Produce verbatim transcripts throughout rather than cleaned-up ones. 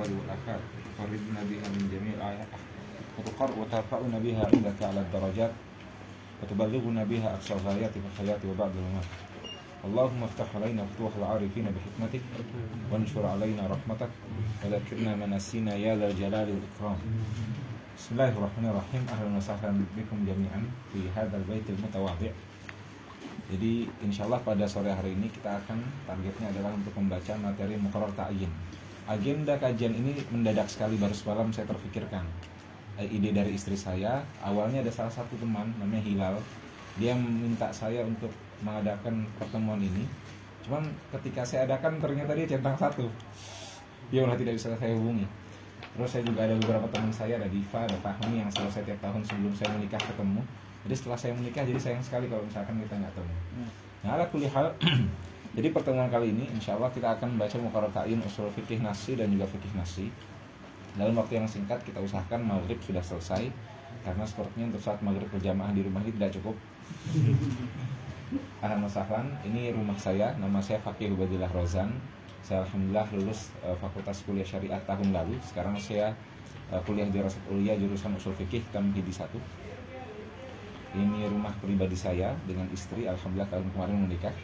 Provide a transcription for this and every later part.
الأحوال والآفات تفردنا بها من جميع الآيات وترفعنا بها عندك على الدرجات وتبلغنا بها أقصى الغايات في الحياة وبعد الممات. اللهم افتح علينا فتوح العارفين بحكمتك وانشر علينا رحمتك وذكرنا ما نسينا يا ذا الجلال والإكرام. Bismillahirrahmanirrahim. Ahlan wa sahlan bikum jami'an fi hadzal baitil mutawadhi'. Jadi insyaallah pada sore hari ini kita akan targetnya adalah untuk membaca materi Muqarrar Ta'yin. Agenda kajian ini mendadak sekali, baru semalam saya terfikirkan. E, ide dari istri saya. Awalnya ada salah satu teman namanya Hilal. Dia meminta saya untuk mengadakan pertemuan ini. Cuman ketika saya adakan ternyata dia centang satu. Dia malah tidak bisa saya hubungi. Terus saya juga ada beberapa teman saya, ada Diva, ada Fahmi yang selalu saya tiap tahun sebelum saya menikah ketemu. Jadi setelah saya menikah, jadi sayang sekali kalau misalkan kita nggak ketemu. Nah, ala kulli hal. Jadi pertemuan kali ini, insya Allah kita akan membaca Muqarrar Ta'yin, usul fikih nasi dan juga fikih nasi. Dalam waktu yang singkat kita usahakan maghrib sudah selesai, karena sepertinya untuk saat maghrib berjamaah di rumah ini tidak cukup. Ahlan wa sahlan. Ini rumah saya, nama saya Fakih Ubadillah Rozan. Saya alhamdulillah lulus uh, Fakultas Kuliah Syariah tahun lalu. Sekarang saya uh, kuliah di Dirasat Ulia jurusan Usul Fikih Tamhidi satu. Ini rumah pribadi saya dengan istri, alhamdulillah tahun kemarin menikah.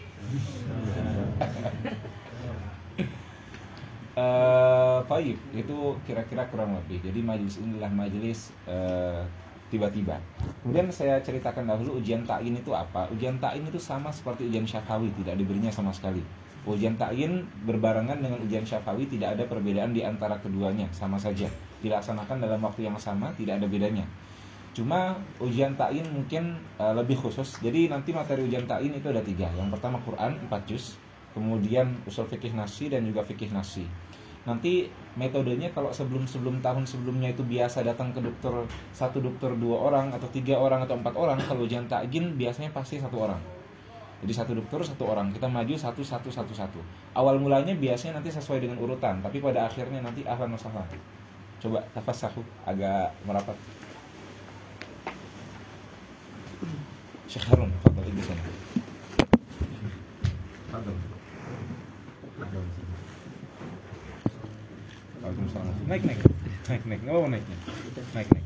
uh, Baik, itu kira-kira kurang lebih. Jadi majelis inilah majelis uh, tiba-tiba. Kemudian saya ceritakan dahulu ujian ta'yin itu apa. Ujian ta'yin itu sama seperti ujian syafawi, tidak diberinya sama sekali. Ujian ta'yin berbarengan dengan ujian syafawi, tidak ada perbedaan di antara keduanya, sama saja. Dilaksanakan dalam waktu yang sama, tidak ada bedanya. Cuma ujian ta'yin mungkin uh, lebih khusus. Jadi nanti materi ujian ta'yin itu ada tiga. Yang pertama Quran empat juz, kemudian usul fikih nasi dan juga fikih nasi. Nanti metodenya kalau sebelum-sebelum tahun sebelumnya itu biasa datang ke dokter satu dokter dua orang atau tiga orang atau empat orang, kalau ujian ta'yin biasanya pasti satu orang. Jadi satu dokter satu orang, kita maju satu satu satu satu. Awal mulanya biasanya nanti sesuai dengan urutan, tapi pada akhirnya nanti ahlan wa sahlan. Coba tafassahu, agak merapat. Syekh Harun, fadhil di sana. Fadhil. Waalaikumsalam. Naik naik. Naik naik. Enggak mau naiknya. Naik naik.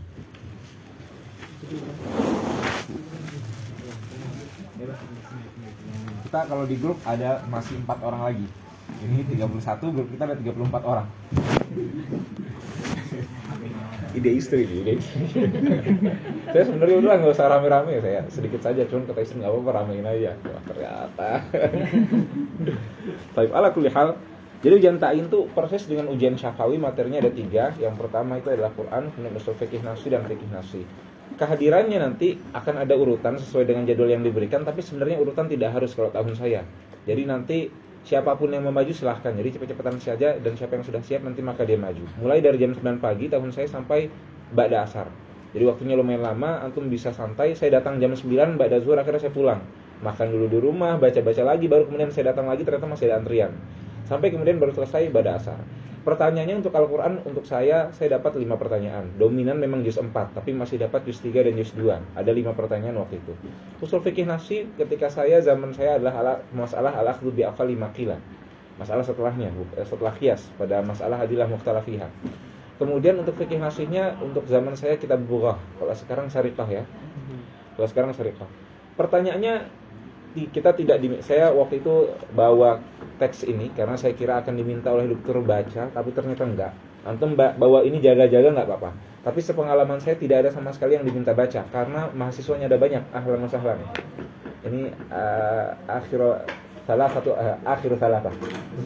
Kita kalau di grup ada masih empat orang lagi. Ini tiga puluh satu, grup kita ada tiga puluh empat orang. Ide istri nih, ide istri. Saya sebenarnya udah nggak usah rame-rame, saya sedikit saja, cuman kata istri nggak apa-apa, ramein aja. Wah, ternyata. Baik, ala kulli hal. Jadi ujian ta'yin itu proses dengan ujian syafawi, materinya ada tiga. Yang pertama itu adalah Quran, kemudian usul fikih nasi dan fikih nasi. Kehadirannya nanti akan ada urutan sesuai dengan jadwal yang diberikan, tapi sebenarnya urutan tidak harus kalau tahun saya. Jadi nanti siapapun yang mau maju silahkan. Jadi cepet-cepetan saja, dan siapa yang sudah siap nanti maka dia maju. Mulai dari jam sembilan pagi tahun saya sampai ba'da asar. Jadi waktunya lumayan lama, antum bisa santai. Saya datang jam sembilan, ba'da zuhur akhirnya saya pulang. Makan dulu di rumah, baca-baca lagi, baru kemudian saya datang lagi, ternyata masih ada antrian. Sampai kemudian baru selesai ba'da asar. Pertanyaannya untuk Al-Quran, untuk saya, saya dapat lima pertanyaan. Dominan memang juz empat, tapi masih dapat juz tiga dan juz dua. Ada lima pertanyaan waktu itu. Usul fikih nasi ketika saya, zaman saya adalah ala, masalah al-akhdhu bi aqalli ma qila. Masalah setelahnya, setelah qiyas, pada masalah adilah mukhtalafiyah. Kemudian untuk fikih nasinya, untuk zaman saya kitab Bughah. Kalau sekarang Syariqah ya. Kalau sekarang Syariqah. Pertanyaannya, kita tidak di, saya waktu itu bawa teks ini karena saya kira akan diminta oleh dokter baca, tapi ternyata enggak. Antum bawa ini jaga-jaga enggak apa-apa. Tapi sepengalaman saya tidak ada sama sekali yang diminta baca karena mahasiswanya ada banyak. Ahlan wa sahlan. Ini uh, akhir salah satu uh, akhir salah apa?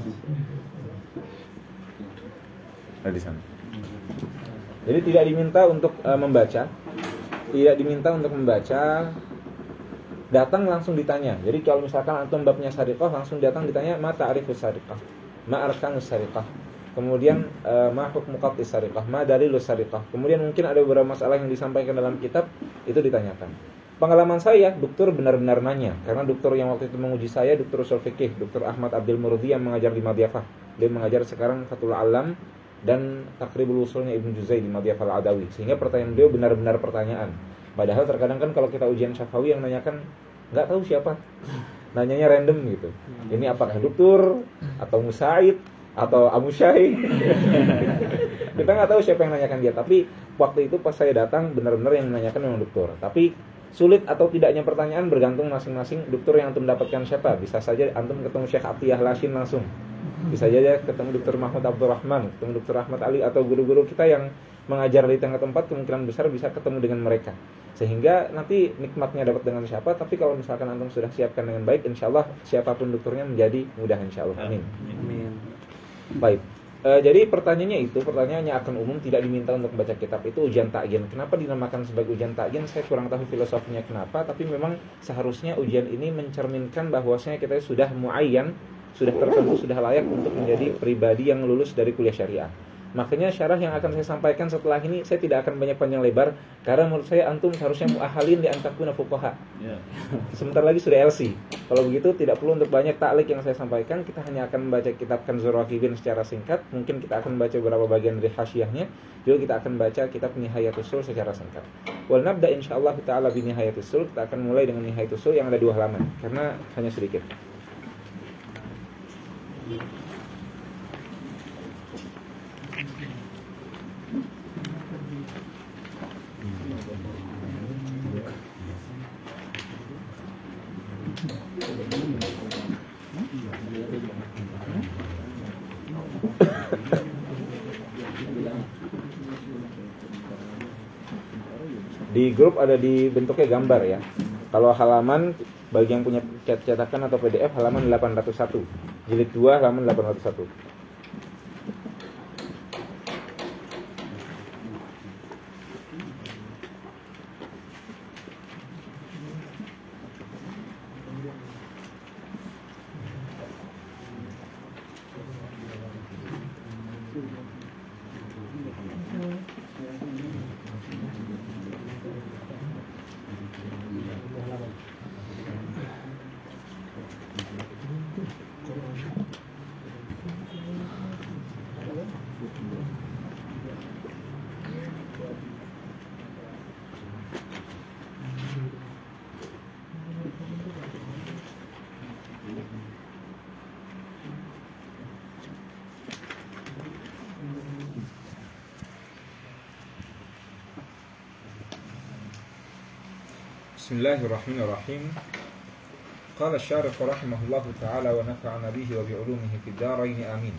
Ada di sana. Jadi tidak diminta untuk uh, membaca, tidak diminta untuk membaca. Datang langsung ditanya. Jadi kalau misalkan antum babnya sariqah, langsung datang ditanya ma ta'rifus sariqah, ma arkanus sariqah, kemudian uh, ma hukmu qat'is sariqah, ma dalilus sariqah. Kemudian mungkin ada beberapa masalah yang disampaikan dalam kitab, itu ditanyakan. Pengalaman saya, dokter benar-benar nanya, karena dokter yang waktu itu menguji saya, dokter usul fikih, dokter Ahmad Abdul Murdi yang mengajar di Madiyafah. Dia mengajar sekarang Fathul Alam dan Takribul Usulnya Ibnu Juzai di Madiyafah Al-Adawi. Sehingga pertanyaan beliau benar-benar pertanyaan. Padahal terkadang kan kalau kita ujian syafawi yang nanyakan nggak tahu siapa, nanyanya random gitu. Ini apakah dokter atau musaid atau amusyai? Kita nggak tahu siapa yang nanyakan dia, tapi waktu itu pas saya datang benar-benar yang menanyakan memang dokter. Tapi sulit atau tidaknya pertanyaan bergantung masing-masing dokter yang antum dapatkan siapa. Bisa saja antum ketemu Syekh Atiyah Lashin langsung, bisa saja ketemu dokter Mahmud Abdurrahman, ketemu dokter Ahmad Ali, atau guru-guru kita yang mengajar di tingkat tempat, kemungkinan besar bisa ketemu dengan mereka. Sehingga nanti nikmatnya dapat dengan siapa. Tapi kalau misalkan antum sudah siapkan dengan baik, insya Allah siapapun dokternya menjadi mudah insya Allah. Amin. Amin. Baik. E, jadi pertanyaannya itu, pertanyaannya akan umum, tidak diminta untuk baca kitab. Itu ujian ta'yin. Kenapa dinamakan sebagai ujian ta'yin? Saya kurang tahu filosofinya kenapa. Tapi memang seharusnya ujian ini mencerminkan bahwasanya kita sudah muayyan, sudah tertentu, sudah layak untuk menjadi pribadi yang lulus dari kuliah syariah. Makanya syarah yang akan saya sampaikan setelah ini saya tidak akan banyak panjang lebar, karena menurut saya antum seharusnya muahalin di antakuna fuqaha. Yeah. Sebentar lagi sudah L C. Kalau begitu tidak perlu untuk banyak taklik yang saya sampaikan. Kita hanya akan membaca kitab Kanzur Rakibin secara singkat. Mungkin kita akan membaca beberapa bagian dari hasyiahnya. Juga kita akan baca kitab Nihayatus Sul secara singkat. Wal nabda insyaallah taala bi Nihayatus Sul. Kita akan mulai dengan Nihayatus Sul yang ada dua halaman karena hanya sedikit. Di grup ada di bentuknya gambar ya. Kalau halaman bagi yang punya cetakan atau P D F halaman delapan ratus satu. Jilid dua halaman delapan ratus satu. Bismillahirrahmanirrahim. Qala asy-syarih rahimahullahu ta'ala wa nafa'ana bihi wa bi'ulumihi fid dharain amin.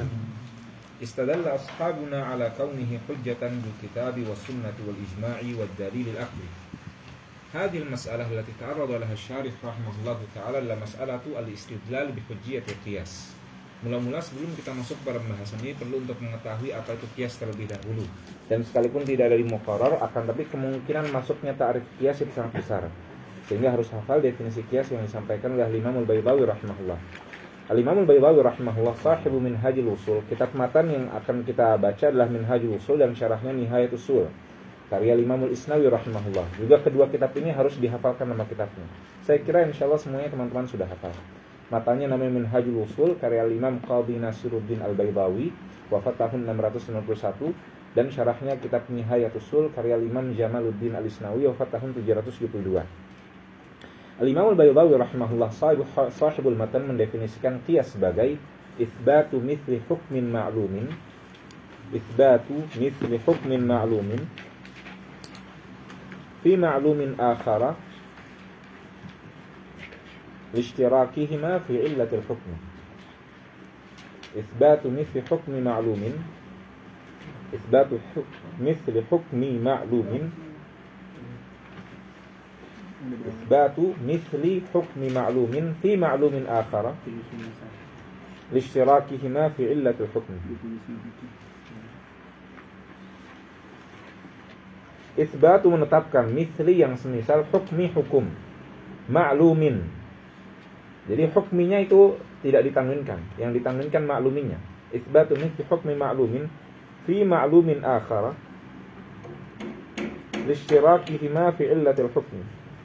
Istadalla ashabuna ala kaunihi hujjatan bil kitabi was sunnati wal ijma'i wad dalil al aqli. Hadhihi al-mas'alah allati ta'arrada laha asy-syarih rahimahullahu ta'ala la mas'alatu al-istidlal bi hujjiyati qiyas. Mula-mula sebelum kita masuk pada pembahasan ini perlu untuk mengetahui apa itu qiyas terlebih dahulu. Dan sekalipun tidak ada di muqarrar, akan tapi kemungkinan masuknya ta'rif qiyas itu sangat besar. Sehingga harus hafal definisi qiyas yang disampaikan oleh Imam Al-Baydawi rahimahullah. Al-Imam Al-Baydawi rahimahullah sahibu Minhajul Usul. Kitab matan yang akan kita baca adalah Minhajul Usul dan syarahnya Nihayatus Usul karya Imam Al-Isnawi rahimahullah. Juga kedua kitab ini harus dihafalkan nama kitabnya. Saya kira insyaallah semuanya teman-teman sudah hafal. Matanya namanya Minhajul Usul karya Imam Qadhi Nasiruddin Al-Baydawi, wafat tahun enam ratus sembilan puluh satu, dan syarahnya kitab Nihayatus Usul karya Imam Jamaluddin Al-Isnawi, wafat tahun tujuh ratus tujuh puluh dua. Al-Imam Al-Baydawi rahimahullah sahibul matan mendefinisikan qiyas sebagai itsbatu mithli hukmin ma'lumin itsbatu mithli hukmin ma'lumin fi ma'lumin akhara لاشتراكهما في علة الحكم. إثبات مثل حكم معلوم إثبات مثل حكم معلوم إثبات مثل حكم معلوم في معلوم آخر لاشتراكهما في علة الحكم. إثبات menetapkan mithli yang semisal hukmi hukum ma'lumin. Jadi hukminya itu tidak ditanwinkan, yang ditanwinkan makluminya. Itsbatu mithli hukmi ma'lumin fi ma'lumin akhar lishtirakihima fi illatil hukmi.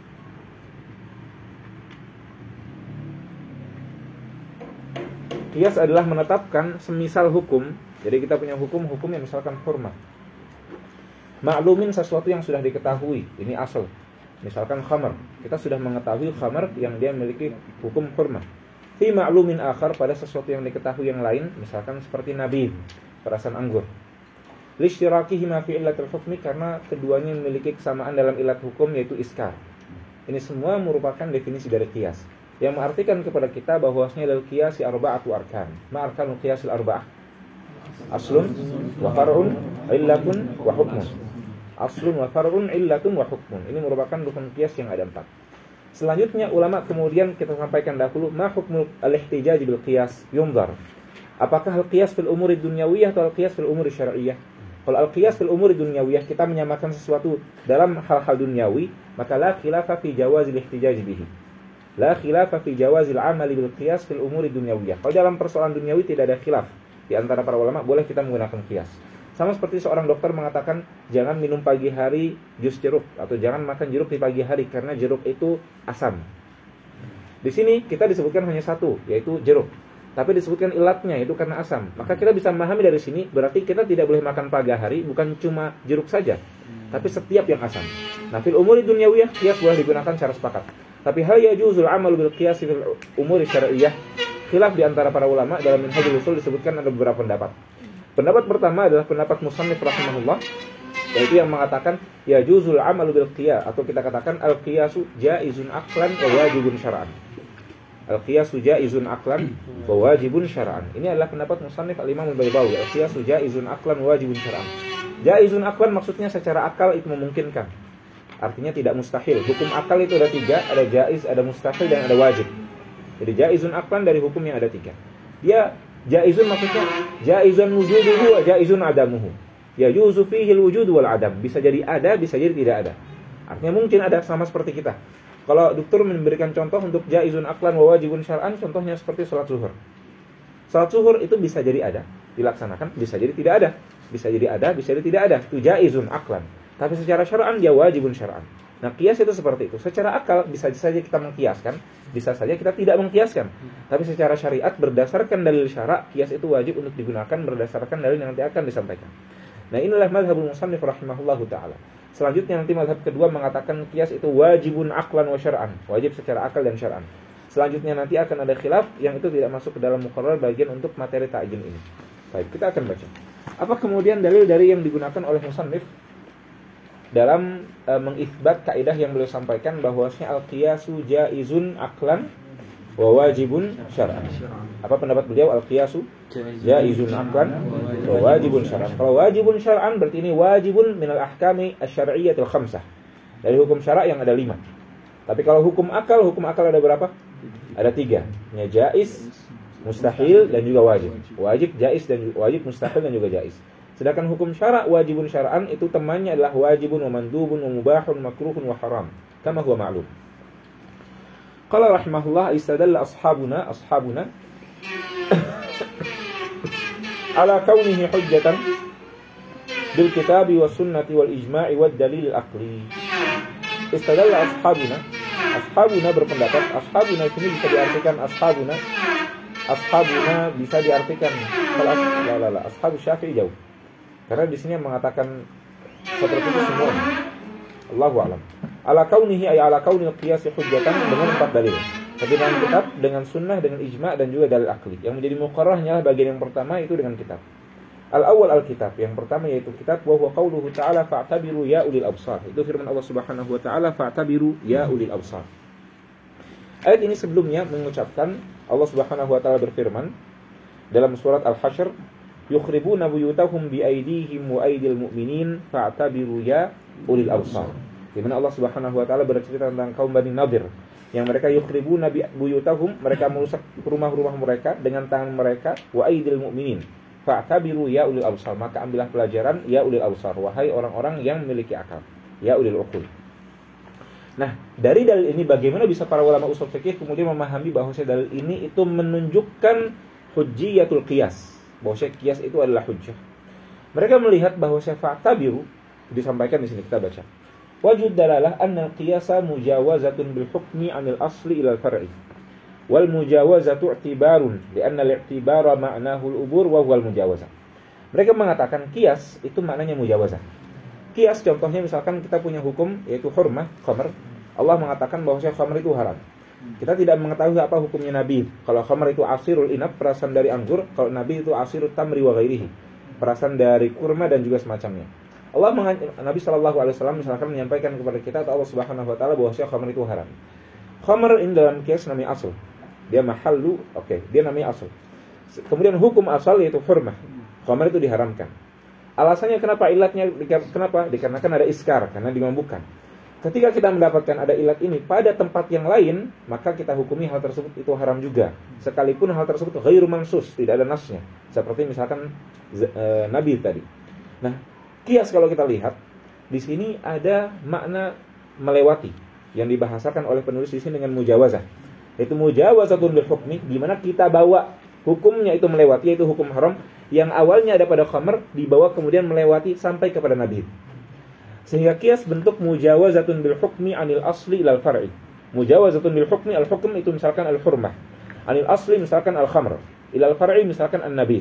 Qiyas adalah menetapkan semisal hukum. Jadi kita punya hukum-hukum yang misalkan hurmah. Maklumin sesuatu yang sudah diketahui, ini asal. Misalkan khamar, kita sudah mengetahui khamar yang dia memiliki hukum hurmah. Fi ma'lumin akhar, pada sesuatu yang diketahui yang lain, misalkan seperti nabi, perasan anggur. Lishtirakihima fi illatil hukmi, karena keduanya memiliki kesamaan dalam ilat hukum yaitu iskar. Ini semua merupakan definisi dari qiyas yang mengartikan kepada kita bahwasanya lil qiyasi arba'atu arkan. Ma arkanul qiyasil arba'ah? Aslun wa far'un illatun wa hukmun. Aslun wa far'un illatun wa hukmun. Ini merupakan rukun qiyas yang ada empat. Selanjutnya ulama kemudian kita sampaikan dahulu ma hukmul al-ihtijaj bil qiyas yunzar. Apakah al-qiyas fil umuri dunyawiyah atau al-qiyas fil umuri syar'iyyah? Kalau al-qiyas fil umuri dunyawiyah, kita menyamakan sesuatu dalam hal-hal duniawi, maka la khilafa fi jawazil ihtijaj bihi. La khilafa fi jawazil amali bil qiyas fil umuri dunyawiyah. Kalau dalam persoalan duniawi tidak ada khilaf di antara para ulama, boleh kita menggunakan qiyas. Sama seperti seorang dokter mengatakan jangan minum pagi hari jus jeruk atau jangan makan jeruk di pagi hari karena jeruk itu asam. Di sini kita disebutkan hanya satu, yaitu jeruk. Tapi disebutkan ilatnya itu karena asam. Maka kita bisa memahami dari sini, berarti kita tidak boleh makan pagi hari bukan cuma jeruk saja, tapi setiap yang asam. Nah, fil umuri dunyawiyah qiyas boleh digunakan secara sepakat. Tapi hal yajuzul amalu bil qiyas fil umuri syar'iyyah, khilaf di antara para ulama. Dalam Minhajul Ushul disebutkan ada beberapa pendapat. Pendapat pertama adalah pendapat musannif rahimahullah, yaitu yang mengatakan yajuzul amalu bil qiyas, atau kita katakan al qiyasu jaizun aqlan wa wajibun syar'an. Al-qiyasu jaizun aqlan wa wajibun syar'an. Ini adalah pendapat musannif al-Imam al-Baydawi. Al-qiyasu jaizun aqlan wa wajibun syar'an. Jaizun aqlan maksudnya secara akal itu memungkinkan. Artinya tidak mustahil. Hukum akal itu ada tiga, ada jaiz, ada mustahil, dan ada wajib. Jadi jaizun aqlan dari hukum yang ada tiga. Dia jaizun maksudnya jaizun wujuduhu wa jaizun adamuhu. Ya yuzu fihi al-wujud wal adam. Bisa jadi ada, bisa jadi tidak ada. Artinya mungkin ada, sama seperti kita. Kalau dokter memberikan contoh untuk jaizun aqlan wa wajibun syar'an, contohnya seperti salat zuhur. Salat zuhur itu bisa jadi ada, dilaksanakan, bisa jadi tidak ada. Bisa jadi ada, bisa jadi tidak ada. Itu jaizun aqlan. Tapi secara syar'an dia wajibun syar'an. Nah, qiyas itu seperti itu. Secara akal bisa saja kita mengkiaskan, bisa saja kita tidak mengkiaskan. Tapi secara syariat berdasarkan dalil syara', qiyas itu wajib untuk digunakan berdasarkan dalil yang nanti akan disampaikan. Nah, inilah mazhabul musannif rahimahullahu taala. Selanjutnya nanti mazhab kedua mengatakan qiyas itu wajibun aqlan wa syar'an, wajib secara akal dan syar'an. Selanjutnya nanti akan ada khilaf yang itu tidak masuk ke dalam muqarrar bagian untuk materi ta'yin ini. Baik, kita akan baca. Apa kemudian dalil dari yang digunakan oleh musannif dalam e, mengisbat kaidah yang beliau sampaikan bahwasanya al-qiyasu jaizun aqlan wa wajibun syar'an. Apa pendapat beliau? Al-qiyasu jaizun aqlan wa wajibun syar'an. Kalau wajibun syar'an berarti ini wajibun minal ahkami asy-syar'iyyatil khamsah. Dari hukum syara' yang ada lima. Tapi kalau hukum akal, hukum akal ada berapa? Ada tiga. Ya, jaiz, mustahil, dan juga wajib. Wajib, jaiz, dan wajib, mustahil, dan juga jaiz. Sedangkan hukum syara' wajibun syar'an itu temannya adalah wajibun wa mandubun wa mubahun makruhun wa haram. Kama huwa ma'lum. Qala rahimahullah istadalla ashabuna ashabuna ala kaunihi hujjatan bil kitabi was sunnati wal ijma'i wad dalil al aqli. Istadalla ashabuna, ashabuna berpendapat, ashabuna ini bisa diartikan ashabuna, ashabuna bisa diartikan kalau la la la ashabu Syafi'i jauh. Karena di sini mengatakan seperti itu semua. Allahu a'lam. Ala kaunihi ay ala kaunil qiyas hujjatan dengan empat dalil. Jadi dengan kitab, dengan sunnah, dengan ijma' dan juga dalil akli. Yang menjadi muqarrarnya bagian yang pertama itu dengan kitab. Al-awwal al-kitab, yang pertama yaitu kitab, wa huwa qauluhu ta'ala fa'tabiru ya ulil absar. Itu firman Allah Subhanahu wa taala fa'tabiru ya ulil absar. Ayat ini sebelumnya mengucapkan Allah Subhanahu wa taala berfirman dalam surat Al-Hasyr, yukhribuna buyutahum bi aydihim wa aydil mu'minin fa'tabiru ya ulil absar. Di mana Allah Subhanahu wa taala bercerita tentang kaum Bani Nadir yang mereka yukhribuna buyutahum, mereka merusak rumah-rumah mereka dengan tangan mereka, wa aidil mu'minin fa'tabiru ya ulil absar, maka ambillah pelajaran ya ulil absar, wahai orang-orang yang memiliki akal, ya ulil uqul. Nah, dari dalil ini bagaimana bisa para ulama usul fikih kemudian memahami bahwa dalil ini itu menunjukkan hujjiyatul qiyas, bahwa qiyas itu adalah hujjah. Mereka melihat bahwa fa'tabiru disampaikan di sini, kita baca. Wajud dalalah anna al-qiyasa mujawazatun bil hukmi 'anil asli ila al-far'i. Wal mujawazatu i'tibarun li'anna al-i'tibara ma'nahu al-ubur wa huwa al-mujawazah. Mereka mengatakan qiyas itu maknanya mujawazah. Qiyas contohnya misalkan kita punya hukum yaitu hurmah, khamr. Allah mengatakan bahwa khamr itu haram. Kita tidak mengetahui apa hukumnya nabi. Kalau khamr itu asirul inab, perasan dari anggur, kalau nabi itu asirut tamri wa ghairihi. perasan dari kurma dan juga semacamnya. Allah mengaj- Nabi Shallallahu Alaihi Wasallam misalkan menyampaikan kepada kita atau Allah Subhanahu Wa Taala bahwa khamr itu haram. Khamr ini dalam kias namanya asal. Dia mahallu, oke, okay, dia namanya asal. Kemudian hukum asal yaitu hurmah. Khamr itu diharamkan. Alasannya kenapa? Ilatnya kenapa? Dikarenakan ada iskar, karena dimabukkan. Ketika kita mendapatkan ada ilat ini pada tempat yang lain, maka kita hukumi hal tersebut itu haram juga. Sekalipun hal tersebut ghairu mansus, tidak ada nasnya. Seperti misalkan e, Nabi tadi. Nah, kias kalau kita lihat di sini ada makna melewati yang dibahasakan oleh penulis di sini dengan mujawazah. Itu mujawazatun bil hukmi, di mana kita bawa hukumnya itu melewati, yaitu hukum haram yang awalnya ada pada khamr dibawa kemudian melewati sampai kepada Nabi. Sehingga kias bentuk mujawazatun bil hukmi anil asli ilal far'i. Mujawazatun bil hukmi, al hukm itu misalkan al hurmah. Anil asli misalkan al khamr. Ilal far'i misalkan an nabi.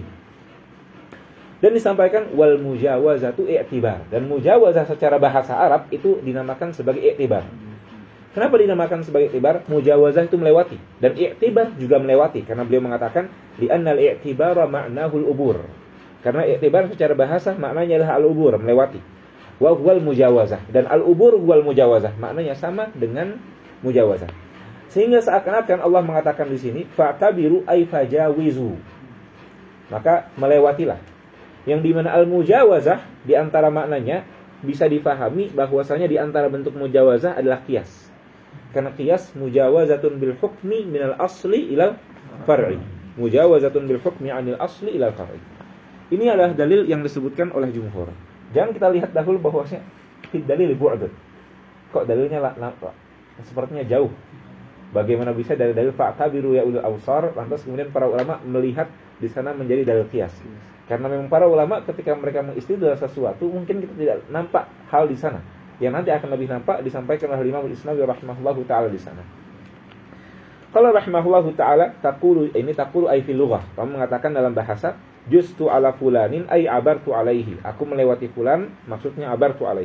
Dan disampaikan wal mujawazatu i'tibar. Dan mujawazah secara bahasa Arab itu dinamakan sebagai i'tibar. Kenapa dinamakan sebagai i'tibar? Mujawazah itu melewati dan i'tibar juga melewati karena beliau mengatakan li annal i'tibara ma'nahul ubur. Karena i'tibar secara bahasa maknanya adalah al-ubur, melewati. Wa huwal mujawazah, dan al-ubur huwal mujawazah, maknanya sama dengan mujawazah. Sehingga seakan-akan Allah mengatakan di sini fa'tabiru ay fajawizu. Maka melewatilah. Yang dimana al-mujawazah di antara maknanya bisa difahami bahwasanya di antara bentuk mujawazah adalah qiyas. Karena qiyas mujawazatun bil hukmi minal asli ilal far'i. Mujawazatun bil hukmi anil asli ilal far'i. Ini adalah dalil yang disebutkan oleh jumhur. Jangan kita lihat dahulu bahwasanya fid dalil bu'd. Kok dalilnya la, la, la, sepertinya jauh. Bagaimana bisa dari dalil fa'tabiru ya ulul awsar lantas kemudian para ulama melihat di sana menjadi dalil qiyas. Karena memang para ulama ketika mereka mengistidlal sesuatu mungkin kita tidak nampak hal di sana. Yang nanti akan lebih nampak disampaikan oleh Imam Al-Isnawi rahimahullahu taala di sana. Kalau rahimahullahu taala taqulu ini taqulu ay fil lughah. Kamu mengatakan dalam bahasa justu ala fulanin ay abartu alaihi. Aku melewati fulan, maksudnya abartu alaihi.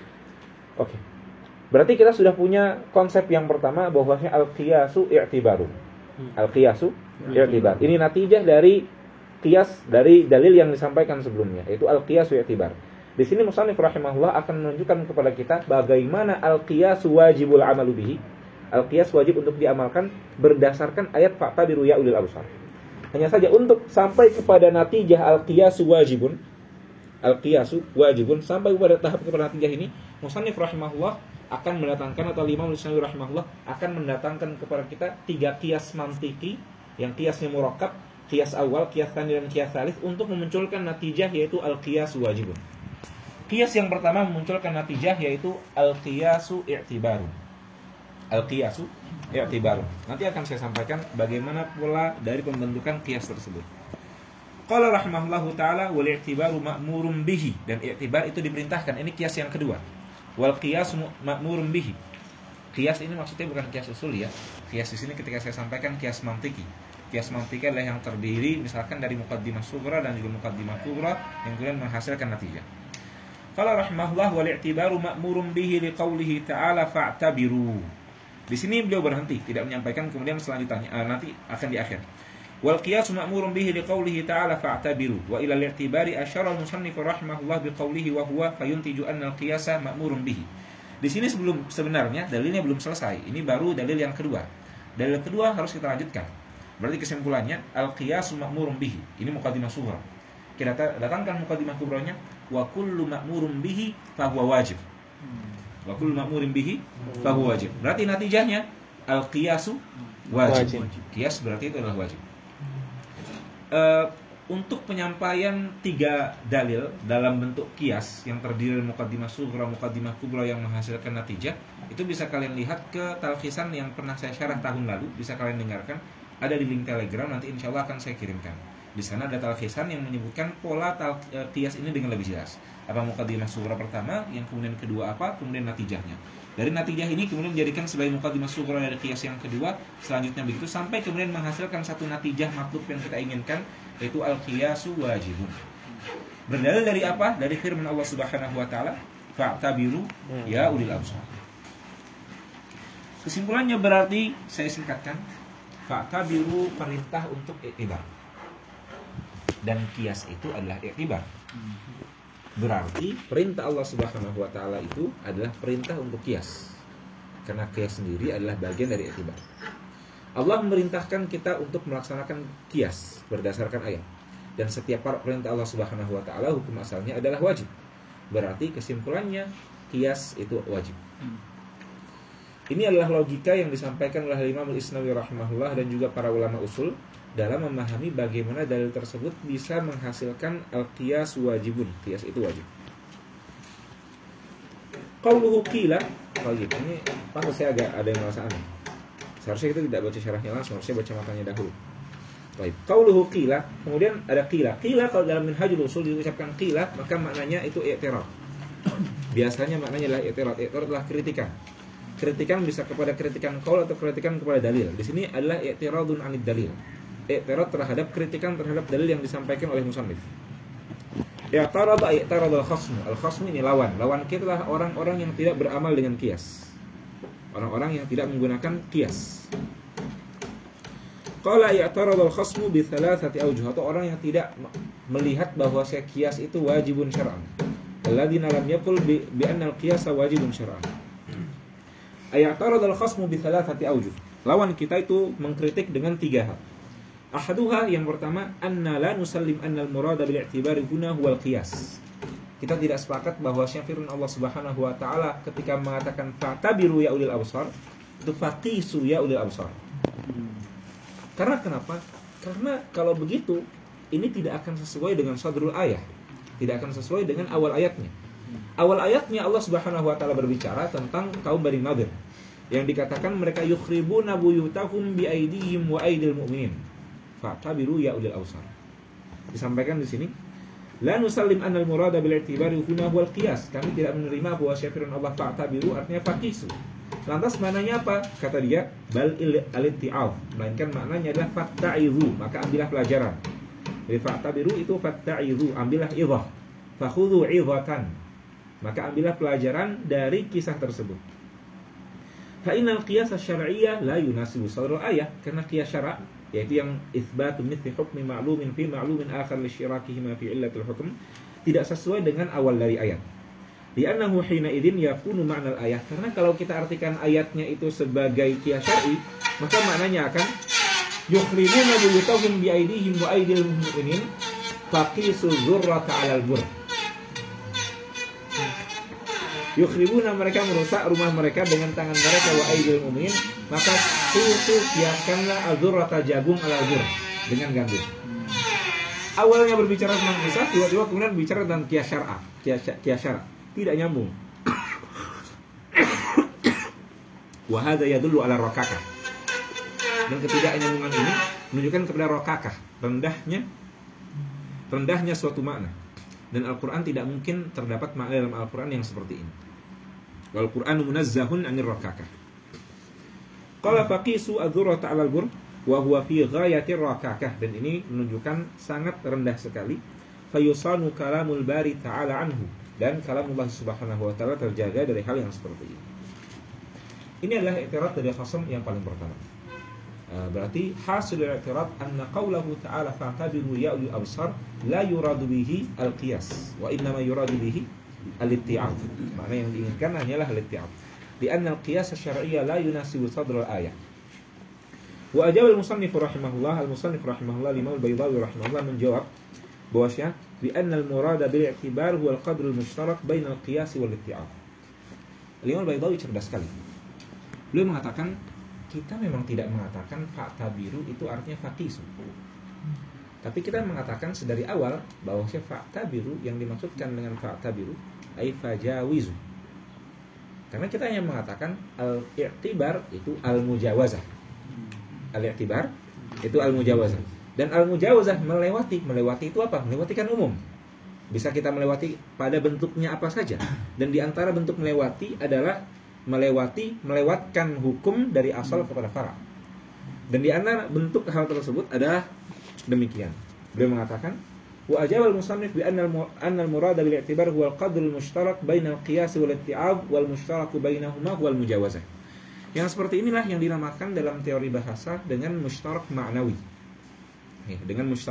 Oke. Okay. Berarti kita sudah punya konsep yang pertama bahwasanya al-qiyasu i'tibaru. Al-qiyasu i'tibar. Ini natijah dari qiyas dari dalil yang disampaikan sebelumnya, yaitu al-qiyasu i'tibar. Di sini musannif rahimahullah akan menunjukkan kepada kita bagaimana al-qiyasu wajibul amalu bihi. Al-qiyas wajib untuk diamalkan berdasarkan ayat fa'tabiru ya ulil absar. Hanya saja untuk sampai kepada natijah al-qiyasu wajibun, al-qiyasu wajibun sampai kepada tahap kepada natijah ini, musannif rahimahullah akan mendatangkan atau Imam Al-Isnawi rahimahullah akan mendatangkan kepada kita tiga qiyas mantiki, yang qiyasnya murakkab, qiyas awal, qiyas tsani dan qiyas tsalits untuk memunculkan natijah yaitu al-qiyasu wajibun. Qiyas yang pertama memunculkan natijah yaitu al-qiyasu i'tibaru. Al-qiyasu i'tibaru. Nanti akan saya sampaikan bagaimana pula dari pembentukan qiyas tersebut. Qala rahimahullahu taala wal i'tibaru ma'murun bihi, dan i'tibar itu diperintahkan. Ini qiyas yang kedua. Wal qiyas ma'murun bihi. Qiyas ini maksudnya bukan qiyas usul ya. Qiyas di sini ketika saya sampaikan qiyas mantiki. Qiyas mantiki adalah yang terdiri misalkan dari muqaddimah sughra dan juga muqaddimah kubra yang kemudian menghasilkan natijah. Qala rahimahullah wal i'tibaru ma'murun bihi liqaulihi ta'ala fa'tabiru. Di sini beliau berhenti, tidak menyampaikan kemudian selanjutnya uh, nanti akan di akhir. Wal qiyas ma'murun bihi liqaulihi ta'ala fa'tabiru wa ila al-i'tibari asyara al-musannif rahimahullah biqaulihi wa huwa fayuntiju anna al-qiyasa ma'murun bihi. Di sini sebelum sebenarnya dalilnya belum selesai. Ini baru dalil yang kedua. Dalil kedua harus kita lanjutkan. Berarti kesimpulannya al-qiyasu ma'murun bihi. Ini muqaddimah sughra. Kita datangkan muqaddimah kubranya wa kullu ma'murun bihi fa huwa wajib. Wa kullu ma'murin bihi fa huwa wajib. Berarti natijahnya al-qiyasu wajib. Qiyas berarti itu adalah wajib. Uh, untuk penyampaian tiga dalil dalam bentuk qiyas yang terdiri dari muqaddimah sughra, muqaddimah kubra yang menghasilkan natijah, itu bisa kalian lihat ke talkhisan yang pernah saya syarah tahun lalu, bisa kalian dengarkan, ada di link Telegram, nanti insyaallah akan saya kirimkan. Di sana ada talkhisan yang menyebutkan pola tal- qiyas ini dengan lebih jelas. Apa muqaddimah sughra pertama, yang kemudian kedua apa, kemudian natijahnya. Dari natijah ini kemudian dijadikan sebagai muqaddimah sughra dari qiyas yang kedua, selanjutnya begitu sampai kemudian menghasilkan satu natijah matlub yang kita inginkan, yaitu al-qiyasu wajibun. Berdalil dari apa? Dari firman Allah Subhanahu wa taala, fa'tabiru ya ulil absar. Kesimpulannya berarti saya singkatkan, fa'tabiru perintah untuk i'tibar. dan kias itu adalah i'tibar. Berarti perintah Allah Subhanahu wa taala itu adalah perintah untuk kias. Karena kias sendiri adalah bagian dari i'tibar. Allah memerintahkan kita untuk melaksanakan kias berdasarkan ayat. Dan setiap perintah Allah Subhanahu wa taala hukum asalnya adalah wajib. Berarti kesimpulannya kias itu wajib. Ini adalah logika yang disampaikan oleh Imam Al-Isnawi rahimahullah dan juga para ulama usul dalam memahami bagaimana dalil tersebut bisa menghasilkan al-qiyas wajibun. Qiyas itu wajib. Qauluhu qila, baik, ini pantas saya agak ada yang merasa aneh. Seharusnya kita tidak baca syarahnya langsung, harusnya baca matanya dahulu. Baik, qauluhu qila, kemudian ada qila. Qila kalau dalam Minhajul Usul diucapkan qila, maka maknanya itu i'tirad. Biasanya maknanya adalah i'tirad. I'tirad adalah kritikan. Kritikan bisa kepada kritikan qaul atau kritikan kepada dalil. Di sini adalah i'tiradun 'anid dalil. I'tirad terhadap kritikan terhadap dalil yang disampaikan oleh musannif. I'tarada i'tarad al-khasm. Al-khasm ini lawan. Lawan kita adalah orang-orang yang tidak beramal dengan qiyas. Orang-orang yang tidak menggunakan qiyas. Qala i'tarad al-khasm bi thalathati awjuh, atau orang yang tidak melihat bahwa qiyas itu wajibun syar'an. Alladzina lam yaqul bi anna al-qiyas wajibun syar'an. I'tarad al-khasm bi thalathati awjuh. Lawan kita itu mengkritik dengan tiga hal. Ahaduha, yang pertama, anna la nusallim anna al-murada bil i'tibari huna huwa al-qiyas. Kita tidak sepakat bahwa firman Allah Subhanahu wa taala ketika mengatakan fa'tabiru ya ulil absar, itu faqisu ya ulil absar. Karena kenapa? Karena kalau begitu ini tidak akan sesuai dengan sadrul ayah. Tidak akan sesuai dengan awal ayatnya. Awal ayatnya Allah Subhanahu wa taala berbicara tentang kaum Bani Nadir yang dikatakan mereka yukhribuna buyutahum bi aydihim wa aydil mu'minin. Fa'tabiru ya ulil absar. Disampaikan di sini, la nusallim anna al-murada bil i'tibari huna huwa al-qiyas. Kami tidak menerima bahwa firman Allah fa'tabiru artinya faqisu. Lantas maknanya apa? Kata dia, bal al-itti'af. Melainkan maknanya adalah fatta'izu, maka ambillah pelajaran. Jadi fa'tabiru itu fatta'izu, ambillah idhah. Fakhudhu 'idhatan. Maka ambillah pelajaran dari kisah tersebut. Fa innal qiyas asy-syar'iyyah la yunasibu sadrul ayah, karena qiyas syara', yaitu yang itsbatu mithli hukmi ma'lumin fi ma'lumin akhar li syirakihi fi illatil hukm, tidak sesuai dengan awal dari ayat. Li'annahu hina idzin yakunu ma'nal ayat, karena kalau kita artikan ayatnya itu sebagai qiyas syar'i, maka maknanya akan yukhribuna buyutahum bi aydihim wa aydil mu'minin faqisu dzurrata 'alal bur. Yukhribuna, mereka merusak rumah mereka dengan tangan mereka, wa aydil mu'minin, maka itu kiaskanlah adzurrata jagung ala dzur dengan gandum. Awalnya berbicara tentang kisah, tiba-tiba kemudian bicara tentang qiyas syar'a, qiyas syara', tidak nyambung. Wa hadza yadullu ala rakakah. Dan ketidaknyambungan ini menunjukkan kepada rakakah, rendahnya rendahnya suatu makna. Dan Al-Qur'an tidak mungkin terdapat makna dalam Al-Qur'an yang seperti ini. Wal Qur'anu munazzahun 'anir rakakah. Qala faqisu adzurrata 'alal bur wa huwa fi ghayatir rakakah, dan ini menunjukkan sangat rendah sekali. Fayusanu kalamul bari ta'ala anhu, dan kalamullah Subhanahu wa taala terjaga dari hal yang seperti ini. Ini adalah i'tirad dari khasam yang paling pertama. Berarti hasil i'tirad anna qawlahu ta'ala fa'tabiru ya ulil absar la yuradu bihi al-qiyas wa innama yuradu bihi al-itti'ab. Makna yang diinginkan hanyalah al-itti'ab. Di anna al-qiyas asy-syar'iyyah la yunasibu sadr al-ayah. Wa ajaba al-musannif rahimahullah, al-musannif rahimahullah Imam al-Baydawi rahimahullah menjawab bahwasanya bi anna al-murada bil i'tibar huwa al-qadr al-mushtarak bain al-qiyas wal itti'ab. Imam al-Baydawi cerdas sekali. Beliau mengatakan kita memang tidak mengatakan fa'tabiru itu artinya faqisu. Tapi kita mengatakan sedari awal bahwa fa'tabiru yang dimaksudkan dengan fa'tabiru ay fajawizu. Karena kita hanya mengatakan al-i'tibar itu al-mujawazah. Al-i'tibar itu al-mujawazah. Dan al-mujawazah melewati, melewati itu apa? Melewati kan umum. Bisa kita melewati pada bentuknya apa saja. Dan di antara bentuk melewati adalah melewati, melewatkan hukum dari asal kepada fara'. Dan di antara bentuk hal tersebut adalah demikian. Beliau mengatakan, wa ajaba al-musannif bi anna al-murada bil i'tibar huwa al-qadr al-mushtarak baina al-qiyas wal itti'ab wal mushtarak bainahuma huwa al-mujawazah. Yang seperti inilah yang dinamakan dalam teori bahasa dengan mushtarak ma'nawi. Ya, dengan mushtarak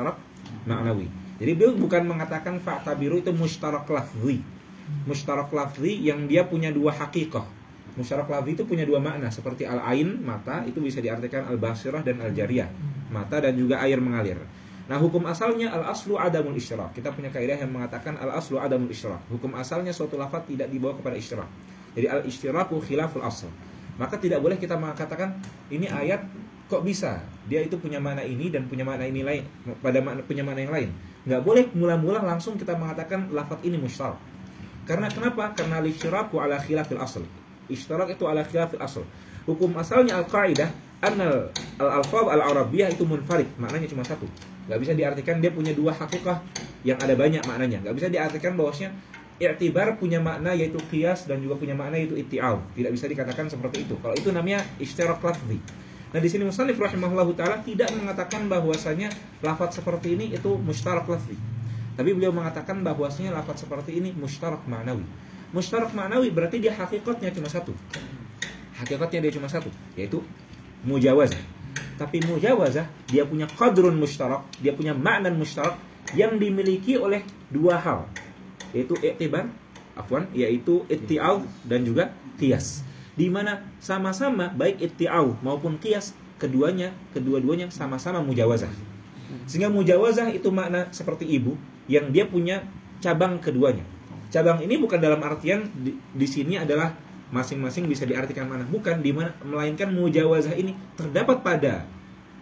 ma'nawi. Jadi beliau bukan mengatakan fa'tabiru itu mustarak lafzi. Mustarak lafzi yang dia punya dua hakikah. Mustarak lafzi itu punya dua makna, seperti al-ain, mata, itu bisa diartikan al-basirah dan al-jariyah, mata dan juga air mengalir. Nah, hukum asalnya al-aslu adamul isyrak. Kita punya kaidah yang mengatakan al-aslu adamul isyrak. Hukum asalnya suatu lafaz tidak dibawa kepada isyrak. Jadi al-isyraku khilaful asl. Maka tidak boleh kita mengatakan ini ayat kok bisa dia itu punya makna ini dan punya makna ini lain, pada makna, punya makna yang lain. Nggak boleh mula-mula langsung kita mengatakan lafaz ini musytarak. Karena kenapa? Karena al-isyraku ala khilafil asl. Isytarak itu ala khilafil asl. Hukum asalnya al-qaidah annal al-alfaz al-arabiyyah itu munfarid, maknanya cuma satu. Nggak bisa diartikan dia punya dua hakikah yang ada banyak maknanya. Nggak bisa diartikan bahwasanya i'tibar punya makna yaitu qiyas dan juga punya makna yaitu itti'al. Tidak bisa dikatakan seperti itu. Kalau itu namanya isytarak lafzi. Nah, di sini musannif rahimahullahu taala tidak mengatakan bahwasanya lafaz seperti ini itu mustarak lafzi. Tapi beliau mengatakan bahwasanya lafaz seperti ini mustarak ma'nawi. Mustarak ma'nawi berarti dia hakikatnya cuma satu. Hakikatnya dia cuma satu, yaitu mujawazah. Tapi mujawazah dia punya qadrun mustarak, dia punya makna mustarak yang dimiliki oleh dua hal, yaitu i'tibar, afwan, yaitu itti'al dan juga qiyas. Di mana sama-sama baik itti'al maupun qiyas keduanya kedua-duanya sama-sama mujawazah. Sehingga mujawazah itu makna seperti ibu yang dia punya cabang keduanya. Cabang ini bukan dalam artian di, di sini adalah masing-masing bisa diartikan mana, bukan, di mana melainkan mujawazah ini terdapat pada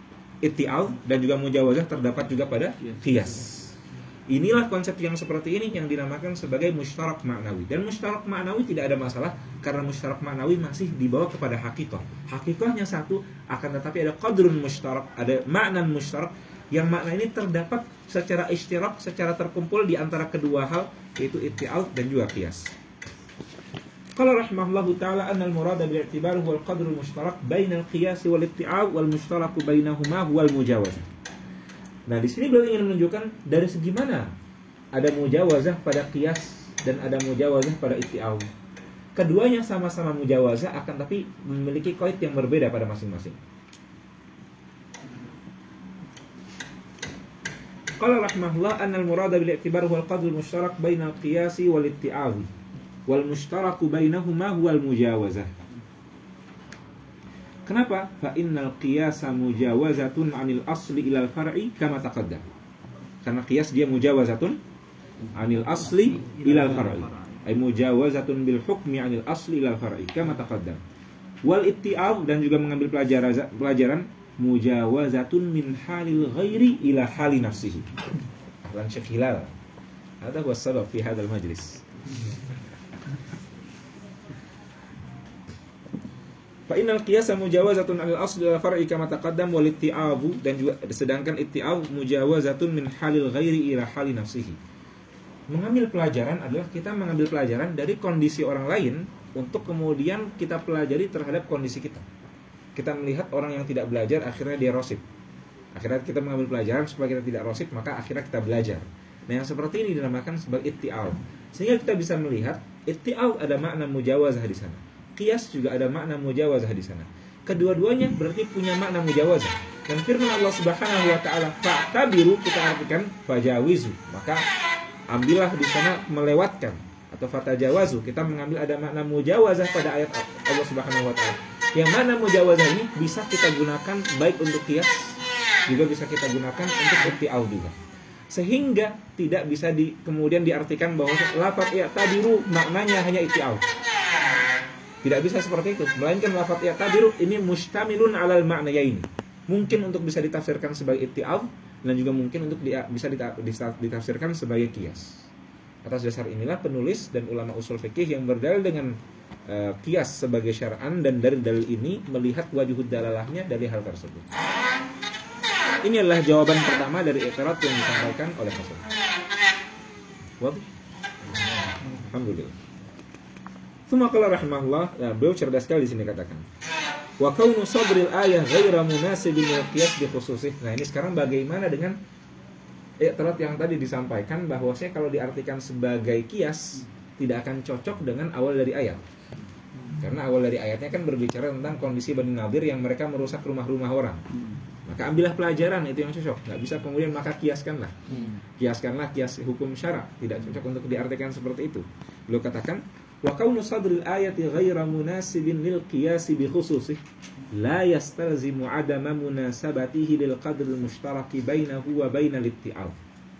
itti'al dan juga mujawazah terdapat juga pada qiyas. Inilah konsep yang seperti ini yang dinamakan sebagai mustarak ma'nawi. Dan mustarak ma'nawi tidak ada masalah karena mustarak ma'nawi masih dibawa kepada hakikah. Hakikahnya satu, akan tetapi ada qadrun mustarak, ada makna mustarak yang makna ini terdapat secara istirak, secara terkumpul di antara kedua hal, yaitu itti'al dan juga qiyas. Qala rahimahullahu ta'ala anna al-murada bil-i'tibar huwa al-qadrul mustarak bainal qiyas wal itti'al wal mustaraku bainahuma huwal mujawazah. Nah, di sini beliau ingin menunjukkan dari segi mana ada mujawazah pada qiyas dan ada mujawazah pada itti'al. Keduanya sama-sama mujawazah, akan tapi memiliki qaid yang berbeda pada masing-masing. Qala rahimahullah anna al-murada bil i'tibar huwa al-qadr al-mushtarak bainal qiyasi wal itti'al wal mushtaraku bainahuma huwa al-mujawazah. Kenapa? Fa innal qiyasa mujawazatun 'anil asli ilal far'i kama taqaddam. Karena qiyas dia mujawazatun 'anil asli ilal far'i. Ay mujawazatun bil hukmi 'anil asli ilal far'i kama taqaddam. Wal itti'al dan juga mengambil pelajaran pelajaran mujawazatun min halil ghairi ila hali nafsihi. Lan Syekh Hilal. Hada huwa sabab fi hadzal majlis. Fa innal qiyasa mujawazatun 'alal asli wal far'i kama taqaddam wal itti'abu, dan juga sedangkan itti'ab mujawazatun min halil ghairi ila hali nafsihi. Mengambil pelajaran adalah kita mengambil pelajaran dari kondisi orang lain untuk kemudian kita pelajari terhadap kondisi kita. Kita melihat orang yang tidak belajar akhirnya dia rosib. Akhirnya kita mengambil pelajaran supaya kita tidak rosib, maka akhirnya kita belajar. Nah, yang seperti ini dinamakan sebagai itti'al. Sehingga kita bisa melihat itti'al ada makna mujawazah di sana. Qiyas juga ada makna mujawazah di sana. Kedua-duanya berarti punya makna mujawazah. Dan firman Allah Subhanahu wa taala, fa'tabiru, kita artikan fajawizu. Maka ambillah di sana melewatkan, atau fatajawazu, kita mengambil ada makna mujawazah pada ayat Allah Subhanahu wa taala. Yang mana mujawazah ini bisa kita gunakan baik untuk qiyas, juga bisa kita gunakan untuk itti'al juga. Sehingga tidak bisa di, kemudian diartikan bahwa lafaz i'tabiru maknanya hanya itti'al. Tidak bisa seperti itu, melainkan lafaz i'tabiru ini mustamilun 'alal ma'nayaini. Mungkin untuk bisa ditafsirkan sebagai itti'al dan juga mungkin untuk di, bisa ditafsirkan sebagai qiyas. Atas dasar inilah penulis dan ulama usul fikih yang berdalil dengan uh, qiyas sebagai syar'an, dan dari dalil ini melihat wajhud dalalahnya dari hal tersebut. Ini adalah jawaban pertama dari i'tirad yang disampaikan oleh Hasan. Wadih? Alhamdulillah. Tsumma qala rahimahullah, nah, beliau cerdas sekali di sini katakan. Wa kaunu sadril ayah ghaira munasibin lil qiyas bi khususih. Nah, ini sekarang bagaimana dengan i'tirad yang tadi disampaikan bahwasanya kalau diartikan sebagai qiyas tidak akan cocok dengan awal dari ayat. Karena awal dari ayatnya kan berbicara tentang kondisi Bani Nadir yang mereka merusak rumah-rumah orang. maka ambillah pelajaran itu yang cocok. Nggak bisa kemudian maka kiaskanlah. Kiaskanlah kias hukum syara, tidak cocok untuk diartikan seperti itu. Beliau katakan, wa kaunu sadril ayati ghaira munasibin lil qiyasi bi khususih la yastalzimu adama munasabatihi lil qadril mushtaraki bainahu wa bainal itti'al.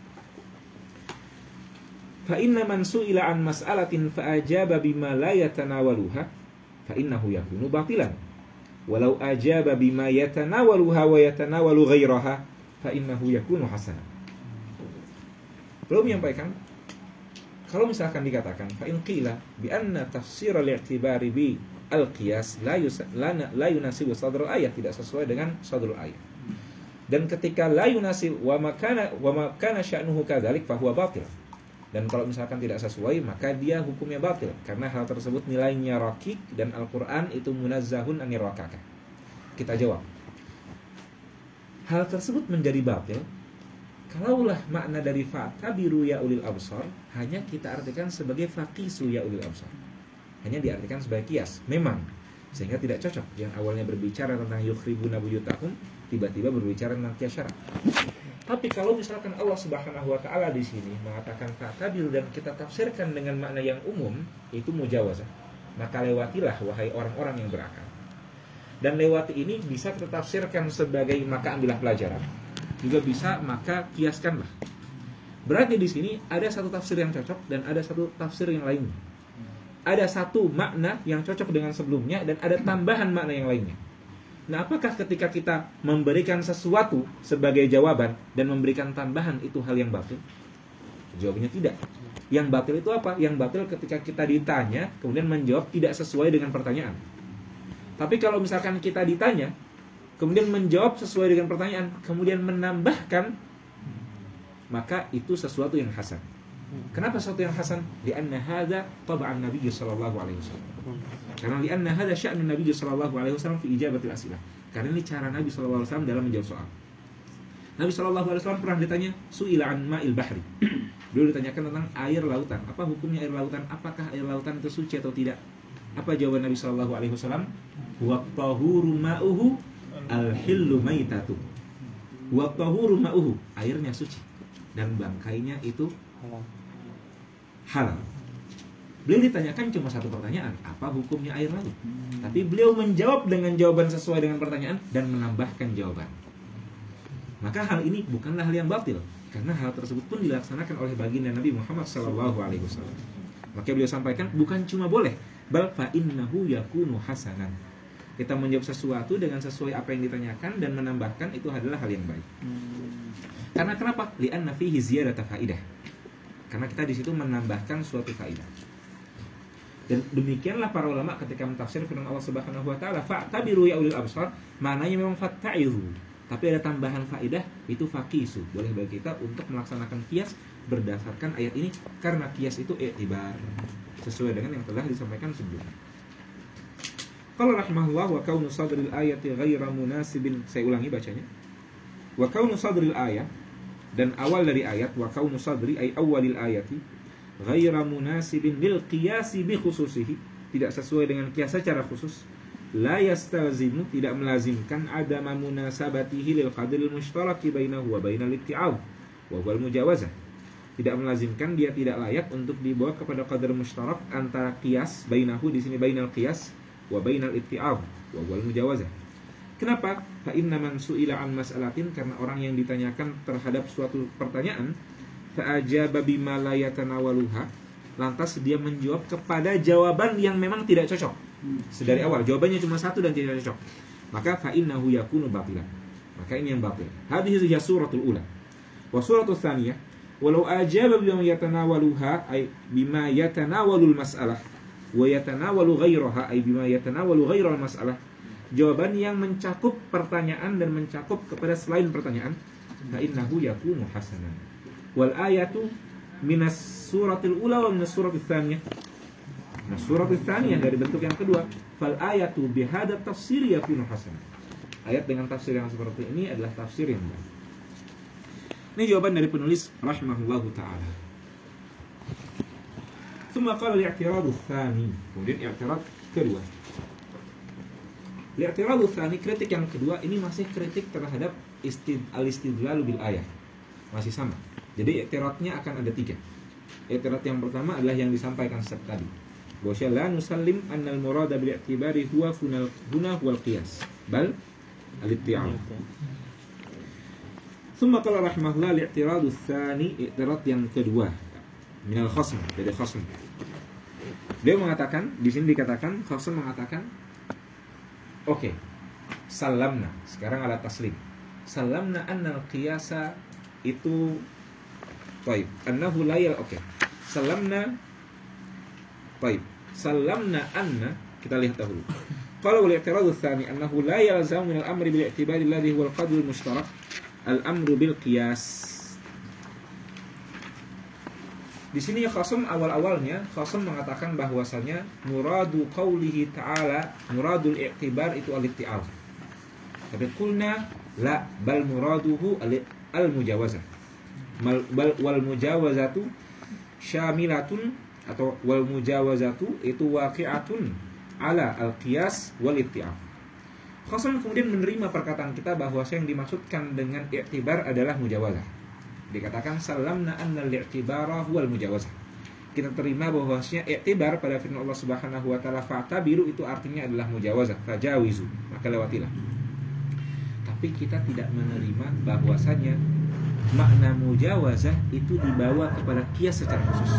Fa inna man su'ila an mas'alatin fa ajaba bima la yatanawaluha fa innahu yakunu batilan. Walau ajaba bima yatanawaluha wa yatanawalu ghairaha fa innahu yakunu hasana. Belum menyampaikan, kalau misalkan dikatakan fa in qila bi anna tafsir al-i'tibari bi al-qiyas la la, la yunasibu sadrul ayat, tidak sesuai dengan sadrul ayat. Dan ketika la yunasib wa makana wa makana sya'nuhu kadzalik fa huwa batil. Dan kalau misalkan tidak sesuai, maka dia hukumnya batil, karena hal tersebut nilainya rakik dan Al-Quran itu munazzahun anir rakakah. Kita jawab, hal tersebut menjadi batil kalaulah makna dari fa'tabiru ya ulil absar hanya kita artikan sebagai faqisu ya ulil absar, hanya diartikan sebagai kias. Memang sehingga tidak cocok yang awalnya berbicara tentang yukhribuna buyutahum tiba-tiba berbicara tentang kias syara. Tapi kalau misalkan Allah Subhanahu wa taala di sini mengatakan fa'tabiru dan kita tafsirkan dengan makna yang umum, itu mujawazah, maka lewatilah wahai orang-orang yang berakal. Dan lewati ini bisa kita tafsirkan sebagai maka ambillah pelajaran. Juga bisa maka kiaskanlah. Berarti di sini ada satu tafsir yang cocok dan ada satu tafsir yang lainnya. Ada satu makna yang cocok dengan sebelumnya dan ada tambahan makna yang lainnya. Nah, apakah ketika kita memberikan sesuatu sebagai jawaban dan memberikan tambahan itu hal yang batil? Jawabannya tidak. Yang batil itu apa? Yang batil ketika kita ditanya kemudian menjawab tidak sesuai dengan pertanyaan. Tapi kalau misalkan kita ditanya kemudian menjawab sesuai dengan pertanyaan, kemudian menambahkan, maka itu sesuatu yang hasan. Kenapa sesuatu yang hasan? Lianna hadza tab'an Nabi sallallahu alaihi wasallam. Karena lianna hadza sya'nu Nabi sallallahu alaihi wasallam fi ijabatil as'ilah. Karena ini cara Nabi sallallahu alaihi wasallam dalam menjawab soal. Nabi sallallahu alaihi wasallam pernah ditanya su'ila an ma'il bahri. Beliau ditanyakan tentang air lautan. Apa hukumnya air lautan? Apakah air lautan itu suci atau tidak? Apa jawaban Nabi sallallahu alaihi wasallam? Wa tahuru ma'uhu al-hillu maitatu. Wa tahuru ma'uhu, airnya suci dan bangkainya itu halal. Beliau ditanyakan cuma satu pertanyaan, apa hukumnya air laut? Tapi beliau menjawab dengan jawaban sesuai dengan pertanyaan dan menambahkan jawaban. Maka hal ini bukanlah hal yang batil, karena hal tersebut pun dilaksanakan oleh baginda Nabi Muhammad sallallahu alaihi wasallam. Maka beliau sampaikan bukan cuma boleh, bal fa innahu yakunu hasanan. Kita menjawab sesuatu dengan sesuai apa yang ditanyakan dan menambahkan itu adalah hal yang baik. Karena kenapa? Li'anna fihi ziyadata faidah. Karena kita di situ menambahkan suatu faidah. Dan demikianlah para ulama ketika mentafsir firman Allah Subhanahu wa taala, fa'tabiru ya ulil absar, maknanya memang fatta'izu. Tapi ada tambahan faidah, itu faqisu. Boleh bagi kita untuk melaksanakan qiyas berdasarkan ayat ini, karena qiyas itu i'tibar, sesuai dengan yang telah disampaikan sebelumnya. Qala rahimahullah wa kaunu sadril ayati ghaira munasibin. Saya ulangi bacanya. Wa kaunu sadril ayat, dan awal dari ayat, wa kaunu sadri ay awalil ayati ghaira munasibin lil qiyasi bi khususihi, tidak sesuai dengan qiyas secara khusus. La yastalzimu, tidak melazimkan adama munasabatihi lil qadril mushtaraki bainahu wa bainal itti'ab wa huwal mujawazah. Tidak melazimkan, dia tidak layak untuk dibawa kepada qadar mushtarak antara qiyas, bainahu di sini bainal qiyas wa bainal itti'ab wa huwal mujawazah. Kenapa? Fa inna man su'ila an mas'alatin, karena orang yang ditanyakan terhadap suatu pertanyaan, fa ajaba bima la yatanawaluha, lantas dia menjawab kepada jawaban yang memang tidak cocok. Sedari awal jawabannya cuma satu dan tidak cocok, maka fa innahu yakunu batilan. Maka ini yang batil. Hadhihi hiya suratul ula. Wa suratul tsaniyah, walau ajaba bima yatanawaluha ay bima yatanawalul mas'alah wa yatanawalu ghairaha ay bima yatanawalu ghairal mas'alah, jawaban yang mencakup pertanyaan dan mencakup kepada selain pertanyaan, fa innahu yakunu hasanan. Wal ayatu minas suratil ula wa minas suratil tsaniyah. Nah, suratil tsaniyah dari bentuk yang kedua, fal ayatu bihadza tafsir yakunu hasanan. Ayat dengan tafsir yang seperti ini adalah tafsir yang baik. Ini jawaban dari penulis rahimahullahu taala. Tsumma qala al-i'tiradu tsani. Kemudian i'tirad kedua. I'tiradu tsani, kritik yang kedua, ini masih kritik terhadap istid al-istidlal bil ayah. Masih sama. Jadi i'tiradnya akan ada tiga. I'tirad yang pertama adalah yang disampaikan tadi. Bahwa la nusallim annal murada bil i'tibari huwa funal huna wal qiyas. Bal al-itti'al. Tsumma qala rahimahullah al-i'tiradu tsani, i'tirad yang kedua. Minal khasm, dari khasm. Dia mengatakan, di sini dikatakan khasm mengatakan oke. Okay, salamna, sekarang ala taslim. Salamna annal qiyasa itu baik, annahu la yal oke. Okay. Salamna baik. Salamna anna, kita lihat dahulu. Qala wal i'tiradu tsani annahu la yalzamu min al-amri bil i'tibari alladhi huwa al-qadr al-mushtarak al-amru bil qiyas. Di sini ya Khasam awal-awalnya Khasam mengatakan bahwasanya muradu qaulihi ta'ala, muradul i'tibar itu al-itti'al. Tapi qulna la, bal muraduhu al-mujawazah. Bal wal mujawazatu syamilatun, atau wal mujawazatu itu waqi'atun ala al-qiyas wal itti'al. Khasam kemudian menerima perkataan kita bahwa yang dimaksudkan dengan i'tibar adalah mujawazah. Dikatakan salamna anna al-i'tibara huwal mujawazah. Kita terima bahwasanya i'tibar pada firman Allah Subhanahu wa taala fa'tabiru itu artinya adalah mujawazah, fajawizu, maka lewatilah. Tapi kita tidak menerima bahwasanya makna mujawazah itu dibawa kepada qiyas secara khusus.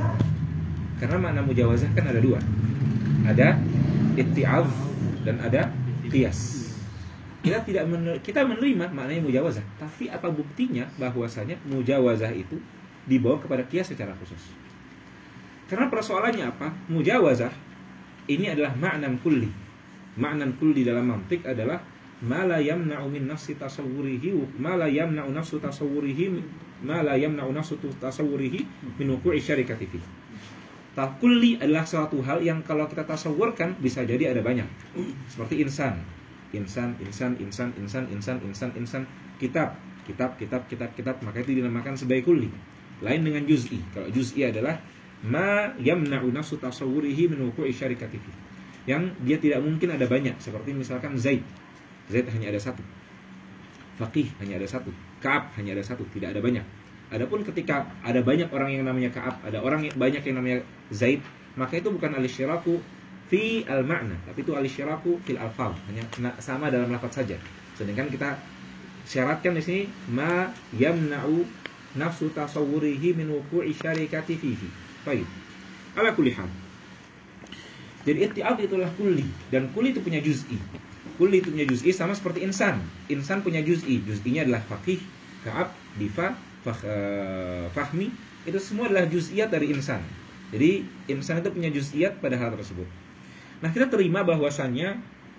Karena makna mujawazah kan ada dua. Ada itti'al dan ada qiyas. Kita tidak mener- kita menerima maknanya mujawazah, tapi apa buktinya bahwasanya mujawazah itu dibawa kepada qiyas secara khusus? Karena persoalannya apa? Mujawazah ini adalah ma'nan kulli. Ma'nan kulli dalam mantik adalah ma la yamna'u min nafsi tasawwurihi, ma la yamna'u nafsu tasawwurihi, ma la yamna'u nafsu tasawwurihi min wuqu'i syarikati fi. Kulli adalah suatu hal yang kalau kita tasawurkan bisa jadi ada banyak. Seperti insan. Insan, insan, insan, insan, insan, insan, insan, kitab, kitab, kitab, kitab, kitab, maka itu dinamakan sebagai kulli. Lain dengan juz'i. Kalau juz'i adalah ma yamna'u nafsu tasawwurihi min wuqu'i syarikati fi. Yang dia tidak mungkin ada banyak, seperti misalkan Zaid. Zaid hanya ada satu. Faqih hanya ada satu. Ka'ab hanya ada satu, tidak ada banyak. Adapun ketika ada banyak orang yang namanya Ka'ab, ada orang yang banyak yang namanya Zaid, maka itu bukan al-isyraku fi al-ma'na, tapi itu al-isyraku fil alfaz, hanya sama dalam lafaz saja. Sedangkan kita syaratkan di sini ma yamna'u nafsu tasawwurihi min wuqu'i syarikati fihi. Baik. Ala kulli hal. Jadi itti'al itulah kulli, dan kulli itu punya juz'i. Kulli itu punya juz'i sama seperti insan. Insan punya juz'i. Juz'inya adalah faqih, ka'ab, difa, fah, uh, fahmi. Itu semua adalah juz'iyat dari insan. Jadi insan itu punya juz'iyat pada hal tersebut. Nah, kita terima bahwasannya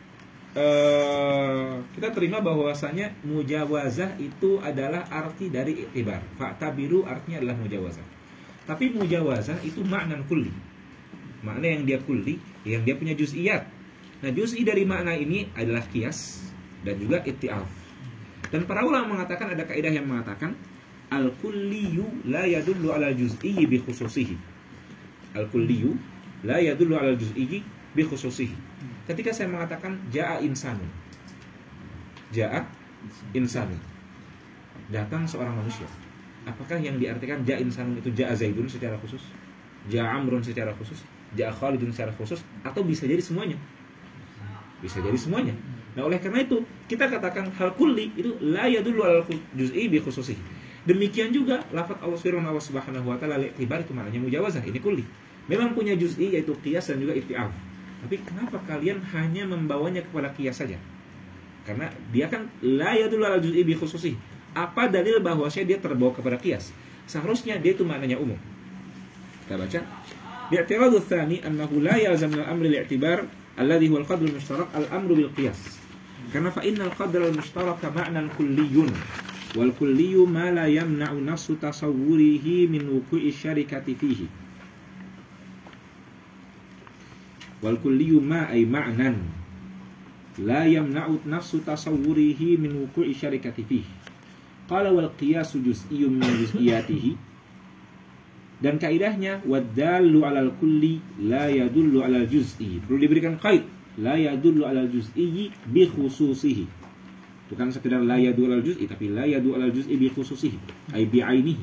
uh, kita terima bahwasannya mujawazah itu adalah arti dari i'tibar. Fa'tabiru artinya adalah mujawazah. Tapi mujawazah itu maknan kulli. Makna yang dia kulli, yang dia punya juz'iyat. Nah, juz'i dari makna ini adalah qiyas dan juga itti'al. Dan para ulama mengatakan, ada kaidah yang mengatakan al-kulliyu la yadullu 'ala al-juz'i bi khususihi. Al-kulliyu la yadullu 'ala al-juz'i bi khususihi. Ketika saya mengatakan ja'a insanun, ja'a insanun, datang seorang manusia, apakah yang diartikan ja'a insanun itu ja'a Zaidun secara khusus, ja'a Amrun secara khusus, ja'a Khalidun secara khusus, atau bisa jadi semuanya? Bisa jadi semuanya. Nah, oleh karena itu kita katakan hal kulli itu la yadullu 'ala juz'i bi khususihi. Demikian juga lafaz Allah firman Allah Subhanahu wa taala i'tibar itu maknanya mujawazah, ini kulli. Memang punya juz'i yaitu qiyas dan juga itti'al. Tapi kenapa kalian hanya membawanya kepada qiyas saja? Karena dia kan la yadullu 'ala juz'i bi khususihi. Apa dalil bahwasanya dia terbawa kepada qiyas? Seharusnya dia itu maknanya umum. Kita baca. Bi'tiradu tsani annahu la yalzamu al-amru al-i'tibar alladhi huwa al-qadr al-mushtarak al-amru bil qiyas. Karena fa innal qadr al-mushtarak ma'nan kulliyun wal kulliyu ma la yamna'u nafsu tasawwurihi min wuqu'i syarikati fihi. Wal kulliyu ma ay ma'nan la yamna'u nafsu tasawwurihi min wuqu'i syarikati fihi. Qala wal qiyasu juz'iyyun min juz'iyatihi. Dan kaidahnya wadallu 'alal kulli la yadullu 'alal juz'i. Perlu diberikan qaid, la yadullu 'alal juz'i bi khususihi. Bukan sekedar la yadu alal juz'i, tapi la yadu alal juz'i bi khususihi, ay bi ainihi.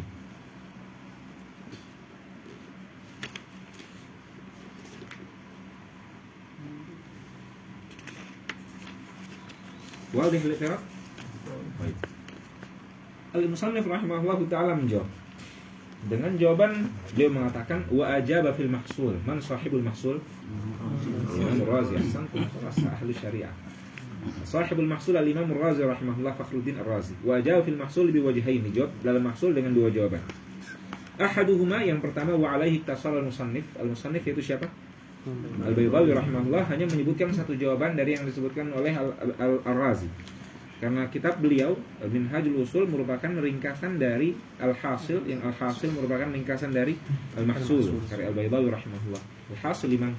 Wadih al-i'tiraf? Baik. Al-musannif rahimahullahu ta'ala menjawab dengan jawaban, beliau mengatakan wa ajaba fil mahsul. Man sahibul mahsul? Imam Ar-Razi, ahsantum, ahli syariah. Sahibul mahsul al-Imam Ar-Razi rahimahullah, Fakhruddin Ar-Razi. Wa ajaba fil mahsul bi wajhaini, jawab dalam mahsul dengan dua jawaban. Ahaduhuma, yang pertama, wa alaihi tasal al-musannif. Al-musannif yaitu siapa? Al-Baydawi rahimahullah hanya menyebutkan satu jawaban dari yang disebutkan oleh Al-Razi. Karena kitab beliau Minhajul Usul merupakan ringkasan dari Al-Hasil, yang Al-Hasil merupakan ringkasan dari Al-Mahsul karya Al-Baydawi rahimahullah. Al-Hasil liman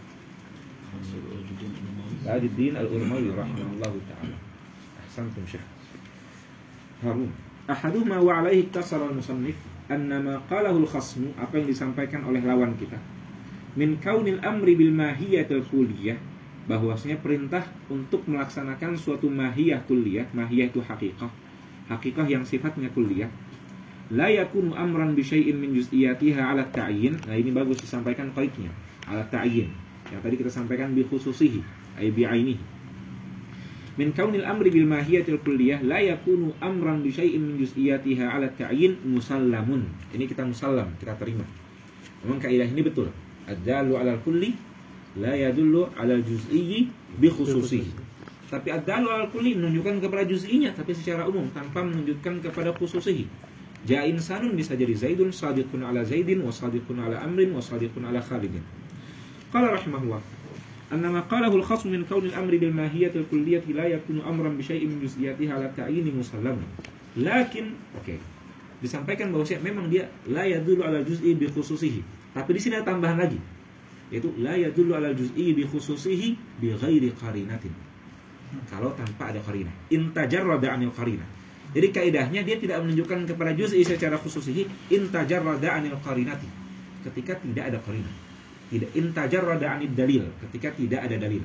Al-Ajiddin Al-Urmawi rahimahullahu ta'ala. Ahsantum Syekh Harun. Ahaduhuma wa alaihi iktasara al-musannif annama qalahu al-khasmu, apa yang disampaikan oleh lawan kita, min kaunil amri bil mahiyatil kulliyah, bahwasanya perintah untuk melaksanakan suatu mahiyah kulliyah. Mahiyah itu hakikah, hakikah yang sifatnya kulliyah. La yakunu amran bi syai'in min juz'iyatiha 'ala ta'yin. Nah, ini bagus disampaikan qaidnya, 'ala ta'yin. Yang tadi kita sampaikan bi khususihi, ay bi 'ainihi. Min kaunil amri bil mahiyatil kulliyah la yakunu amran bi syai'in min juz'iyatiha 'ala ta'yin musallamun. Ini kita musallam, kita terima. Memang kaidah ini betul. Ad-dalu 'alal kulli la yadullu 'alal juz'i bi khususihi. Tapi ad-dalu 'alal kulli menunjukkan kepada juz'inya, tapi secara umum tanpa menunjukkan kepada khususihi. Ja'a insanun bisa jadi Zaidun sadiqun 'ala Zaidin wa sadiqun 'ala Amrin wa sadiqun 'ala Khalidin. Qala rahimahullah, annama qalahu al-khasm min kaunil amri bil mahiyatil kulliyati la yakunu amran bi syai'in min juz'iyatiha 'ala ta'yini musallam. Lakin, oke. Okay, disampaikan bahwa memang dia la yadullu 'alal juz'i bi khususihi. Tapi di sini ada tambahan lagi, yaitu la yadullu 'alal juz'i bi khususihi bi ghairi qarinatin. Kalau tanpa ada qarinah, in tajarrada 'anil qarinah. Jadi kaidahnya dia tidak menunjukkan kepada juz'i secara khususihi in tajarrada 'anil qarinati, ketika tidak ada qarinah. Tidak in tajarrada 'anid dalil, ketika tidak ada dalil.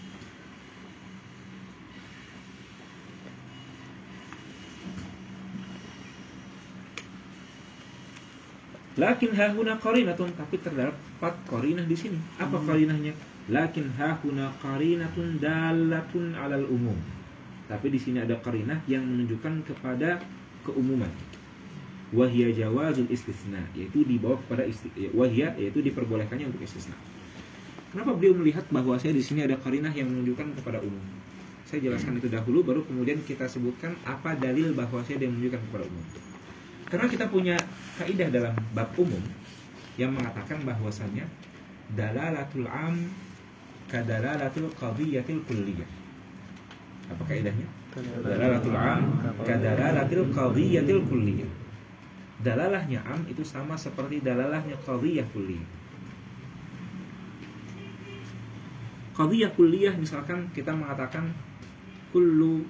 Lakin hahuna qarinatun, tapi terdapat qarinah di sini. Apa qarinahnya? Lakin hahuna qarinatun dalatun 'alal umum. Tapi di sini ada qarinah yang menunjukkan kepada keumuman. Wa hiya jawazul istisna, yaitu dibawa kepada istisna. Wa hiya, yaitu diperbolehkannya untuk istisna. Kenapa beliau melihat bahwa saya di sini ada qarinah yang menunjukkan kepada umum? Saya jelaskan itu dahulu, baru kemudian kita sebutkan apa dalil bahwa saya dia menunjukkan kepada umum. Karena kita punya kaidah dalam bab umum yang mengatakan bahwasanya dalalatul am kadalalatul qadhiyatil kulliyah. Apa kaidahnya? Dalalatul am kadalalatil qadhiyatil kulliyah. Dalalahnya am itu sama seperti dalalahnya qadhiyah kulliyah. Qadhiyah kulliyah misalkan kita mengatakan kullu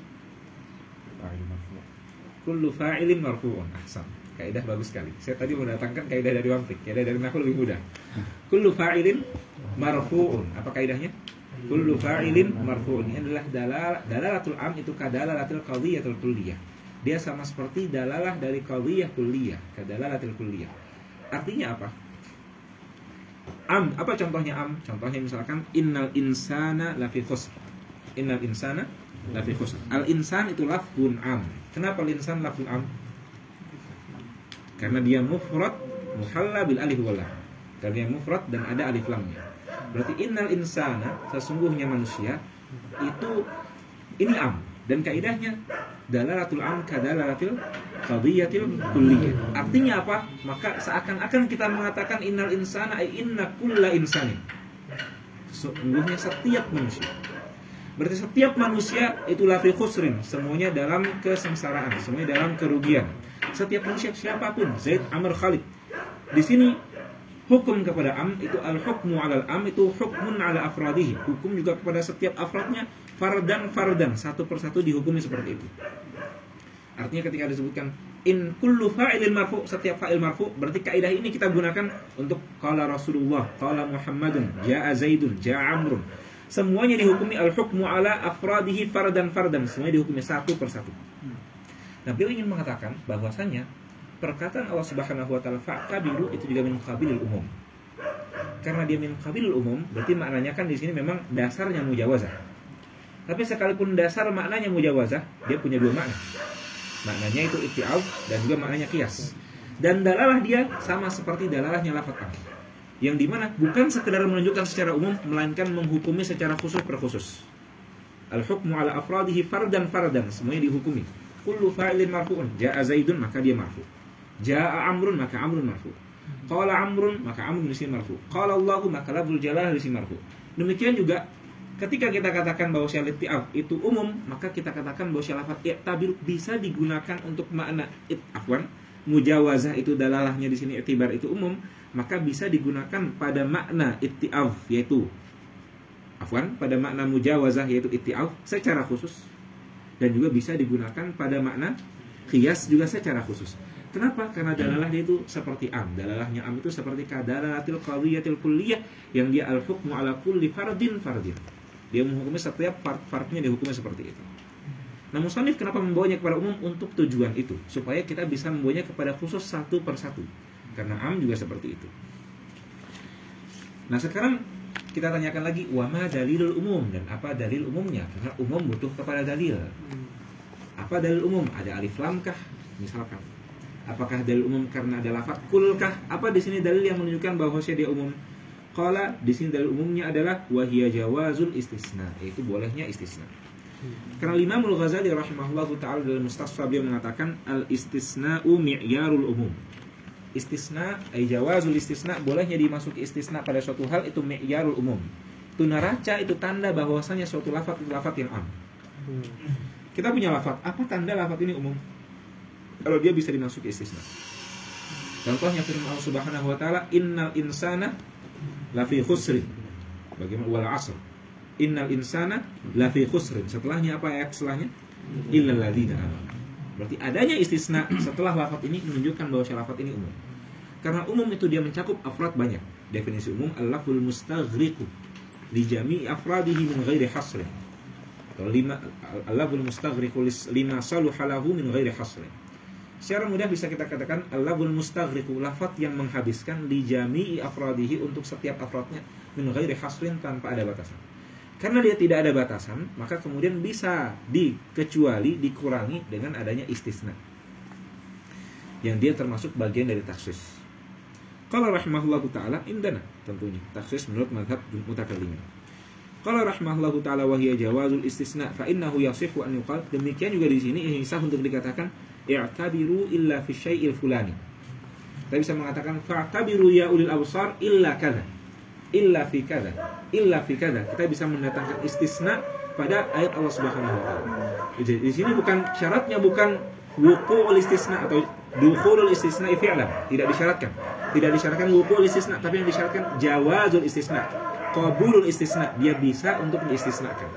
kullu fa'ilin marfu'un. Ahsan. Kaidah bagus sekali. Saya tadi mendatangkan kaidah dari Wamtik. Kaidah dari Nahwu lebih mudah. Kullu fa'ilin marfu'un. Apa kaidahnya? Kullu fa'ilin marfu'un. Ini adalah dalal dalalatul am itu kadalalatul qadhiyatul kulliyah. Dia sama seperti dalalah dari qadhiyah kulliyah, kadalalatul kulliyah. Artinya apa? Am, apa contohnya am? Contohnya misalkan innal insana lafi khusr. Innal insana lafi khusr. Al insan itu lafzun am. Kenapa al-insan lafzun am? Karena dia mufrad muhalla bil alif wal lam. Karena dia mufrad dan ada alif lamnya. Berarti innal insana, sesungguhnya manusia itu ini am, dan kaidahnya dalalatul am kadalalatil qadhiyatil kulliyah. Artinya apa? Maka seakan-akan kita mengatakan innal insana ay inna kulla insanin. Sesungguhnya setiap manusia. Berarti setiap manusia itu lafi khusrin, semuanya dalam kesengsaraan, semuanya dalam kerugian. Setiap manusia siapapun, Zaid, Amr, Khalid. Di sini hukum kepada am itu al-hukmu 'alal am itu hukmun 'ala afradihi. Hukum juga kepada setiap afradnya fardan fardan, satu persatu dihukumi seperti itu. Artinya ketika disebutkan in kullu fa'ilin marfu', setiap fa'il marfu', berarti kaidah ini kita gunakan untuk qala Rasulullah, qala Muhammadun, ja'a Zaidun, ja'a Amrun. Semuanya dihukumi al-hukmu ala afradihi fardan fardan, semuanya dihukumi satu persatu. Nah, beliau ingin mengatakan bahwasanya perkataan Allah Subhanahu wa taala fa'tabiru itu juga min qabilil umum. Karena dia min qabilil umum, berarti maknanya kan di sini memang dasarnya mujawazah. Tapi sekalipun dasar maknanya mujawazah, dia punya dua makna. Maknanya itu itti'ab dan juga maknanya qiyas. Dan dalalah dia sama seperti dalalahnya lafaz am. Yang dimana bukan sekedar menunjukkan secara umum, melainkan menghukumi secara khusus per khusus. Al-hukmu ala afradihi fardan fardan, semuanya dihukumi. Kullu fa'ilin marfu'un, ja'a Zaidun maka dia marfu'. Ja'a Amrun maka Amrun marfu'. Qala Amrun maka Amrun di sini marfu'. Qala Allahu maka lafzul jalalah di sini marfu'. Demikian juga ketika kita katakan bahwa syarat i'tiaf itu umum, maka kita katakan bahwa syarat i'tabir bisa digunakan untuk makna it afwan. Mujawazah itu dalalahnya di sini i'tibar itu umum, maka bisa digunakan pada makna itti'af yaitu afwan pada makna mujawazah yaitu itti'af secara khusus, dan juga bisa digunakan pada makna qiyas juga secara khusus. Kenapa? Karena dalalahnya itu seperti am. Dalalahnya am itu seperti kadalalatil qadhiyatil kulliyah yang dia al-hukmu ala kulli fardin fardin. Dia menghukumi setiap part-partnya dihukumi seperti itu. Nah, musannif kenapa membawanya kepada umum? Untuk tujuan itu, supaya kita bisa membawanya kepada khusus satu persatu. Karena am juga seperti itu. Nah, sekarang kita tanyakan lagi, wama dalilul umum, dan apa dalil umumnya? Karena umum butuh kepada dalil. Apa dalil umum? Ada alif lam kah? Misalkan. Apakah dalil umum karena ada lafaz kul kah? Apa di sini dalil yang menunjukkan bahwa dia umum? Qala, di sini dalil umumnya adalah wahiya jawazul istisna, yaitu bolehnya istisna. Karena Imam Al-Ghazali rahimahullahu ta'ala dalam Mustasfa beliau mengatakan al-istisna'u mi'yarul umum. Istisna, ay jawazul istisna, bolehnya dimasuki istisna pada suatu hal itu mi'yarul umum. Itu naraca, itu tanda bahwasanya suatu lafaz itu lafaz yang am. Kita punya lafaz, apa tanda lafaz ini umum? Kalau dia bisa dimasuki istisna. Contohnya firman Allah Subhanahu wa taala, innal insana lafi khusrin. Bagaimana wal 'asr. Innal insana lafi khusrin. Setelahnya apa ayat setelahnya? Illal ladzina amanu. Berarti adanya istisna setelah lafaz ini menunjukkan bahwa lafaz ini umum. Karena umum itu dia mencakup afrad banyak. Definisi umum al-lafzul mustaghriqu li jami'i afradihi min ghairi hasrin. Atau lima al-lafzul mustaghriqu lima saluhalahu min ghairi hasrin. Secara mudah bisa kita katakan al-lafzul mustaghriqu, lafaz yang menghabiskan li jami'i afradihi untuk setiap afradnya min ghairi hasrin tanpa ada batasan. Karena dia tidak ada batasan, maka kemudian bisa dikecuali, dikurangi dengan adanya istisna, yang dia termasuk bagian dari taksis. Qala rahimahullahu ta'ala indana, tentunya taksis menurut mazhab mutakallimin. Qala rahimahullahu ta'ala wa hiya jawazul istisna fa innahu yasihu an yuqal. Demikian juga di sini ini sah untuk dikatakan i'tabiru illa fi syai'il fulani. Kita bisa mengatakan fa'tabiru ya ulil absar illa kadza. Illa fi kadza, illa fi kadza. Kita bisa mendatangkan istisna pada ayat Allah Subhanahu wa taala. Jadi di sini bukan syaratnya bukan wuqu'ul istisna atau dukhulul istisna fi'lan, tidak disyaratkan. Tidak disyaratkan wuqu'ul istisna, tapi yang disyaratkan jawazul istisna, qabulul istisna, dia bisa untuk diistisnakan.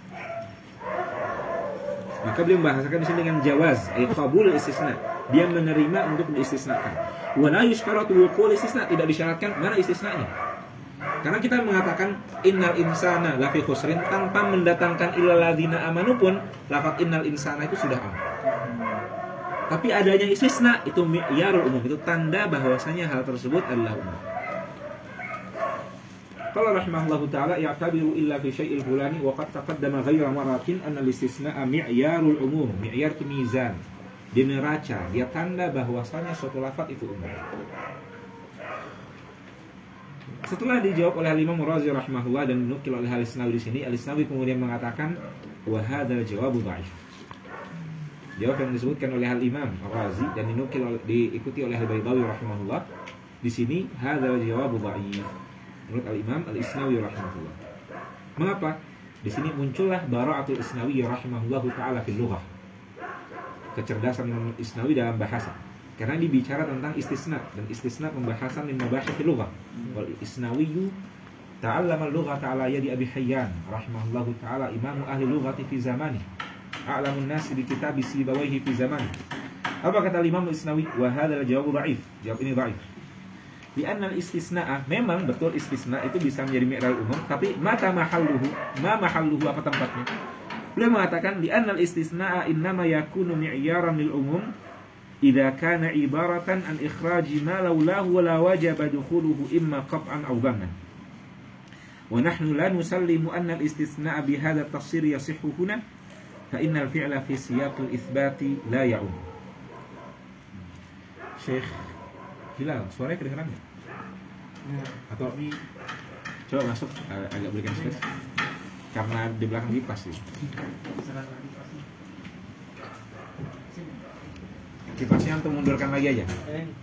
Maka beliau membahasakan di sini dengan jawaz, ay qabulul istisna, dia menerima untuk diistisnakan. Wa la yushtaratu wuqu'ul istisna, tidak disyaratkan mana istisnanya. Karena kita mengatakan innal insana lafi khusrin tanpa mendatangkan illal ladzina amanu pun lafaz innal insana itu sudah am. Tapi adanya istisna itu mi'yarul umum, itu tanda bahwasanya hal tersebut adalah umum. Qala rahimahullahu ta'ala ya'tabiru illa fi syai'il fulani wa qad taqaddama ghayra maratin anna al-istisna'a mi'yarul umum. Mi'yar itu mizan, dia neraca, dia tanda bahwasanya suatu lafaz itu umum. Setelah dijawab oleh Al-Imam Razi rahimahullah dan dinukil oleh Al-Isnawi di sini, Al-Isnawi kemudian mengatakan wa hadzal jawabu dhaif. Jawab yang disebutkan oleh Al-Imam Razi dan dinukil oleh, diikuti oleh Al-Baydawi rahimahullah di sini hadzal jawabu dhaif. Menurut Al-Imam Al-Isnawi rahimahullah. Mengapa? Di sini muncullah bara'atul Isnawi rahimahullahu taala fil lughah. Kecerdasan Isnawi dalam bahasa. Karena ini bicara tentang istisna, dan istisna pembahasan min mabahithil lughah. Wal Isnawiyyu ta'allama al-lughata ala yadi Abi Hayyan rahimahullahu ta'ala imamu ahli lughati fi zamani. A'lamun nasi bi kitab Sibawayhi fi zamani. Apa kata Imam Isnawi? Wa hadzal jawabu dhaif. Jawab ini dhaif. Li'anna al-istisna'a, memang betul istisna itu bisa menjadi mi'ral umum, tapi mata mahalluhu, ma mahalluhu apa tempatnya? Beliau mengatakan li'anna al-istisna'a innama yakunu mi'yaran lil umum idza kana ibaratan an ikhraji ma laulahu wa la wajaba dukhuluhu imma qat'an aw dhannan. Wa nahnu la nusallimu anna al-istisna'a bi hadha at-tafsir yasihhu huna fa inna al-fi'la fi siyaq al-itsbati la ya'um. Syekh Hilal, suaranya kedengeran nggak? Ya. Atau ini coba masuk agak berikan space karena di belakang kipas sih. Kipasnya untuk mundurkan lagi aja.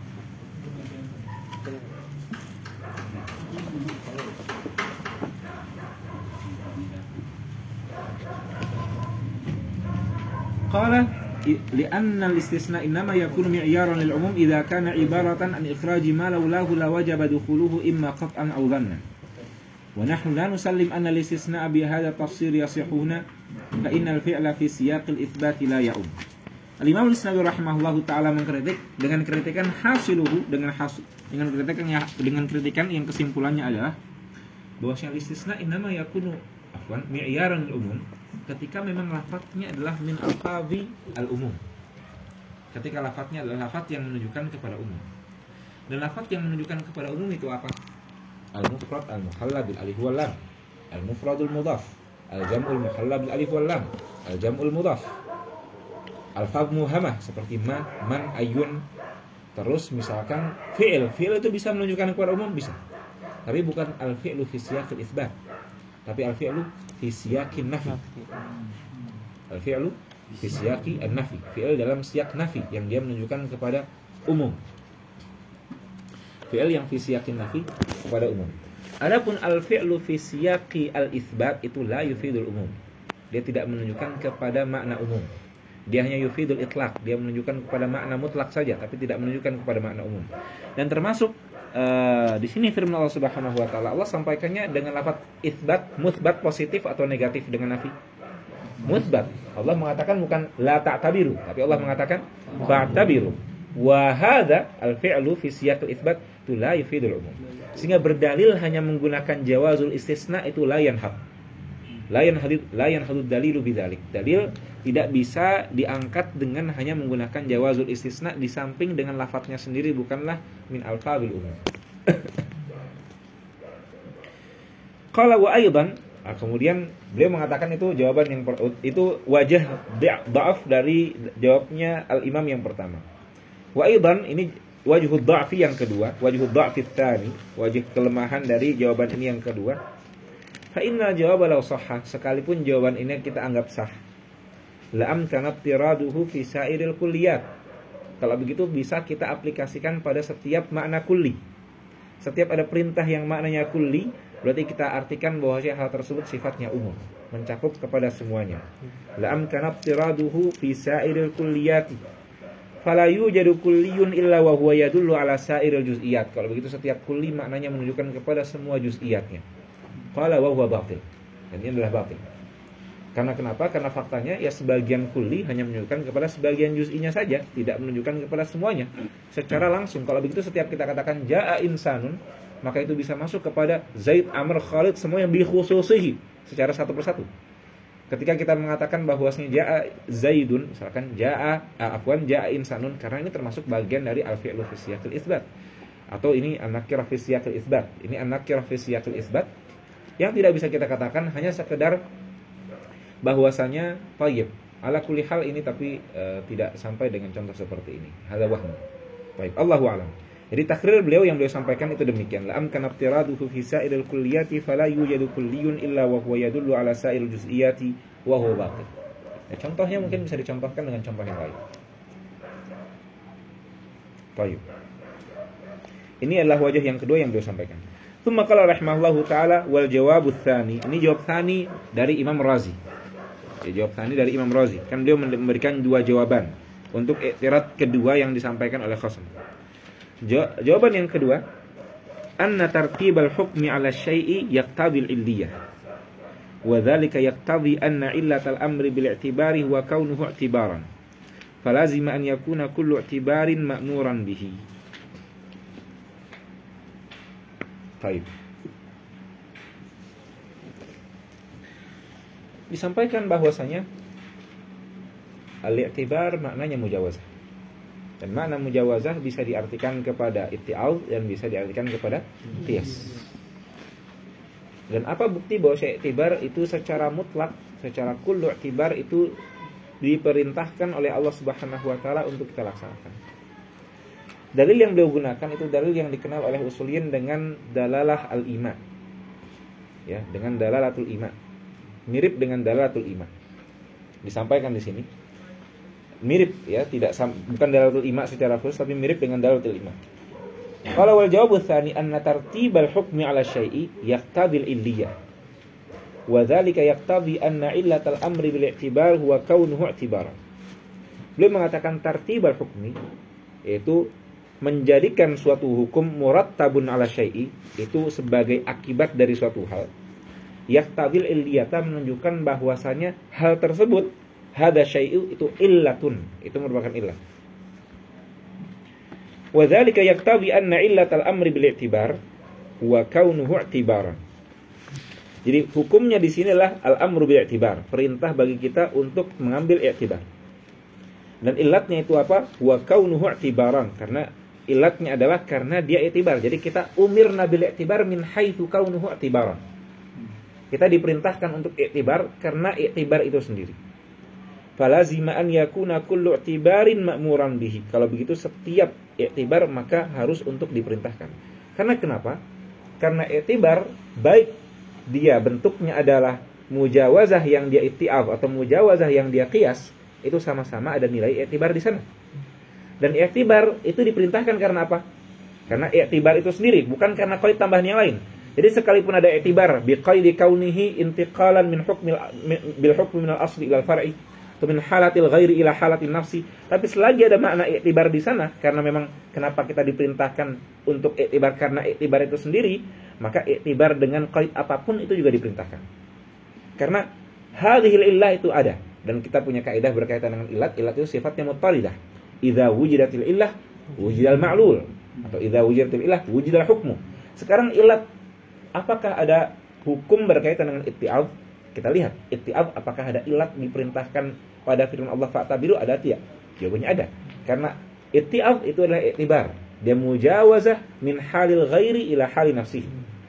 Qala li'anna al-istisna innama yakunu mi'yaran lil umum idza kana ibaratan an ikhraji ma laulahu la wajaba dukhuluhu imma qat'an aw dhannan. Wa nahnu la nusallim anna al-istisna bi hadha tafsir yasihuna fa innal fi'la fi siyaq al-itsbat la ya'um. Al-Imam Al-Isnawi rahimahullahu taala mengkritik dengan kritikan hasiluhu dengan hasil dengan kritikan yang dengan kritikan yang kesimpulannya adalah bahwa al-istisna innama yakunu afwan mi'yaran lil umum ketika memang lafadznya adalah min alfazi al-umum. Ketika lafadznya adalah lafadz yang menunjukkan kepada umum. Dan lafadz yang menunjukkan kepada umum itu apa? Al-mufrad al-muhalla bil alif wal lam, al-mufradul mudhaf, al-jam'ul muhalla bil alif wal lam, al-jam'ul mudhaf. Al-fadh muhamah seperti ma, man, ayun. Terus misalkan fi'il, fi'il itu bisa menunjukkan kepada umum bisa. Tapi bukan al-fi'lu fi siyaqil itsbat. Tapi al-fi'lu fi siyaqin nafi. Al-fi'lu fi siyaqi an-nafi. Fi'il dalam siyak nafi yang dia menunjukkan kepada umum. Fi'il yang fi siyaqin nafi kepada umum. Adapun al-fi'lu fi siyaqi al-itsbat itu la yufidul umum. Dia tidak menunjukkan kepada makna umum. Dia hanya yufidul itlaq, dia menunjukkan kepada makna mutlak saja, tapi tidak menunjukkan kepada makna umum. Dan termasuk uh, di sini firman Allah Subhanahu wa taala, Allah sampaikannya dengan lafaz itsbat, mutsbat positif atau negatif dengan nafi. Mutsbat. Allah mengatakan bukan la ta'tabiru, tapi Allah mengatakan fa'tabiru. Wa hadza al-fi'lu fi siyaqil itsbat tu la yufidul umum. Sehingga berdalil hanya menggunakan jawazul istisna itu la yanhab. La yanhadid la yanhadud dalilu bidzalik. Dalil tidak bisa diangkat dengan hanya menggunakan jawazul istisna di samping dengan lafadznya sendiri bukanlah min alfazil umum. Qala wa aidan, nah, kemudian beliau mengatakan itu jawaban yang per, itu wajah dha'af dari jawabnya al-imam yang pertama. Wa aidan ini wajhud dha'fi yang kedua, wajhud dha'fi tsani, wajah kelemahan dari jawaban ini yang kedua. Fa inna jawab law sahha, sekalipun jawaban ini kita anggap sah. La amkanat tiraduhu fi sairil kulliyat. Kalau begitu bisa kita aplikasikan pada setiap makna kulli. Setiap ada perintah yang maknanya kulli, berarti kita artikan bahwa hal tersebut sifatnya umum, mencakup kepada semuanya. La amkanat tiraduhu fi sairil kulliyati. Fala yujadu kulliyun illa wa huwa yadullu ala sairil juz'iyat. Kalau begitu setiap kulli maknanya menunjukkan kepada semua juz'iyatnya. Qala wa huwa batil. Dan ini adalah batil. Karena kenapa? Karena faktanya ya sebagian kulli hanya menunjukkan kepada sebagian juz'inya saja, tidak menunjukkan kepada semuanya secara langsung. Kalau begitu setiap kita katakan jaa insanun, maka itu bisa masuk kepada Zaid, Amr, Khalid, semua yang bi khususihi secara satu persatu. Ketika kita mengatakan bahwasanya jaa Zaidun, misalkan jaa afwan jaa insanun, karena ini termasuk bagian dari al-fi'lu fi siyaqil itsbat. Atau ini an-nakirah fi siyaqil itsbat. Ini an-nakirah fi siyaqil itsbat yang tidak bisa kita katakan hanya sekedar bahwasanya thayyib. Ala kulli hal ini tapi e, tidak sampai dengan contoh seperti ini. Hadza wahm. Baik, Allahu a'lam. Jadi takrir beliau yang beliau sampaikan itu demikian. La amkan iftiraduhu fi sa'iril kulliyati fala yujadu kulliyun illa wa huwa yadullu ala sa'iril juz'iyati wa huwa batil. Ya, contohnya mungkin bisa dicontohkan dengan contoh yang lain. Baik. Ini adalah wajah yang kedua yang beliau sampaikan. Tsumma qala rahimahullahu taala wal jawabut tsani. Ini jawab tsani dari Imam Razi. Ya, jawab tsani dari Imam Razi. Kan beliau memberikan dua jawaban untuk i'tirad kedua yang disampaikan oleh Qasim. Jawaban yang kedua, anna tartibal hukmi 'ala syai'i yaqtadil illiyah. Wa dzalika yaqtadi anna illatal amri bil i'tibari huwa kaunuhu i'tibaran. Falazima an yakuna kullu i'tibarin ma'muran bihi. Baik. Disampaikan bahwasanya al-i'tibar maknanya mujawazah. Dan makna mujawazah bisa diartikan kepada itti'al dan bisa diartikan kepada qiyas. Dan apa bukti bahwa i'tibar itu secara mutlak, secara kullu i'tibar itu diperintahkan oleh Allah Subhanahu wa taala untuk kita laksanakan. Dalil yang beliau gunakan itu dalil yang dikenal oleh usuliyin dengan dalalah al-ima. Ya, dengan dalalatul ima. Mirip dengan dalalatul ima. Disampaikan di sini. Mirip ya, tidak sam- bukan dalalatul ima secara khusus tapi mirip dengan dalalatul ima. Qala wal jawabu tsani anna tartibal hukmi 'ala syai'i yaqtabil illiyah. Wa dzalika yaqtabi anna illatal amri bil i'tibar huwa kaunuhu i'tibaran. Beliau mengatakan tartibal hukmi yaitu menjadikan suatu hukum murattabun 'ala syai'i itu sebagai akibat dari suatu hal. Yaqtabil illiyata menunjukkan bahwasanya hal tersebut hada syai'u itu illatun, itu merupakan illah. Wa dzalika yaqtabi anna illatal amri bil i'tibar huwa kaunuhu i'tibaran. Jadi hukumnya di sinilah al-amru bil i'tibar, perintah bagi kita untuk mengambil i'tibar. Dan illatnya itu apa? Huwa kaunuhu i'tibaran, karena illatnya adalah karena dia i'tibar. Jadi kita umirna bil i'tibar min haitsu kaunuhu i'tibaran. Kita diperintahkan untuk i'tibar karena i'tibar itu sendiri. Falazima an yakuna kullu i'tibarin ma'muran bihi. Kalau begitu setiap i'tibar maka harus untuk diperintahkan. Karena kenapa? Karena i'tibar baik dia bentuknya adalah mujawazah yang dia itti'af atau mujawazah yang dia qiyas, itu sama-sama ada nilai i'tibar di sana. Dan i'tibar itu diperintahkan karena apa? Karena i'tibar itu sendiri, bukan karena qaid tambahan yang lain. Jadi sekalipun ada i'tibar bi qaidi kaunihi intiqalan min hukmil bil hukmi min al-asli ila al-far'i atau min halatil ghairi ila halatin nafsi, tapi selagi ada makna i'tibar di sana, karena memang kenapa kita diperintahkan untuk i'tibar karena i'tibar itu sendiri, maka i'tibar dengan qaid apapun itu juga diperintahkan. Karena hadhil illah itu ada, dan kita punya kaidah berkaitan dengan ilat. Ilat itu sifatnya muttaridah. Idza wujidatil illah wujidal ma'lul, atau idza wujidatil illah wujidal hukmu. Sekarang ilat, apakah ada hukum berkaitan dengan itti'ab? Kita lihat itti'ab, apakah ada ilat diperintahkan pada firman Allah fa'tabiru, ada tidak? Jawabannya ada. Karena itti'ab itu adalah i'tibar. Dia mujawazah min halil ghairi ila hali nafsihi.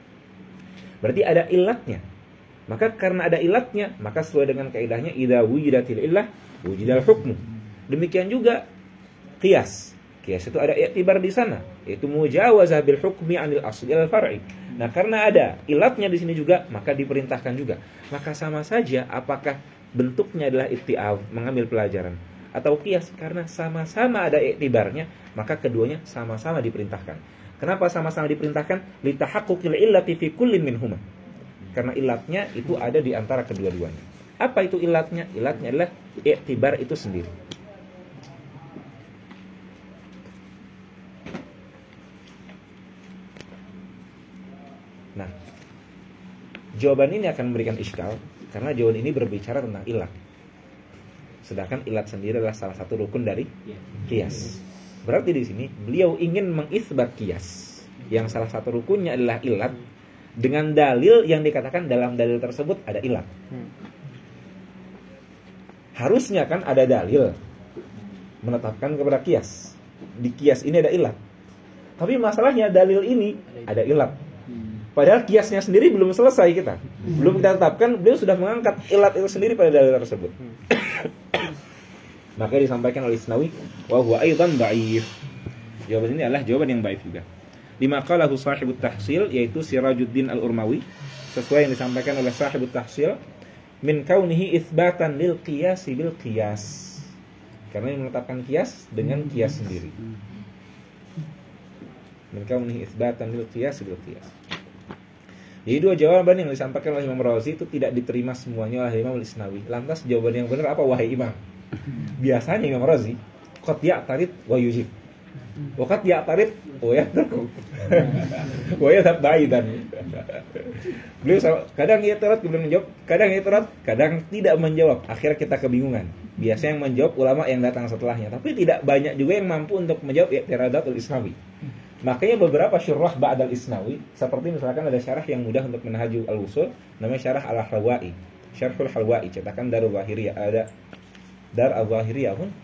Berarti ada ilatnya. Maka karena ada ilatnya, maka sesuai dengan kaidahnya idza wujidatil illah wujidal hukmu. Demikian juga qiyas. Qiyas itu ada i'tibar di sana, yaitu mujawazah bil hukmi 'anil asli al far'i. Nah, karena ada ilatnya di sini juga, maka diperintahkan juga. Maka sama saja apakah bentuknya adalah itti'af, mengambil pelajaran, atau qiyas, karena sama-sama ada i'tibarnya, maka keduanya sama-sama diperintahkan. Kenapa sama-sama diperintahkan? Litahaqquqil illati fi kullin minhuma. Karena ilatnya itu ada di antara kedua-duanya. Apa itu ilatnya? Ilatnya adalah i'tibar itu sendiri. Nah, jawaban ini akan memberikan iskal karena jawaban ini berbicara tentang ilat. Sedangkan ilat sendiri adalah salah satu rukun dari qiyas. Berarti di sini beliau ingin mengisbat qiyas yang salah satu rukunnya adalah ilat dengan dalil yang dikatakan dalam dalil tersebut ada ilat. Harusnya kan ada dalil menetapkan kepada qiyas. Di qiyas ini ada ilat. Tapi masalahnya dalil ini ada ilat. Padahal qiyasnya sendiri belum selesai kita. Belum kita tetapkan, beliau sudah mengangkat ilat itu sendiri pada dalil tersebut. Maka disampaikan oleh Isnawi, wa huwa aidan dhaif. Jawaban ini adalah jawaban yang dhaif juga. Lima qalahu sahibut tahsil, yaitu Sirajuddin Al-Urmawi, sesuai yang disampaikan oleh sahibut tahsil, min kaunihi itsbatan lil qiyas bil qiyas. Karena yang menetapkan qiyas dengan qiyas sendiri. Min kaunihi itsbatan lil qiyas bil qiyas. Jadi dua jawaban yang disampaikan oleh Imam Razi itu tidak diterima semuanya oleh Imam Al-Isnawi. Lantas jawaban yang benar apa, wahai Imam? Biasanya Imam Razi qad ya'tarid wa yujib. Wa qad ya'tarid wa yatruku. Wa yadhab ba'idan. Beliau kadang i'tirad kemudian menjawab, kadang i'tirad, kadang tidak menjawab. Akhirnya kita kebingungan. Biasanya yang menjawab ulama yang datang setelahnya, tapi tidak banyak juga yang mampu untuk menjawab i'tiradatul Isnawi. Makanya beberapa syurah ba'dal Isnawi, seperti misalkan ada syarah yang mudah untuk Minhajul Al-Wusul, namanya syarah Al-Halwa'i, Syarhul Halwa'i, cetakan Darul Zahiriyah, ada Dar Al-Zahiriyah pun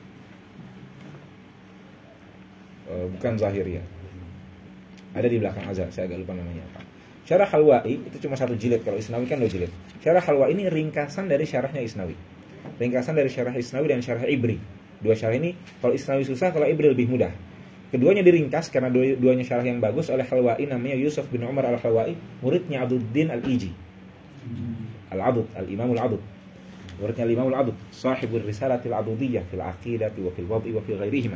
uh, bukan Zahiriyah, ada di belakang azhar, saya agak lupa namanya apa. Syarah Halwa'i itu cuma satu jilid, kalau Isnawi kan dua jilid. Syarah Halwa'i ini ringkasan dari syarahnya Isnawi, ringkasan dari syarah Isnawi dan syarah Ibri. Dua syarah ini, kalau Isnawi susah, kalau Ibri lebih mudah. Keduanya diringkas karena dua, duanya syarah yang bagus oleh Halwa'i, namanya Yusuf bin Umar Al-Halwa'i, muridnya Abduddin Al-Iji, Al-Adud, Al-Imam Al-Adud, muridnya Al-Imam Al-Adud, sahibul risalatil adudiyah fil aqidati wa fil wad'i wa fil ghairihima.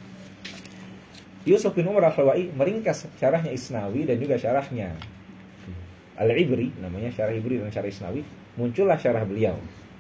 Yusuf bin Umar Al-Halwa'i meringkas syarahnya Isnawi dan juga syarahnya Al-Ibri, namanya syarah Ibri dan syarah Isnawi. Muncullah syarah beliau,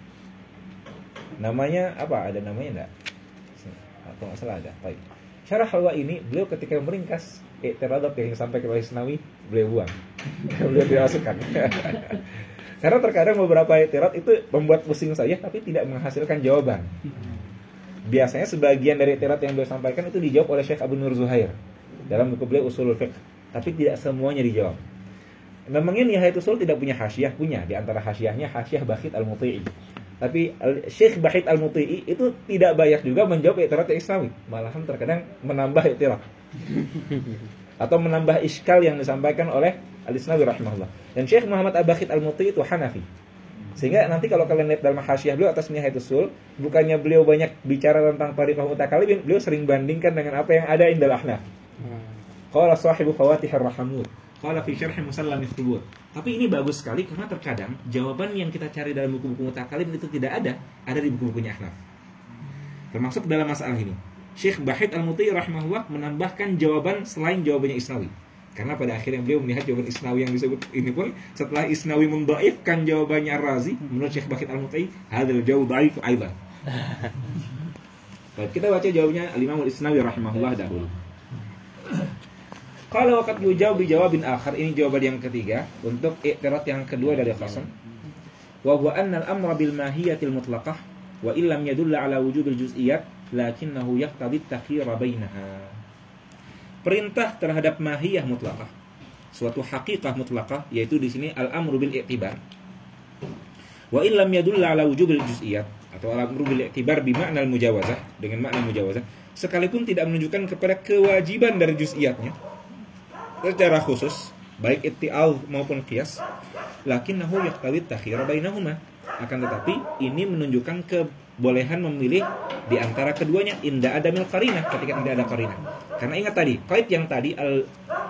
namanya apa? Ada namanya enggak? Atau enggak salah ada. Baik. Syarah Halwa'i ini beliau ketika meringkas i'tiradat yang sampai ke Isnawi, beliau buang. Beliau tidak masukkan. Karena terkadang beberapa i'tirad itu membuat pusing saya tapi tidak menghasilkan jawaban. Biasanya sebagian dari i'tirad yang beliau sampaikan itu dijawab oleh Syekh Abu Nur Zuhair dalam buku beliau Ushulul Fiqh, tapi tidak semuanya dijawab. Memangnya Nihayatul Ushul tidak punya hasyiah? Punya. Di antara hasyiahnya hasyiah Bakhit Al-Muti'i. Tapi Syekh Bakhit Al-Muti'i itu tidak banyak juga menjawab i'tirad Isnawi, malahan terkadang menambah i'tirad atau menambah iskal yang disampaikan oleh Al-Isnawi rahimahullah. Dan Syekh Muhammad Al-Bakhit Al-Muti'i itu Hanafi. Sehingga nanti kalau kalian lihat dalam hasyiah beliau atas Nihayatul Ushul, bukannya beliau banyak bicara tentang tariqah mutakallimin, beliau sering bandingkan dengan apa yang ada indal Ahnaf. Qala sahibu Fawatihir Rahamud, qala fi syarh Musallam Al-Thubut. Tapi ini bagus sekali karena terkadang jawaban yang kita cari dalam buku-buku mutakallim itu tidak ada, ada di buku-bukunya Ahnaf. Termasuk dalam masalah ini, Syekh Bakhit Al-Muti'i rahimahullah menambahkan jawaban selain jawabannya Isnawi. Karena pada akhirnya beliau melihat jawaban Isnawi yang disebut ini pun setelah Isnawi mendhaifkan jawabannya Ar-Razi, menurut Syekh Bakhit Al-Muti'i, hadzal jawab dhaif aidan. Baik, kita baca jawabnya Al-Imam Al-Isnawi rahimahullah dahulu. Kalau waqad yujawab bijawabin akhar, ini jawaban yang ketiga untuk i'tirad yang kedua dari Qasim. Wa huwa anna al-amra bil mahiyatil mutlaqah wa illam yadulla ala wujubil juz'iyat lakinnahu yaqtadi at-takhyir bainaha. Perintah terhadap mahiyah mutlaqah, suatu hakikah mutlaqah, yaitu di sini al-amru bil i'tibar. Wa illam yadulla ala wujubil juz'iyat, atau al-amru bil i'tibar bi ma'na al-mujawazah, dengan makna mujawazah, sekalipun tidak menunjukkan kepada kewajiban dari juz'iyatnya secara khusus, baik itti'al maupun qiyas, lakinnahu yaqtadi at-takhyir bainahuma, akan tetapi ini menunjukkan kebolehan memilih di antara keduanya inda adamil qarinah, ketika tidak ada qarinah. Karena ingat tadi, qaid yang tadi al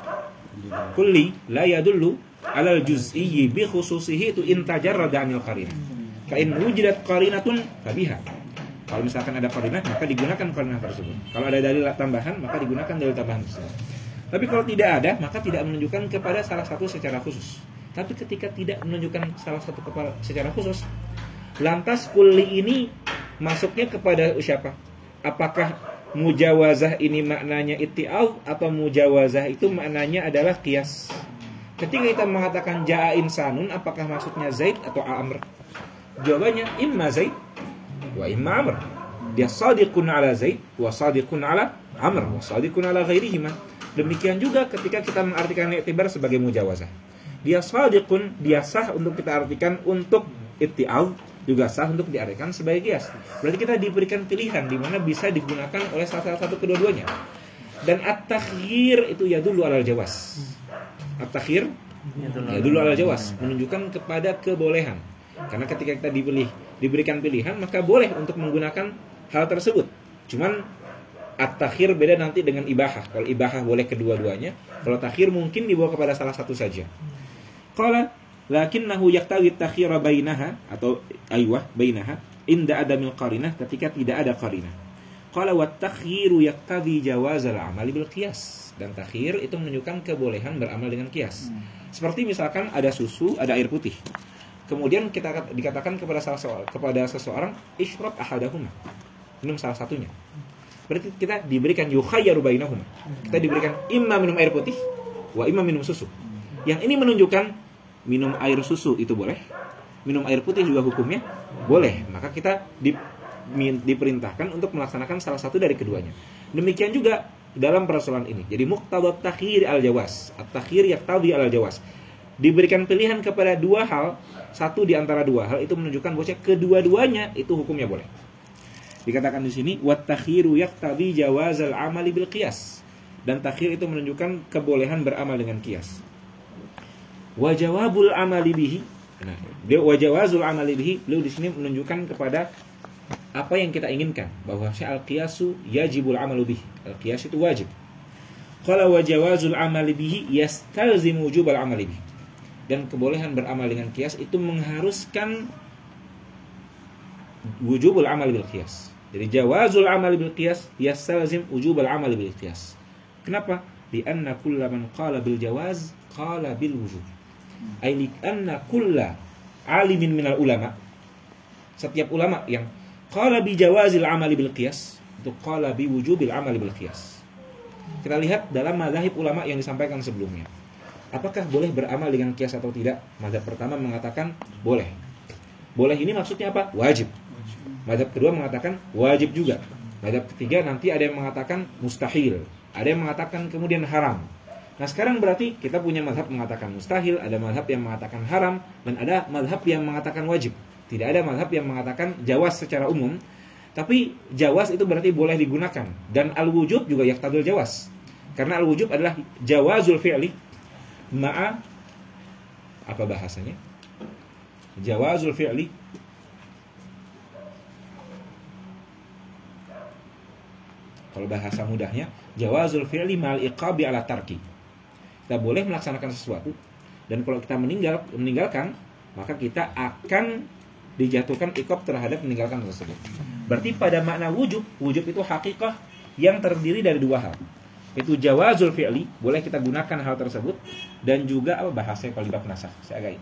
kulli la yadullu alal juz'iyyi bi khususihi itu in tajarrada anil qarinah. Ka in wujidat qarinatun fabiha. Kalau misalkan ada qarinah, maka digunakan qarinah tersebut. Kalau ada dalil tambahan, maka digunakan dalil tambahan tersebut. Tapi kalau tidak ada, maka tidak menunjukkan kepada salah satu secara khusus. Tapi ketika tidak menunjukkan salah satu kepada secara khusus, lantas kulli ini masuknya kepada siapa? Apakah mujawazah ini maknanya itti'al atau mujawazah itu maknanya adalah qiyas? Ketika kita mengatakan ja'a insanun, apakah maksudnya Zaid atau Amr? Jawabannya imma Zaid wa imma Amr. Dia sadiqun ala Zaid wa sadiqun ala Amr wa sadiqun ala ghairihima. Demikian juga ketika kita mengartikan i'tibar sebagai mujawazah. Dia sadiqun, dia sah untuk kita artikan untuk itti'al, juga sah untuk diartikan sebagai qiyas. Berarti kita diberikan pilihan di mana bisa digunakan oleh salah satu kedua-duanya. Dan at-takhyir itu yadullu alal jawaz. At-takhyir yadullu alal jawaz, menunjukkan kepada kebolehan. Karena ketika kita dipilih, diberikan pilihan, maka boleh untuk menggunakan hal tersebut. Cuman at-takhir beda nanti dengan ibahah. Kalau ibahah boleh kedua-duanya, kalau takhir mungkin dibawa kepada salah satu saja. Qala lakinnahu yaqtawi at-takhira bainaha, atau aywah bainaha inda adamil qarinah, ketika tidak ada qarinah. Qala wat takhyiru yaqtadi jawazal amali bil qiyas, dan takhir itu menunjukkan kebolehan beramal dengan qiyas. Seperti misalkan ada susu, ada air putih. Kemudian kita dikatakan kepada salah seorang, kepada seseorang ishrab ahadahuma, minum salah satunya. Berarti kita diberikan yukhayyaru bainahuma. Kita diberikan imma minum air putih wa imma minum susu. Yang ini menunjukkan minum air susu itu boleh, minum air putih juga hukumnya boleh. Maka kita di, min, diperintahkan untuk melaksanakan salah satu dari keduanya. Demikian juga dalam persoalan ini. Jadi muqtadha takhir al-jawaz. At-takhir yaqtadi al-jawaz. Diberikan pilihan kepada dua hal, satu di antara dua hal itu menunjukkan bahwa kedua-duanya itu hukumnya boleh. Dikatakan di sini wat takhiru yaqtadi jawazal amali bil qiyas. Dan takhir itu menunjukkan kebolehan beramal dengan qiyas. Wa jawabul amali bihi. Nah, dia wa jawazul amali bihi, beliau di sini menunjukkan kepada apa yang kita inginkan, bahwa al-qiyasu yajibul amalu bihi. Al-qiyas itu wajib. Qala wa jawazul amali bihi yastalzimu wujubal amali bihi. Dan kebolehan beramal dengan qiyas itu mengharuskan wujubul amali bil qiyas. Jadi jawazul amali bil qiyas yastalzim wujubal amali bil qiyas. Kenapa? Li anna kulla man qala bil jawaz qala bil wujub. Ai li anna kulla alimin minal ulama, setiap ulama yang qala bi jawazil amali bil qiyas itu qala bi wujubil amali bil qiyas. Kita lihat dalam mazhab ulama yang disampaikan sebelumnya. Apakah boleh beramal dengan qiyas atau tidak? Mazhab pertama mengatakan boleh. Boleh ini maksudnya apa? Wajib. Mazhab kedua mengatakan wajib juga. Mazhab ketiga nanti ada yang mengatakan mustahil, ada yang mengatakan kemudian haram. Nah sekarang berarti kita punya mazhab mengatakan mustahil, ada mazhab yang mengatakan haram, dan ada mazhab yang mengatakan wajib. Tidak ada mazhab yang mengatakan jawaz secara umum. Tapi jawaz itu berarti boleh digunakan. Dan al-wujub juga yaqtadul jawaz. Karena al-wujub adalah jawazul fi'li ma'a apa bahasanya? Jawazul fi'li kalau bahasa mudahnya jawazul fi'li ma'al iqabi ala tarki. Kita boleh melaksanakan sesuatu, dan kalau kita meninggal meninggalkan, maka kita akan dijatuhkan iqab terhadap meninggalkan tersebut. Berarti pada makna wujub, wujub itu hakikah yang terdiri dari dua hal. Itu jawazul fi'li, boleh kita gunakan hal tersebut, dan juga apa bahasanya kalau di bab nasakh. Saya agak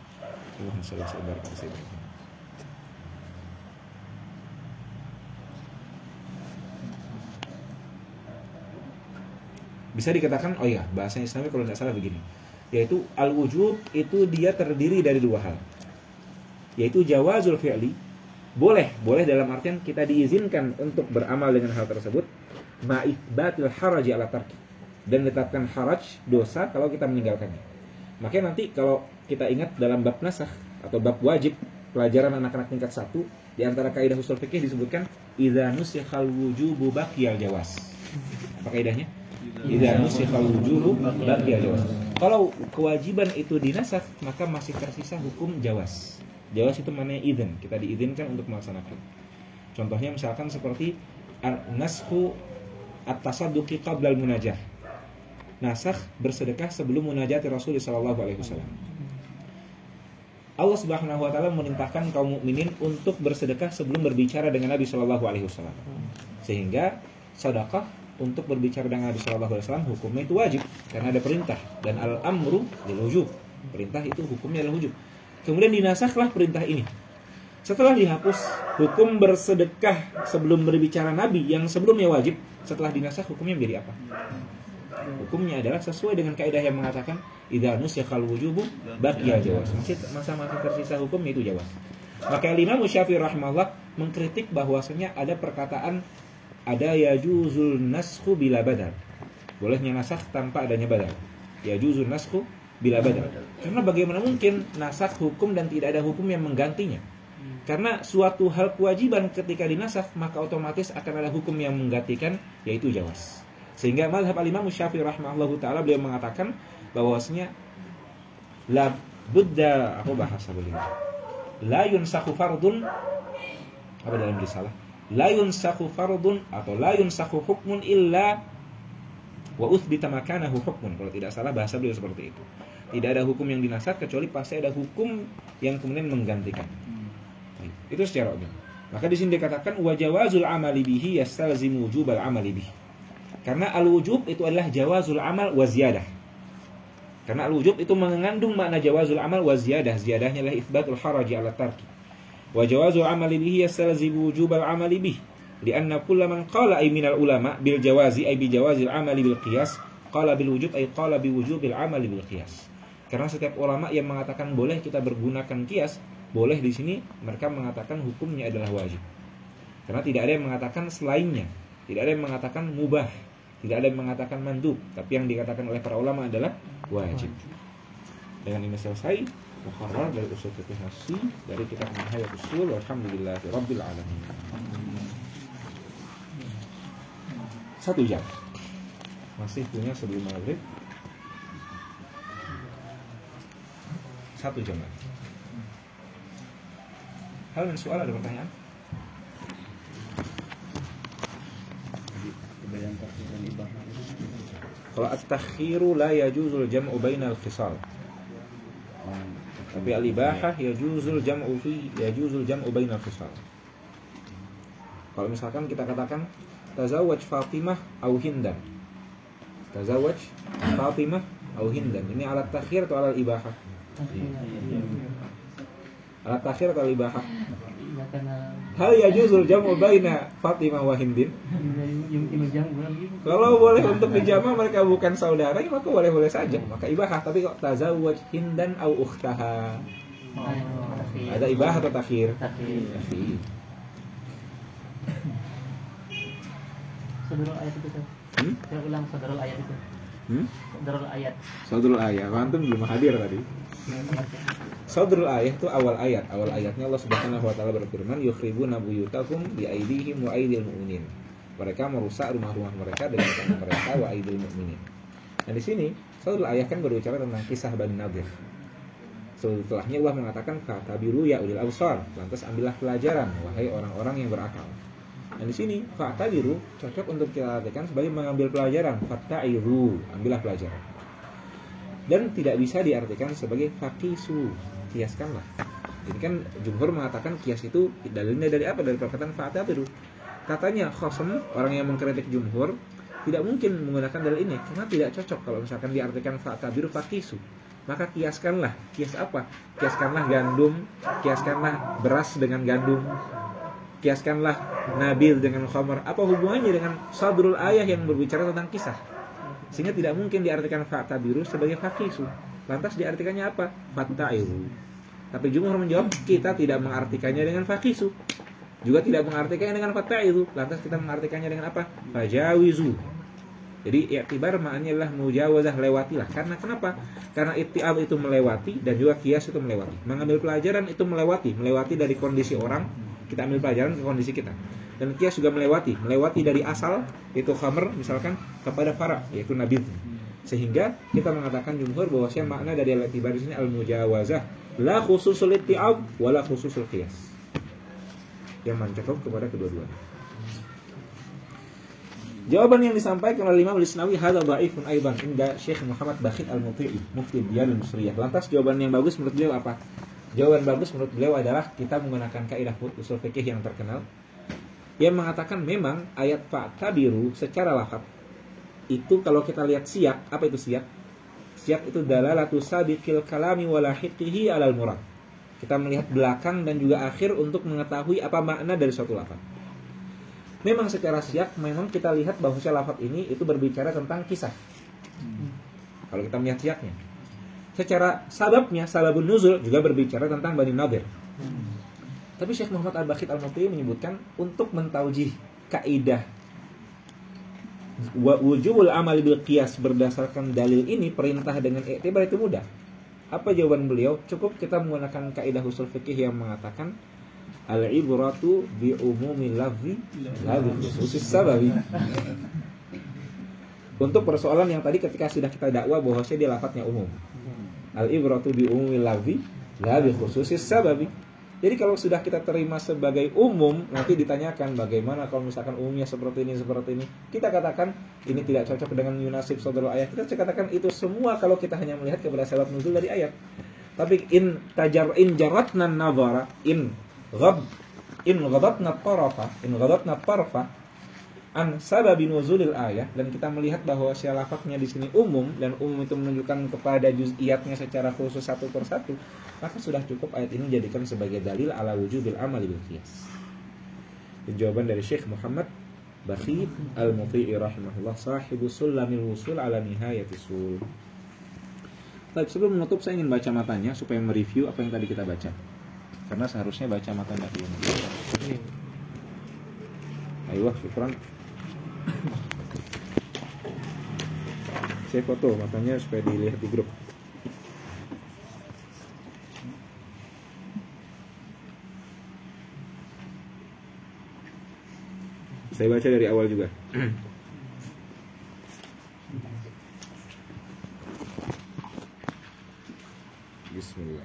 bisa dikatakan, oh ya, bahasa Islami kalau tidak salah begini, yaitu al-wujub itu dia terdiri dari dua hal, yaitu jawazul fi'li, boleh, boleh dalam artian kita diizinkan untuk beramal dengan hal tersebut, ma'ithbatil haraji ala tarki, dan letakkan haraj, dosa kalau kita meninggalkannya. Makanya nanti kalau kita ingat dalam bab nasakh atau bab wajib pelajaran anak-anak tingkat satu, di antara kaidah ushul fikih disebutkan idza nusikhal wujubu baqiyal jawaz. Apa kaidahnya? Idza nusikhal wujubu baqiyal jawaz. Kalau kewajiban itu dinasakh, maka masih tersisa hukum jawaz. Jawaz itu maknanya izin, kita diizinkan untuk melaksanakan. Contohnya misalkan seperti an-naskhu at-tasadduqi qabla al-munajah. Nasakh bersedekah sebelum munajat Rasulullah sallallahu alaihi wasallam. Allah Subhanahu wa taala memerintahkan kaum mukminin untuk bersedekah sebelum berbicara dengan Nabi sallallahu alaihi wasallam. Sehingga sedekah untuk berbicara dengan Nabi sallallahu alaihi wasallam hukumnya itu wajib karena ada perintah, dan al-amru lil wujub. Perintah itu hukumnya adalah wujub. Kemudian dinasakhlah perintah ini. Setelah dihapus hukum bersedekah sebelum berbicara Nabi yang sebelumnya wajib, setelah dinasakh hukumnya menjadi apa? Hukumnya adalah sesuai dengan kaidah yang mengatakan idza nusikhal wujubu baqiya jawaz. Masih masa-masa tersisa hukum itu jawaz. Maka Imam Syafi'i rahimahullah mengkritik bahwasanya ada perkataan ada yajuzul naskhu bila badal. Bolehnya nasakh tanpa adanya badal. Yajuzul naskhu bila badal. Karena bagaimana mungkin nasakh hukum dan tidak ada hukum yang menggantinya? Karena suatu hal kewajiban ketika dinasakh, maka otomatis akan ada hukum yang menggantikan, yaitu jawaz. Sehingga mazhab al-Imam Syafi'i rahimahullahu taala beliau mengatakan bahwasanya la budda, apa bahasa beliau? La yunsakhu fardun, apa dalam risalah? La yunsakhu fardun atau la yunsakhu hukmun illa wa uthbita makanahu hukmun. Kalau tidak salah bahasa beliau seperti itu. Tidak ada hukum yang dinasakh kecuali pasti ada hukum yang kemudian menggantikan. Itu secara umum. Maka di sini dikatakan wa jawazul amali bihi yastalzimu wujubal amali bihi. Karena al-wujub itu adalah jawazul amal wa ziyadah. Karena al-wujub itu mengandung makna jawazul amal wa ziyadah. Ziyadahnya adalah itsbatul haraji ala tarki. Wa jawazul amali bihi yastalzimu wujubal amali bihi. Lianna kulla man qala ay minal ulama bil jawazi ay bi jawazil amali bil qiyas, qala bil wujub ay qala bi wujubil amali bil qiyas. Karena setiap ulama yang mengatakan boleh kita bergunakan qiyas, boleh di sini mereka mengatakan hukumnya adalah wajib. Karena tidak ada yang mengatakan selainnya, tidak ada yang mengatakan mubah. Tidak ada yang mengatakan mandub, tapi yang dikatakan oleh para ulama adalah wajib. Dengan ini selesai muqarrar dari usul fiqh nasi dari kitab Nihayat Usul. Walhamdulillahi rabbil alamin. Satu jam masih punya sebelum maghrib. Satu jam lagi. Hal dan soal, ada pertanyaan? Kalau at-takhiru la yajuzul jam'u bainal khisal. Tapi al-ibahah yajuzul jam'u fi yajuzul jam'u bainal khisal. Kalau misalkan kita katakan tazawwaj Fatimah au Hindan. Tazawwaj Fatimah au Hindan. Ini alat takhir atau alat ibahah? Alat takhir atau ibahah? Hal yajuzul jam'u baina Fatimah wa Hindin. Kalau boleh untuk dijama mereka bukan saudara, maka boleh-boleh saja. Maka ibahah. Tapi kok tazawwaj Hindan au ukhtaha. Ada ibahah atau takhir? Takhir. Saudara ayat itu kan? Hmm? Saya ulang saudara ayat itu. Hmm? Saudara ayat. Saudara ayat. Antum belum hadir tadi. Saudara ayat itu awal ayat. Awal ayatnya Allah Subhanahu wa taala berfirman, "Yukhribuna buyutakum bi aydihim wa aydil mu'minin." Mereka merusak rumah-rumah mereka dengan tangan mereka wa aydil mu'minin. Nah di sini saudara ayat kan berbicara tentang kisah Bani Nadir. Setelahnya Allah mengatakan, "Fa'tabiru ya ulil absar." Lantas ambillah pelajaran wahai orang-orang yang berakal. Dan di sini fa'tabiru cocok untuk kita artikan sebagai mengambil pelajaran. Fatta'iru, ambillah pelajaran. Dan tidak bisa diartikan sebagai faqisu, kiaskanlah. Jadi kan jumhur mengatakan kias itu dalilnya dari apa? Dari perkataan fa'tabiru. Katanya Khosem, orang yang mengkritik jumhur, tidak mungkin menggunakan dalil ini karena tidak cocok kalau misalkan diartikan fa'tabiru faqisu. Maka kiaskanlah. Kias apa? Kiaskanlah gandum, kiaskanlah beras dengan gandum. Kiaskanlah nabil dengan khamar. Apa hubungannya dengan sadrul ayah yang berbicara tentang kisah? Sehingga tidak mungkin diartikan fa'tabiru sebagai faqisu. Lantas diartikannya apa? Fatta'iru. Tapi jumhur menjawab, kita tidak mengartikannya dengan faqisu, juga tidak mengartikannya dengan fatta'iru. Lantas kita mengartikannya dengan apa? Fajawizu. Jadi i'tibar maknanya adalah mujawazah, lewatilah. Karena kenapa? Karena i'tiab itu melewati dan juga kias itu melewati. Mengambil pelajaran itu melewati, melewati dari kondisi orang. Kita ambil pelajaran ke kondisi kita. Dan kias juga melewati, melewati dari asal itu khamr misalkan kepada fara yaitu nabid. Sehingga kita mengatakan jumhur bahwasanya makna dari al-i'tibar di sini al-mujawazah, la khususul i'tiab wala khususul qiyas. Yang mencakup kepada kedua-duanya. Jawaban yang disampaikan oleh Imam Al-Isnawi hadza dhaifun aidan inda Syekh Muhammad Bakhit Al-Muti'i mufti Diyar al-Musriyah. Lantas jawaban yang bagus menurut beliau apa? Jawaban bagus menurut beliau adalah kita menggunakan kaidah usul fikih yang terkenal yang mengatakan memang ayat fa'tabiru secara lafaz itu kalau kita lihat siyak, apa itu siyak? Siyak itu dalalatu sabiqil kalami wa lahiqihi alal murad. Kita melihat belakang dan juga akhir untuk mengetahui apa makna dari suatu lafaz. Memang secara siyak memang kita lihat bahwa lafaz ini itu berbicara tentang kisah. Kalau kita melihat siyaknya. Secara sababnya, sababun nuzul juga berbicara tentang Bani Nadir. Hmm. Tapi Syekh Muhammad Al-Bakhit Al-Muti'i menyebutkan untuk mentaujih kaidah wujubul amal bil qiyas berdasarkan dalil ini, perintah dengan i'tibar itu mudah. Apa jawaban beliau? Cukup kita menggunakan kaidah usul fikih yang mengatakan al-ibratu bi umumil lafzi la bi khususis sababi. Untuk persoalan yang tadi ketika sudah kita dakwa bahwasanya dia lafadznya umum. Al-ibratu bi umumil lafzi la bi khususis sababi. Jadi kalau sudah kita terima sebagai umum, nanti ditanyakan bagaimana kalau misalkan umumnya seperti ini seperti ini. Kita katakan ini tidak cocok dengan yunasib saudara ayat. Kita katakan itu semua kalau kita hanya melihat kepada sebab nuzul dari ayat. Tapi in tajar in jaratna nazara in ghab in ghadatna tarafa in ghadatna tarafa an sababi nuzulil ayat, dan kita melihat bahwa si lafadznya di sini umum dan umum itu menunjukkan kepada juz'iyatnya secara khusus satu persatu, maka sudah cukup ayat ini dijadikan sebagai dalil ala wujubil amali bil qiyas. Jawaban dari Syekh Muhammad Bakhit Al-Muti'i rahimahullah, sahibu Sulamil Wusul ala Nihayatis Sul. Baik, sebelum menutup saya ingin baca matanya supaya mereview apa yang tadi kita baca. Karena seharusnya baca matanya dulu. Ayo, syukran. Saya foto matanya supaya dilihat di grup. Saya baca dari awal juga. Bismillah.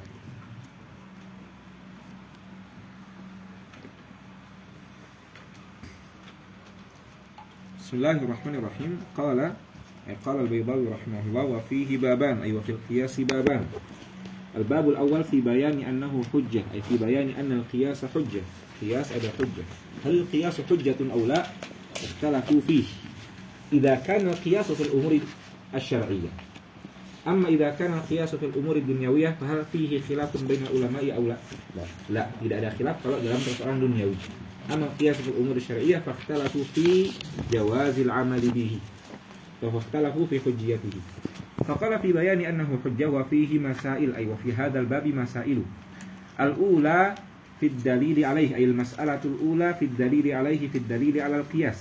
Bismillahirrahmanirrahim. Qala ay qala al-Baydawi rahimahullah wa fihi baban ay wa fil qiyas baban. Al-bab al-awwal fi bayani annahu hujjah ay fi bayani anna al-qiyas hujjah. Qiyas ada hujjah. Hal al-qiyas hujjatun aw la? Ikhtalafu fihi. Idza kana al-qiyas fil umuri asy-syar'iyyah. Amma idza kana al-qiyas fil umuri ad-dunyawiyyah fa hal fihi khilafun bainal ulama'i aw la? La, tidak ada khilaf kalau dalam persoalan duniawi. Amma qiyas fil umur syar'iyyah fakhtalafu fi jawazil amali bihi wa fakhtalafu fi hujjiyatihi. Faqala fi bayani annahu hujjah wa fihi masail ay wa fi hadzal babi masailu. Al-ula fi ad-dalili alayhi ay al-mas'alatu al-ula fi ad-dalili alayhi fi ad-dalili 'ala al-qiyas.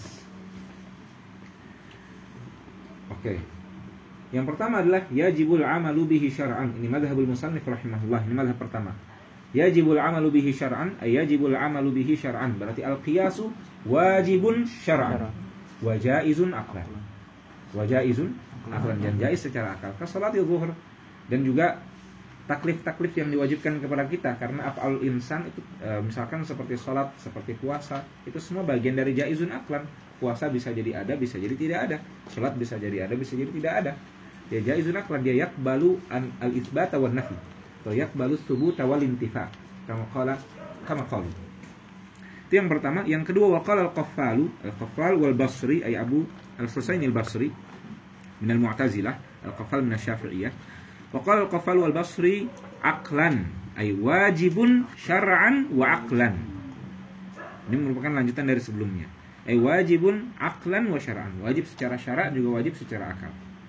Oke. Okay. Yang pertama adalah yajibul amalu bihi syar'an. Ini mazhabul musannif rahimahullah. Ini mazhab pertama. Yajibul amalu bihi syar'an ay yajibul amalu bihi syar'an. Berarti al-qiyasu wajibun syar'an wa jaizun aqlan. Wa jaizun aqlan, dan jaiz secara akal. Ka salatil zuhur, dan juga taklif-taklif yang diwajibkan kepada kita karena af'alul insan itu e, misalkan seperti salat, seperti puasa, itu semua bagian dari jaizun aqlan. Puasa bisa jadi ada, bisa jadi tidak ada. Salat bisa jadi ada, bisa jadi tidak ada. Ya jaizun aqlan, dia yaqbalu an al-itsbata wan nafi. Yaqbalu thubuta wal intifa. Kama qala kama qala. Itu yang pertama. Yang kedua, waqala al-Qaffalu, al-Qaffal wal Basri ay Abu al-Husain al-Basri min al-Mu'tazilah, al-Qaffal min asy-Syafi'iyah. Waqala al-Qaffal wal Basri aqlan ay wajibun syar'an wa aqlan. Ini merupakan lanjutan dari sebelumnya. Ay wajibun aqlan wa syar'an. Wajib secara syara' juga wajib secara akal.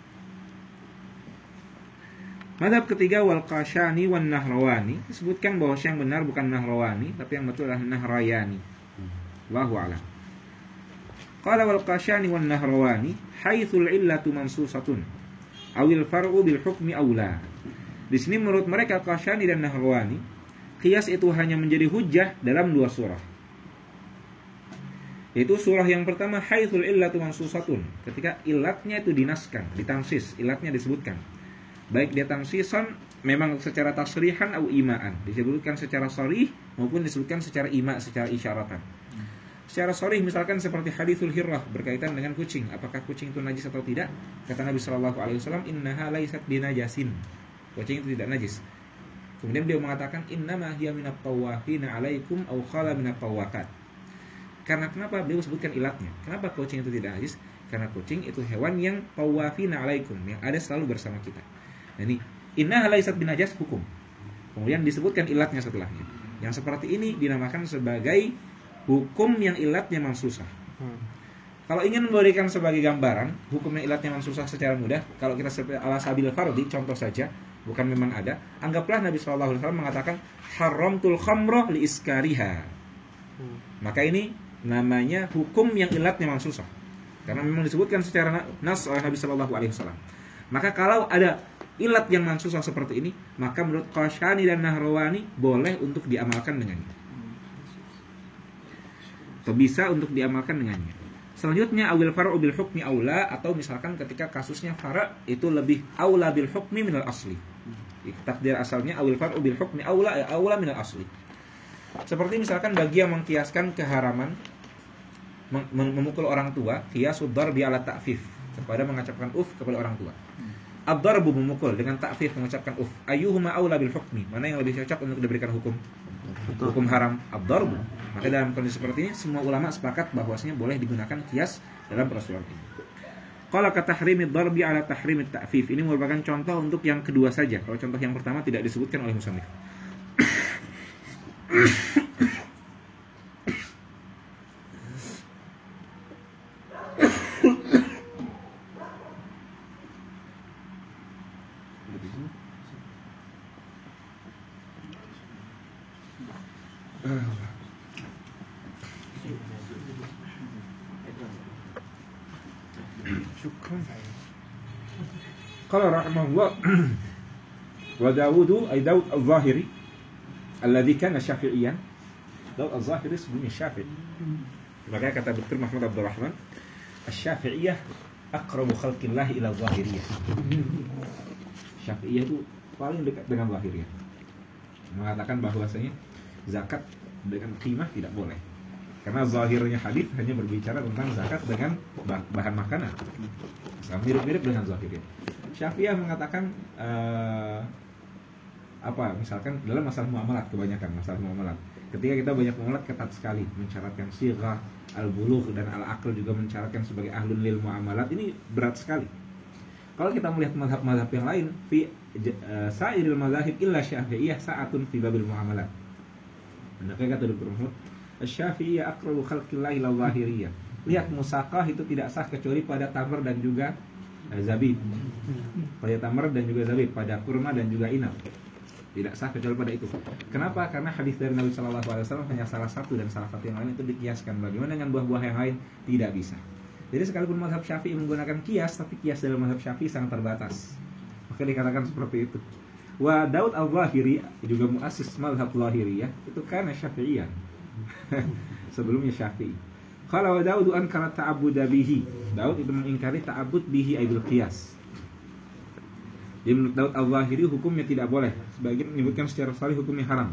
Madhab ketiga wal Qashani wan Nahrawani, disebutkan bahwa yang benar bukan Nahrawani tapi yang betul adalah Nahrayani. Wallahu a'lam. Qala wal Qashani wan Nahrawani haitsul illatu mansusatun awil far'u bil hukmi aula. Di sini menurut mereka Qashani dan Nahrawani, qiyas itu hanya menjadi hujjah dalam dua surah. Yaitu surah yang pertama haitsul illatu mansusatun, ketika ilatnya itu dinaskan, ditansis, ilatnya disebutkan. Baik dia tansisan memang secara tasrihan atau imaan, disebutkan secara sharih maupun disebutkan secara ima, secara isyaratan. Secara sharih misalkan seperti haditsul hirrah berkaitan dengan kucing, apakah kucing itu najis atau tidak? Kata Nabi sallallahu alaihi wasallam, innaha laysat binajasin. Kucing itu tidak najis. Kemudian beliau mengatakan innama hiya minat tawafina alaikum aw khala minat tawakat. Karena kenapa beliau sebutkan ilatnya? Kenapa kucing itu tidak najis? Karena kucing itu hewan yang tawafina alaikum, yang ada selalu bersama kita. Nah ini innaha laysat binajas hukum. Kemudian disebutkan ilatnya setelahnya. Yang seperti ini dinamakan sebagai hukum yang ilatnya mansusah. Hmm. Kalau ingin memberikan sebagai gambaran hukum yang ilatnya mansusah secara mudah, kalau kita ala sabil fardhi, contoh saja, bukan memang ada, anggaplah Nabi sallallahu alaihi wasallam mengatakan haramtul khamra li iskariha. Hmm. Maka ini namanya hukum yang ilatnya mansusah. Karena memang disebutkan secara nas oleh Nabi sallallahu alaihi wasallam. Maka kalau ada ilat yang mansusah seperti ini, maka menurut Qashani dan Nahrawani boleh untuk diamalkan dengannya, atau bisa untuk diamalkan dengannya. Selanjutnya awil far'u bil hukmi aula, atau misalkan ketika kasusnya fara' itu lebih aula bil hukmi minal asli. Takdir asalnya awil far'u bil hukmi aula ya aula minal asli. Seperti misalkan bagi yang mengkiaskan keharaman memukul orang tua, qiyasud darbi ala ta'fif, kepada mengucapkan uf kepada orang tua. Ad-darbu memukul dengan ta'fif mengucapkan uf. Ayyuhuma aula bil hukmi, mana yang lebih cocok untuk diberikan hukum? Hukum haram ad-darbu. Maka dalam kondisi seperti ini semua ulama sepakat bahwasanya boleh digunakan qiyas dalam persoalan ini. Qala ka tahrimid darbi ala tahrimit ta'fif. Ini merupakan contoh untuk yang kedua saja. Kalau contoh yang pertama tidak disebutkan oleh musannif. Syukran. Qala rahimahullah wa Dawud ay Dawud al-Zahiri alladhi kana Syafi'iyan. Dawud al-Zahiri sebelumnya Syafi'i. Makanya kata Doktor Mahmud Abdul Rahman, Asy-Syafi'iyah aqrabu khalqillah ila Zahiriyah. Syafi'iyah itu paling dekat dengan Zahiriyah. Mengatakan bahwasanya zakat dengan qimah tidak boleh. Karena zahirnya hadis hanya berbicara tentang zakat dengan bahan makanan. Sama mirip-mirip dengan zahirnya. Syafi'iyah mengatakan uh, apa? Misalkan dalam masalah muamalat, kebanyakan masalah muamalat. Ketika kita banyak muamalat ketat sekali, mensyaratkan sighah, al-bulugh dan al-aql juga mensyaratkan sebagai ahlun lil muamalat, ini berat sekali. Kalau kita melihat mazhab-mazhab yang lain, fi uh, sa'iril mazahib illa Syafi'iyah sa'atun fi babil muamalat. Maka kata Doktor Mahmud, Asy-Syafi'iyah aqrabu khalqillah ila Zahiriyah. Lihat musaqah itu tidak sah kecuali pada tamar dan juga uh, zabib. Pada tamar dan juga zabib, pada kurma dan juga inab. Tidak sah kecuali pada itu. Kenapa? Karena hadis dari Nabi sallallahu alaihi wasallam hanya salah satu dan salah satu yang lain itu dikiaskan. Bagaimana dengan buah-buah yang lain? Tidak bisa. Jadi sekalipun mazhab Syafi'i menggunakan kias, tapi kias dalam mazhab Syafi'i sangat terbatas. Maka dikatakan seperti itu. Wa Daud al-Zahiri juga muassis mazhab Zahiriyah itu karena Syafi'iyah. Sebelumnya Syafi'i. Qala wa Daud ankara ta'abbud bihi. Daud itu mengingkari ta'abbud bihi ay bil qiyas. Jadi menurut Daud al-Zahiri hukumnya tidak boleh. Sebagian menyebutkan secara sharih hukumnya haram.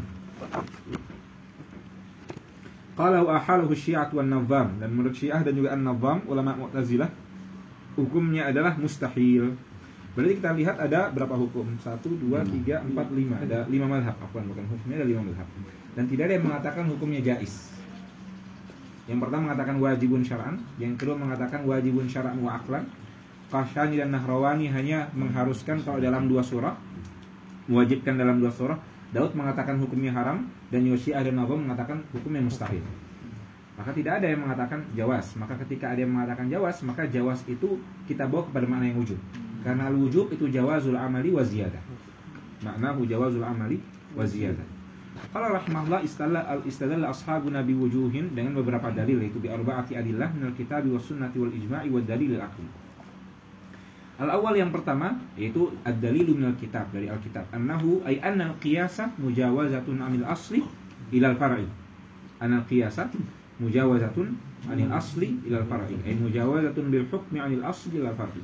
Qala wa ahalahu Syiah wan Nadham, dan menurut Syiah dan juga An-Nadham ulama Mu'tazilah hukumnya adalah mustahil. Berarti kita lihat ada berapa hukum? satu, dua, tiga, empat, lima. Ada lima mazhab. Afwan, bukan hukumnya, ada lima mazhab. Dan tidak ada yang mengatakan hukumnya jaiz. Yang pertama mengatakan wajibun syar'an, yang kedua mengatakan wajibun syar'an wa aqlan. Qasyani dan Nahrawani hanya mengharuskan kalau dalam dua surah, mewajibkan dalam dua surah. Daud mengatakan hukumnya haram, dan Syiah dan Nadham mengatakan hukumnya mustahil. Maka tidak ada yang mengatakan jawaz. Maka ketika ada yang mengatakan jawaz, maka jawaz itu kita bawa kepada makna yang wujub. Karena al-wujub itu jawazul amali wa ziyadah. Maknahu jawazul amali wa ziyadah. Qala rahimahullah istalla al-istadalla ashabuna bi wujuhin, dengan beberapa dalil, yaitu bi arba'ati adillah minal kitabi was sunnati wal ijma'i wad dalil al-aqli. Al-awwal yang pertama yaitu ad-dalilu minal kitab, dari al-kitab, annahu ay anna al-qiyasa mujawazatun 'anil asli ila al-far'i. Anna al-qiyasa mujawazatun 'anil asli ila al-far'i, ay mujawazatun bil hukmi 'anil asli ila al-far'i.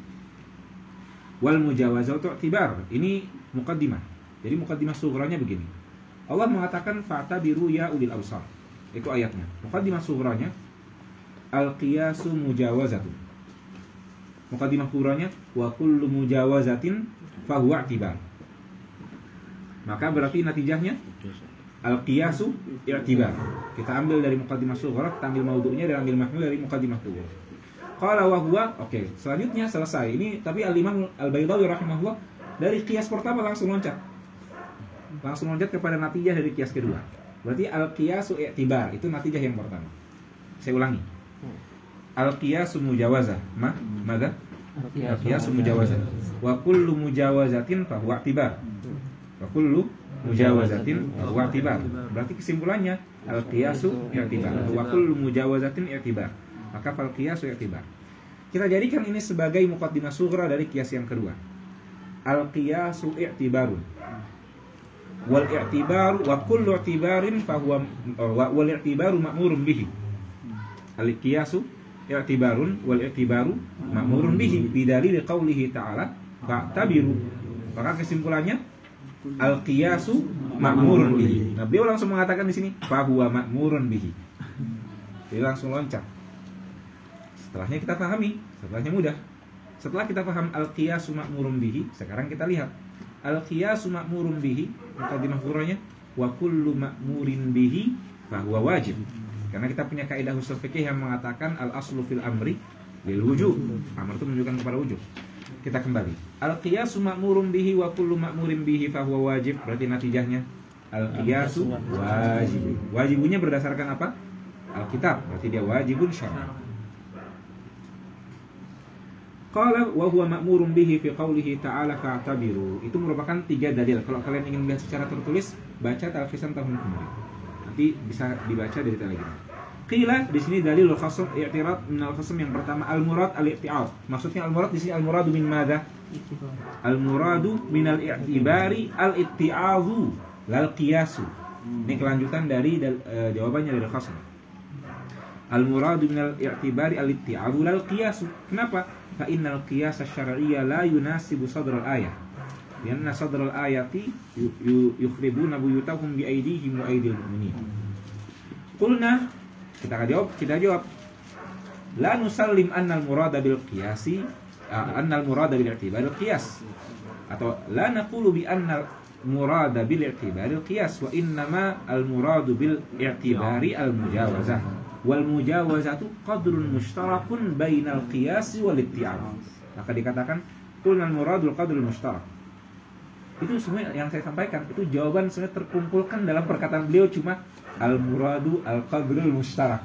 Wal mujawazatu i'tibar. Ini muqaddimah. Jadi muqaddimah sughranya begini. Allah mengatakan fa'tabiru ya ulil absar. Itu ayatnya. Muqaddimah sughranya al-qiyasu mujawazatun. Muqaddimah kuranya wa kullu mujawazatin fahuwa i'tibar. Maka berarti natijahnya al-qiyasu i'tibar. Kita ambil dari muqaddimah sughra, kita ambil maudhu'nya dan ambil mahmul dari muqaddimah kubra. Qala wa huwa, oke, okay. Selanjutnya selesai. Ini tapi Al-Imam Al-Baydawi rahimahullah dari qiyas pertama langsung loncat. Langsung loncat kepada natijah dari qiyas kedua. Berarti al-qiyasu i'tibar itu natijah yang pertama. Saya ulangi. Al-qiyasu mujawazah, ma, mada? Al-qiyasu mujawazah. Wa kullu mujawazatin fa huwa i'tibar. Wa kullu mujawazatin fa huwa i'tibar. Berarti kesimpulannya al-qiyasu i'tibar. Wa kullu mujawazatin i'tibar. Maka fal qiyasu i'tibar. Kita jadikan ini sebagai muqaddimah sughra dari qiyas yang kedua. Al-qiyasu i'tibarun. Wal i'tibaru wa kullu i'tibarin fa huwa wal i'tibaru ma'murun bihi. Al-qiyasu i'tibarun wal i'tibaru ma'murun bihi bi dalil qaulihi ta'ala fa'tabiru. Maka kesimpulannya al-qiyasu ma'murun bihi. Nah, beliau langsung mengatakan di sini fa huwa ma'murun bihi. Dia langsung loncat. Setelahnya kita pahami, setelahnya mudah. Setelah kita paham al-qiyasu ma'murun bihi, sekarang kita lihat al-qiyasu ma'murun bihi, muqaddimah kuranya wa kullu ma'murin bihi fa huwa wajib. Karena kita punya kaidah usul fikih yang mengatakan al-aslu fil amri lil wujub. Amr itu menunjukkan kepada wujub. Kita kembali. Al-qiyasu ma'murun bihi wa kullu ma'murin bihi fa huwa wajib. Berarti natijahnya al-qiyasu wajib. Wajibnya berdasarkan apa? Al-kitab. Berarti dia wajibun syar'i. Qala wa huwa ma'murun bihi fi qaulihi ta'ala fa'tabiru. Itu merupakan tiga dalil. Kalau kalian ingin melihat secara tertulis, baca Talfisan tahun kemarin. Nanti bisa dibaca dari telegram. Qila di sini dalil khasm i'tirad min al-khasm yang pertama al-murad al-i'tiad. Maksudnya al-murad di sini al-muradu min madza? Al-muradu min al-i'tibari al-i'tiadu lal qiyasu. Ini kelanjutan dari uh, jawabannya dari khasm. Al-muradu min al-i'tibari al-i'tiadu lal qiyasu. Kenapa? Fa innal qiyas asy-syar'iyya la yunasibu sadr al-ayah. Lianna sadr al-ayati yukhribuna buyutahum bi aydihim wa aydil mu'minin. Qulna, kita jawab, kita jawab. La nusallim anna al-murada bil qiyasi, anna al-murada bil i'tibar al-qiyas. Atau la naqulu bi anna al-murada bil i'tibar al-qiyas wa innama al-muradu bil i'tibari al-mujawazah. Wal mujawazatu qadrun mushtarakun bainal qiyas wal i'tibar. Maka dikatakan qulna al-muradul qadrul mushtarak. Itu semua yang saya sampaikan, itu jawaban sebenarnya terkumpulkan dalam perkataan beliau, cuma al-muradu al-qadrul mushtarak.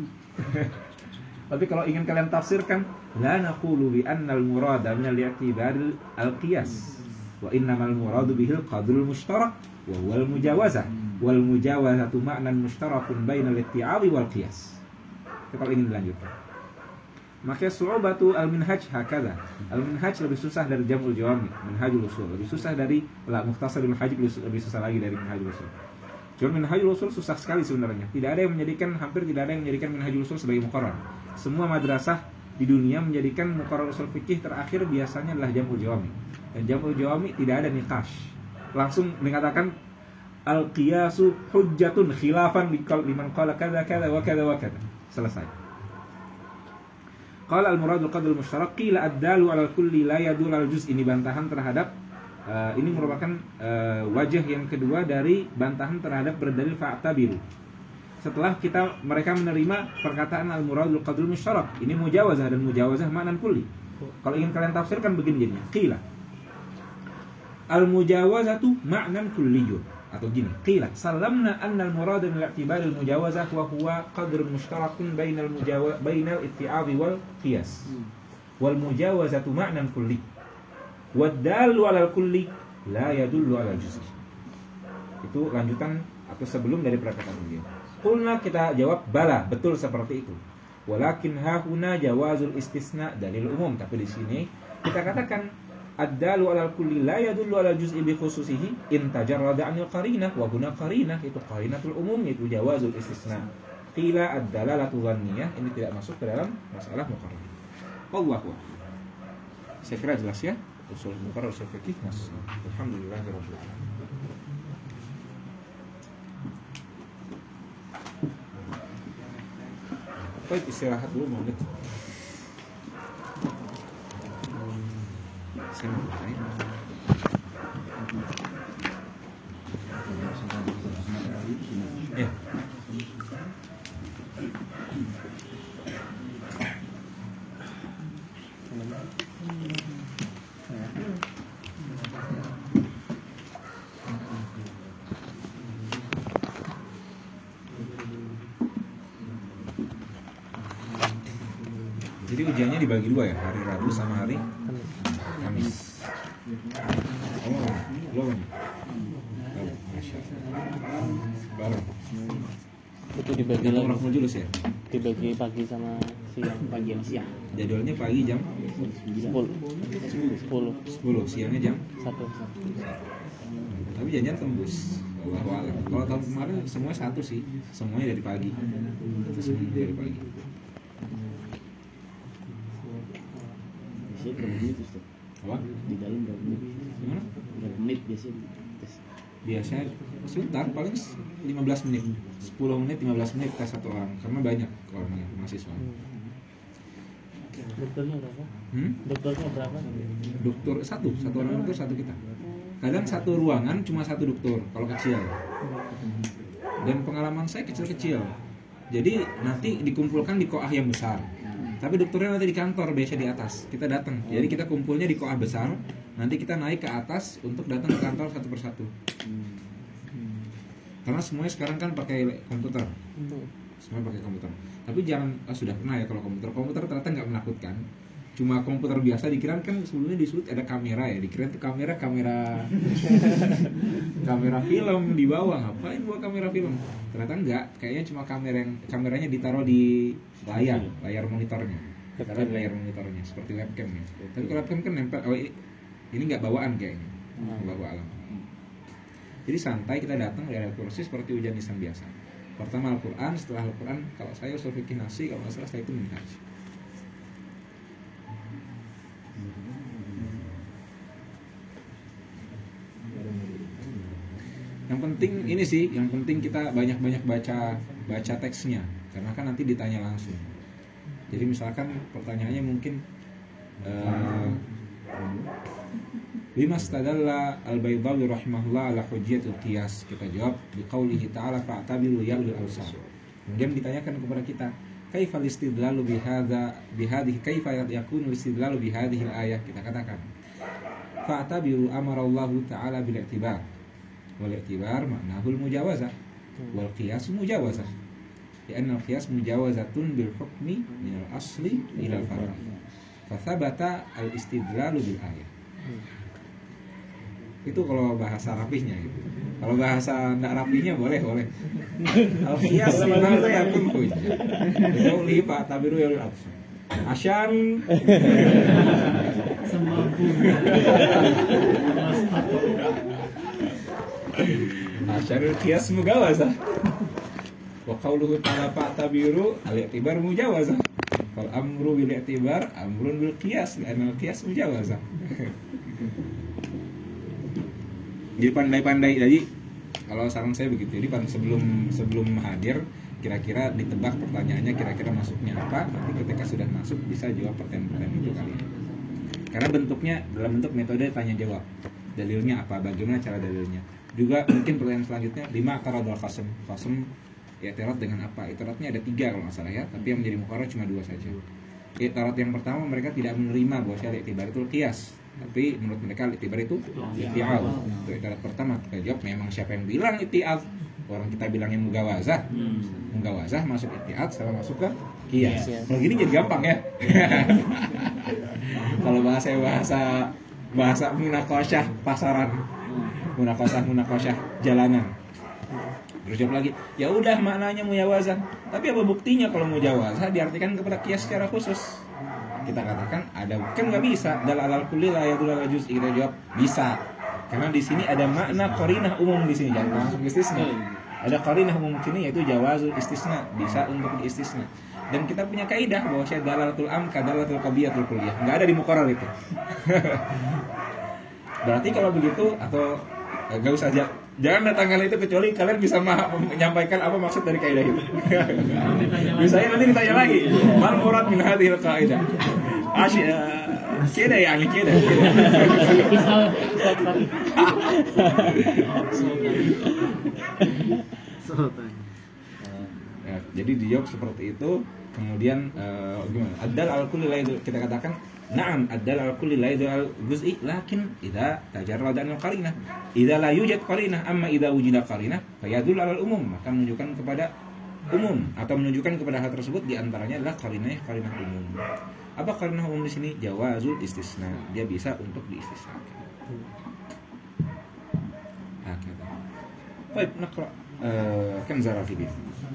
Tapi kalau ingin kalian tafsirkan, la naqulu bi anna al-murada min al-i'tibar al-qiyas wa innamal muradu bihil qadrul mushtarak wa huwa al-mujawazah wal mujawazatu ma'nan mushtarakun bainal i'ti'abi wal qiyas. Kalau ingin dilanjutkan, maka su'ubatu al-minhaj hakadha. Al-minhaj lebih susah dari jam'ul jawami, minhajul usul lebih susah dari la mukhtasarul minhaj lebih susah lagi dari minhajul usul. Cuma minhajul usul susah sekali sebenarnya. Tidak ada yang menjadikan, hampir tidak ada yang menjadikan minhajul usul sebagai muqarrar. Semua madrasah di dunia menjadikan muqarrar usul fikih terakhir biasanya adalah jam'ul jawami. Dan jam'ul jawami tidak ada niqash. Langsung mengatakan al-qiyasu hujjatun khilafan liman qala kadza kadza wa kadza wa kadza. Selesai. Qala al-muradul qadrul mushtarak qila ad-dalu 'ala al-kulli la yadul 'ala al-juz'. Ini bantahan terhadap uh, ini merupakan uh, wajah yang kedua dari bantahan terhadap berdalil fa'tabiru. Setelah kita mereka menerima perkataan al-muradul qadrul mushtarak, ini mujawazah, dan mujawazah ma'nan kulli. Kalau ingin kalian tafsirkan begini jadinya. Qila al-mujawazatu ma'nan kulliyun. Atau gini, qila salamna anna al-murad min al-i'tibar al-mujawazah wa huwa qadr mushtarakun bainal mujawa bainal itti'ab wal qiyas. Wal mujawazatu ma'nan kulli. Wad dalu 'ala al-kulli la yadullu 'ala al-juz'. Itu lanjutan atau sebelum dari perkataan beliau. Qulna, kita jawab, bala, betul seperti itu. Walakin hahuna jawazul istisna dalil umum. Tapi di sini kita katakan ad-dalu 'ala al-kulli la yadullu 'ala al-juz'i bi khususihi in tajarrada 'anil qarinah wa guna qarinah, itu qarinatul umum, itu jawazul istisna. Qila ad-dalalatu dhanniyah, ini tidak masuk ke dalam masalah muqarrar. Wallahu a'lam. Saya kira jelas ya usul muqarrar usul fikih. Alhamdulillahirabbil alamin. Baik, istirahat dulu mau menit. Saya mau bertanya. Ya. Jadi ujiannya dibagi dua ya, hari Rabu sama hari Kamis. Oh, belum. Baru. Itu dibagi lagi. Orang julus ya? Dibagi pagi sama siang, pagi sama siang. Jadwalnya pagi jam sepuluh. sepuluh. sepuluh, siangnya jam satu. Tapi jangan tembus. Wallahu a'lam. Kalau tahun kemarin semua satu sih, semuanya dari pagi. Itu semuanya dari pagi. Biasanya berapa menit Ustaz? Apa? Di dalam berapa menit? Gimana? Berapa menit biasanya tes? Biasanya sebentar, paling lima belas menit, sepuluh menit, lima belas menit tes satu orang, karena banyak orangnya mahasiswa. Dokternya berapa? Hmm? Dokternya berapa? Dokter satu, satu orang dokter satu kita. Kadang satu ruangan cuma satu dokter kalau kecil. Dan pengalaman saya kecil-kecil. Jadi nanti dikumpulkan di koah yang besar. Tapi dokternya nanti di kantor, biasa di atas. Kita datang. Jadi kita kumpulnya di koah besar. Nanti kita naik ke atas untuk datang ke kantor satu persatu. Karena semuanya sekarang kan pakai komputer. Semua pakai komputer. Tapi jangan, ah, sudah pernah ya kalau komputer. Komputer ternyata nggak menakutkan. cuma komputer biasa, dikira kan sebelumnya disebut ada kamera ya, dikira itu kamera kamera kamera film di bawah, ngapain buat kamera film? Ternyata enggak, kayaknya cuma kamera yang kameranya ditaruh di layar layar monitornya, ditaruh di layar monitornya seperti webcam ya. Tapi kalau webcam kan nempel, oh ini nggak bawaan kayaknya, nggak bawa alam. Jadi santai kita datang dari kursi seperti ujian lisan biasa. Pertama Al-Quran, setelah Al-Quran kalau saya usul fikih nasi, kalau nggak salah saya itu minhaj. Yang penting ini sih, yang penting kita banyak-banyak baca baca teksnya, karena kan nanti ditanya langsung. Jadi misalkan pertanyaannya mungkin uh, Bima stadalla al-Baydawi rahimahullah ala hujjatul qiyas. Kita jawab biqaulihi ta'ala fa'tabiru ya ulil absar. Kemudian ditanyakan kepada kita, kaifal istidlalu bihadza bihadhihi kaifa yakunu istidlalu bihadhihi al-ayah. Kita katakan fa'tabiru amara Allah ta'ala bil i'tibar. Wal i'tibar ma'nahu al-mujawazah wal qiyas mujawazah. Lianna al-qiyas mujawazatun bil hukmi min al-asli ila al-far'i. Fa thabata al-istidlalu bil ayah. Itu kalau bahasa rapihnya gitu. Kalau bahasa enggak rapihnya boleh boleh. Al-qiyas sebenarnya yakun hujjah. Qauli fa tabiru ya al-absar. Asyan semampu. Asyan al-qiyas mujawazah. Wa qauluhu ta'ala fa tabiru al-i'tibar mujawazah. Fal amru bil i'tibar amrun bil qiyas, karena al-qiyas mujawazah. Jadi pandai-pandai, jadi kalau saran saya begitu. Jadi sebelum sebelum hadir kira-kira ditebak pertanyaannya kira-kira masuknya apa. Nanti ketika sudah masuk bisa jawab pertanyaan-pertanyaan itu kali. Karena bentuknya dalam bentuk metode tanya jawab. Dalilnya apa? Bagaimana cara dalilnya? Juga mungkin pertanyaan selanjutnya lima taradul qasam. Qasam i'tirad dengan apa? I'tiradnya ada tiga kalau nggak salah ya. Tapi yang menjadi muqarrar cuma dua saja. I'tirad yang pertama, mereka tidak menerima bahwa syariat i'tibar itu qiyas. Tapi menurut mereka i'tibar itu i'tiad. Itu i'tiad pertama. Kita jawab memang siapa yang bilang i'tiad? Orang kita bilangnya mugawazah. Mugawazah masuk i'tiad sama masuk ke qiyas. Kalau gini jadi gampang ya. Kalau bahasa bahasa bahasa munaqasyah pasaran. Munaqasyah munaqasyah jalanan. Terus jawab lagi, ya udah maknanya mujawazah. Tapi apa buktinya kalau mujawazah diartikan kepada qiyas secara khusus? Kita katakan ada, kan nggak bisa dalal al kulli la yadul al juz. Kita jawab bisa, karena di sini ada makna qarinah umum di sini, jangan langsung istisna. Ada qarinah umum di sini yaitu jawazul istisna, bisa untuk diistisna. Dan kita punya kaidah bahwa syai dalalatul am kadalatul qabiyatul kulliyah, nggak ada di muqarrar itu. Berarti kalau begitu atau nggak usah aja, jangan datangkan itu kecuali kalian bisa ma- menyampaikan apa maksud dari kaidah itu. Misalnya nanti ditanya lagi, mal murad min hadhil qaidah. Asy keda ya, ini keda. Ya, jadi dijawab seperti itu. Kemudian uh, gimana? Ad-dal al kulli la yadul, kita katakan na'am ad-dal al kulli la yadul al juz'i, lakin idza tajarrada al qarinah, idza la yujad qarinah, amma idza wujida qarinah fa yadul al umum, maka menunjukkan kepada umum atau menunjukkan kepada hal tersebut, di antaranya adalah qarinah qarinah umum. Apa qarinah umum di sini? Jawazul istisna, dia bisa untuk diistisnakan. Hakika. Baik, naqra uh, kan Zarafibin.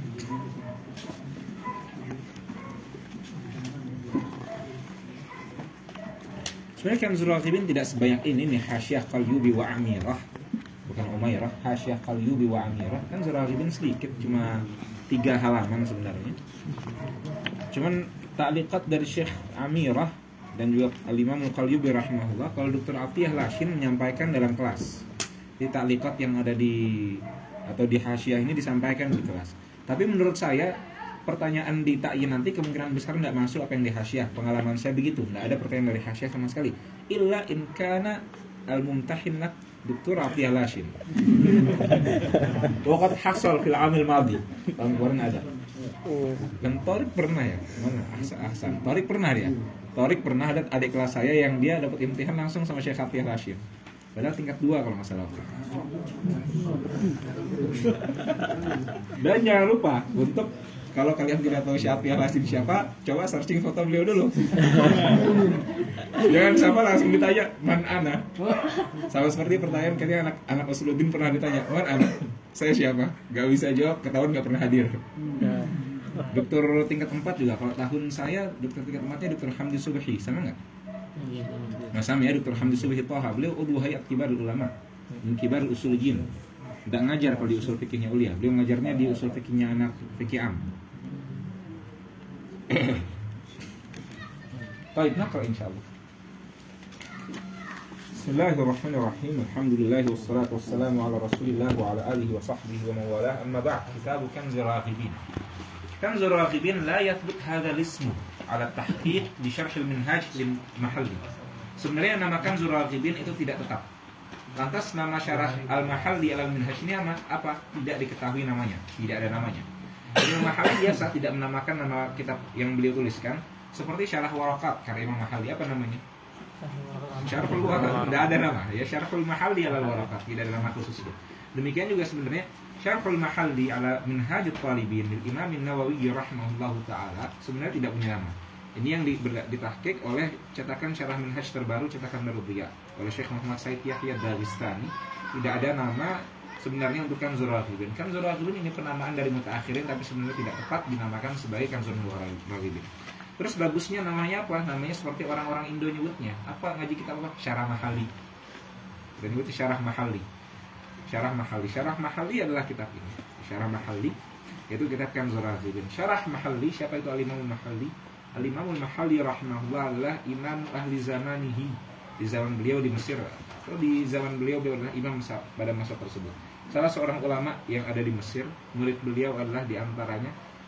Sebenarnya Kanzul Raghibin tidak sebanyak ini nih, Hasyiah Qalyubi wa Amirah, bukan Umairah, Hasyiah Qalyubi wa Amirah. Kanzul Raghibin sedikit, cuma tiga halaman sebenarnya. Cuman ta'liqat dari Syekh Amirah dan juga Al-Imam Al-Qalyubi rahimahullah, kalau Doktor Atiyah Lashin menyampaikan dalam kelas. Di ta'liqat yang ada di atau di hasyiah ini disampaikan di kelas. Tapi menurut saya pertanyaan di ta'yin nanti kemungkinan besar tidak masuk apa yang di hasyiah. Pengalaman saya begitu, tidak ada pertanyaan dari hasyiah sama sekali. Illa in kana al-mumtahin lak Doktor Atiyah Lashin. Waqad hasal fil amil madhi. Tahun kemarin ada. Dan Torik pernah ya? Mana? Ahsan. Torik pernah dia. Torik pernah ada adik kelas saya yang dia dapat imtihan langsung sama Syekh Atiyah Lashin. Padahal tingkat dua kalau nggak salah. Dan jangan lupa untuk Kalau kalian tidak tahu siapa yang Hasim siapa, coba searching foto beliau dulu. Jangan sama langsung ditanya man ana. Sama seperti pertanyaan kalian anak anak Usuluddin pernah ditanya man ana. Saya siapa? Gak bisa jawab, ketahuan gak pernah hadir. Dokter tingkat empat juga. Kalau tahun saya dokter tingkat empatnya Dokter Hamdi Subhi, sama nggak? Nah sama ya, Dokter Hamdi Subhi Toha. Beliau udhu hayat kibarul ulama, min kibarul usuliyin. Tidak ngajar kalau di usul fikihnya ulia. Beliau ngajarnya di usul fikihnya anak fikih am. Baik, nakra insyaallah. Bismillahirrahmanirrahim. Alhamdulillah wassalatu wassalamu ala Rasulillah wa ala alihi wa sahbihi wa man walah. Amma ba'd. Kitab Kanzur Raghibin. Kanzur Raghibin la yathbut hadha al-ism ala tahqiq di syarh al-minhaj lil mahalli. Sebenarnya nama Kanzur Raghibin itu tidak tetap. Lantas nama syarah al-mahalli al-minhaj ini apa? Tidak diketahui namanya, tidak ada namanya. Imam Mahalli biasa tidak menamakan nama kitab yang beliau tuliskan, seperti Syarah Warakat karya Imam Mahalli, apa namanya? Syarhul Warakat, tidak ada nama. Ya Syarhul Mahalli ala Warakat, tidak ada nama khusus itu. Demikian juga sebenarnya Syarhul Mahalli ala Minhajut Talibin lil Imam An-Nawawi rahimahullahu taala sebenarnya tidak punya nama. Ini yang ditahqiq oleh cetakan Syarah Minhaj terbaru cetakan Darudiyah oleh Syekh Muhammad Said Yahya Dagestani. Tidak ada nama sebenarnya untuk Kanzur Raghibin. Kanzur Raghibin ini penamaan dari mutaakhirin, tapi sebenarnya tidak tepat dinamakan sebagai Kanzur Raghibin. Terus bagusnya namanya apa? Namanya seperti orang-orang Indo nyebutnya. Apa ngaji kita apa? Syarah Mahalli. Dan nyebutnya Syarah Mahalli. Syarah Mahalli. Syarah Mahalli adalah kitab ini. Syarah Mahalli yaitu kitab Kanzur Raghibin. Syarah Mahalli, siapa itu Al-Imam Mahalli? Al-Imam Mahalli rahimahullah adalah imam ahli zamanihi. Di zaman beliau di Mesir atau di zaman beliau beliau adalah imam pada masa tersebut. Salah seorang ulama yang ada di Mesir, murid beliau adalah di antaranya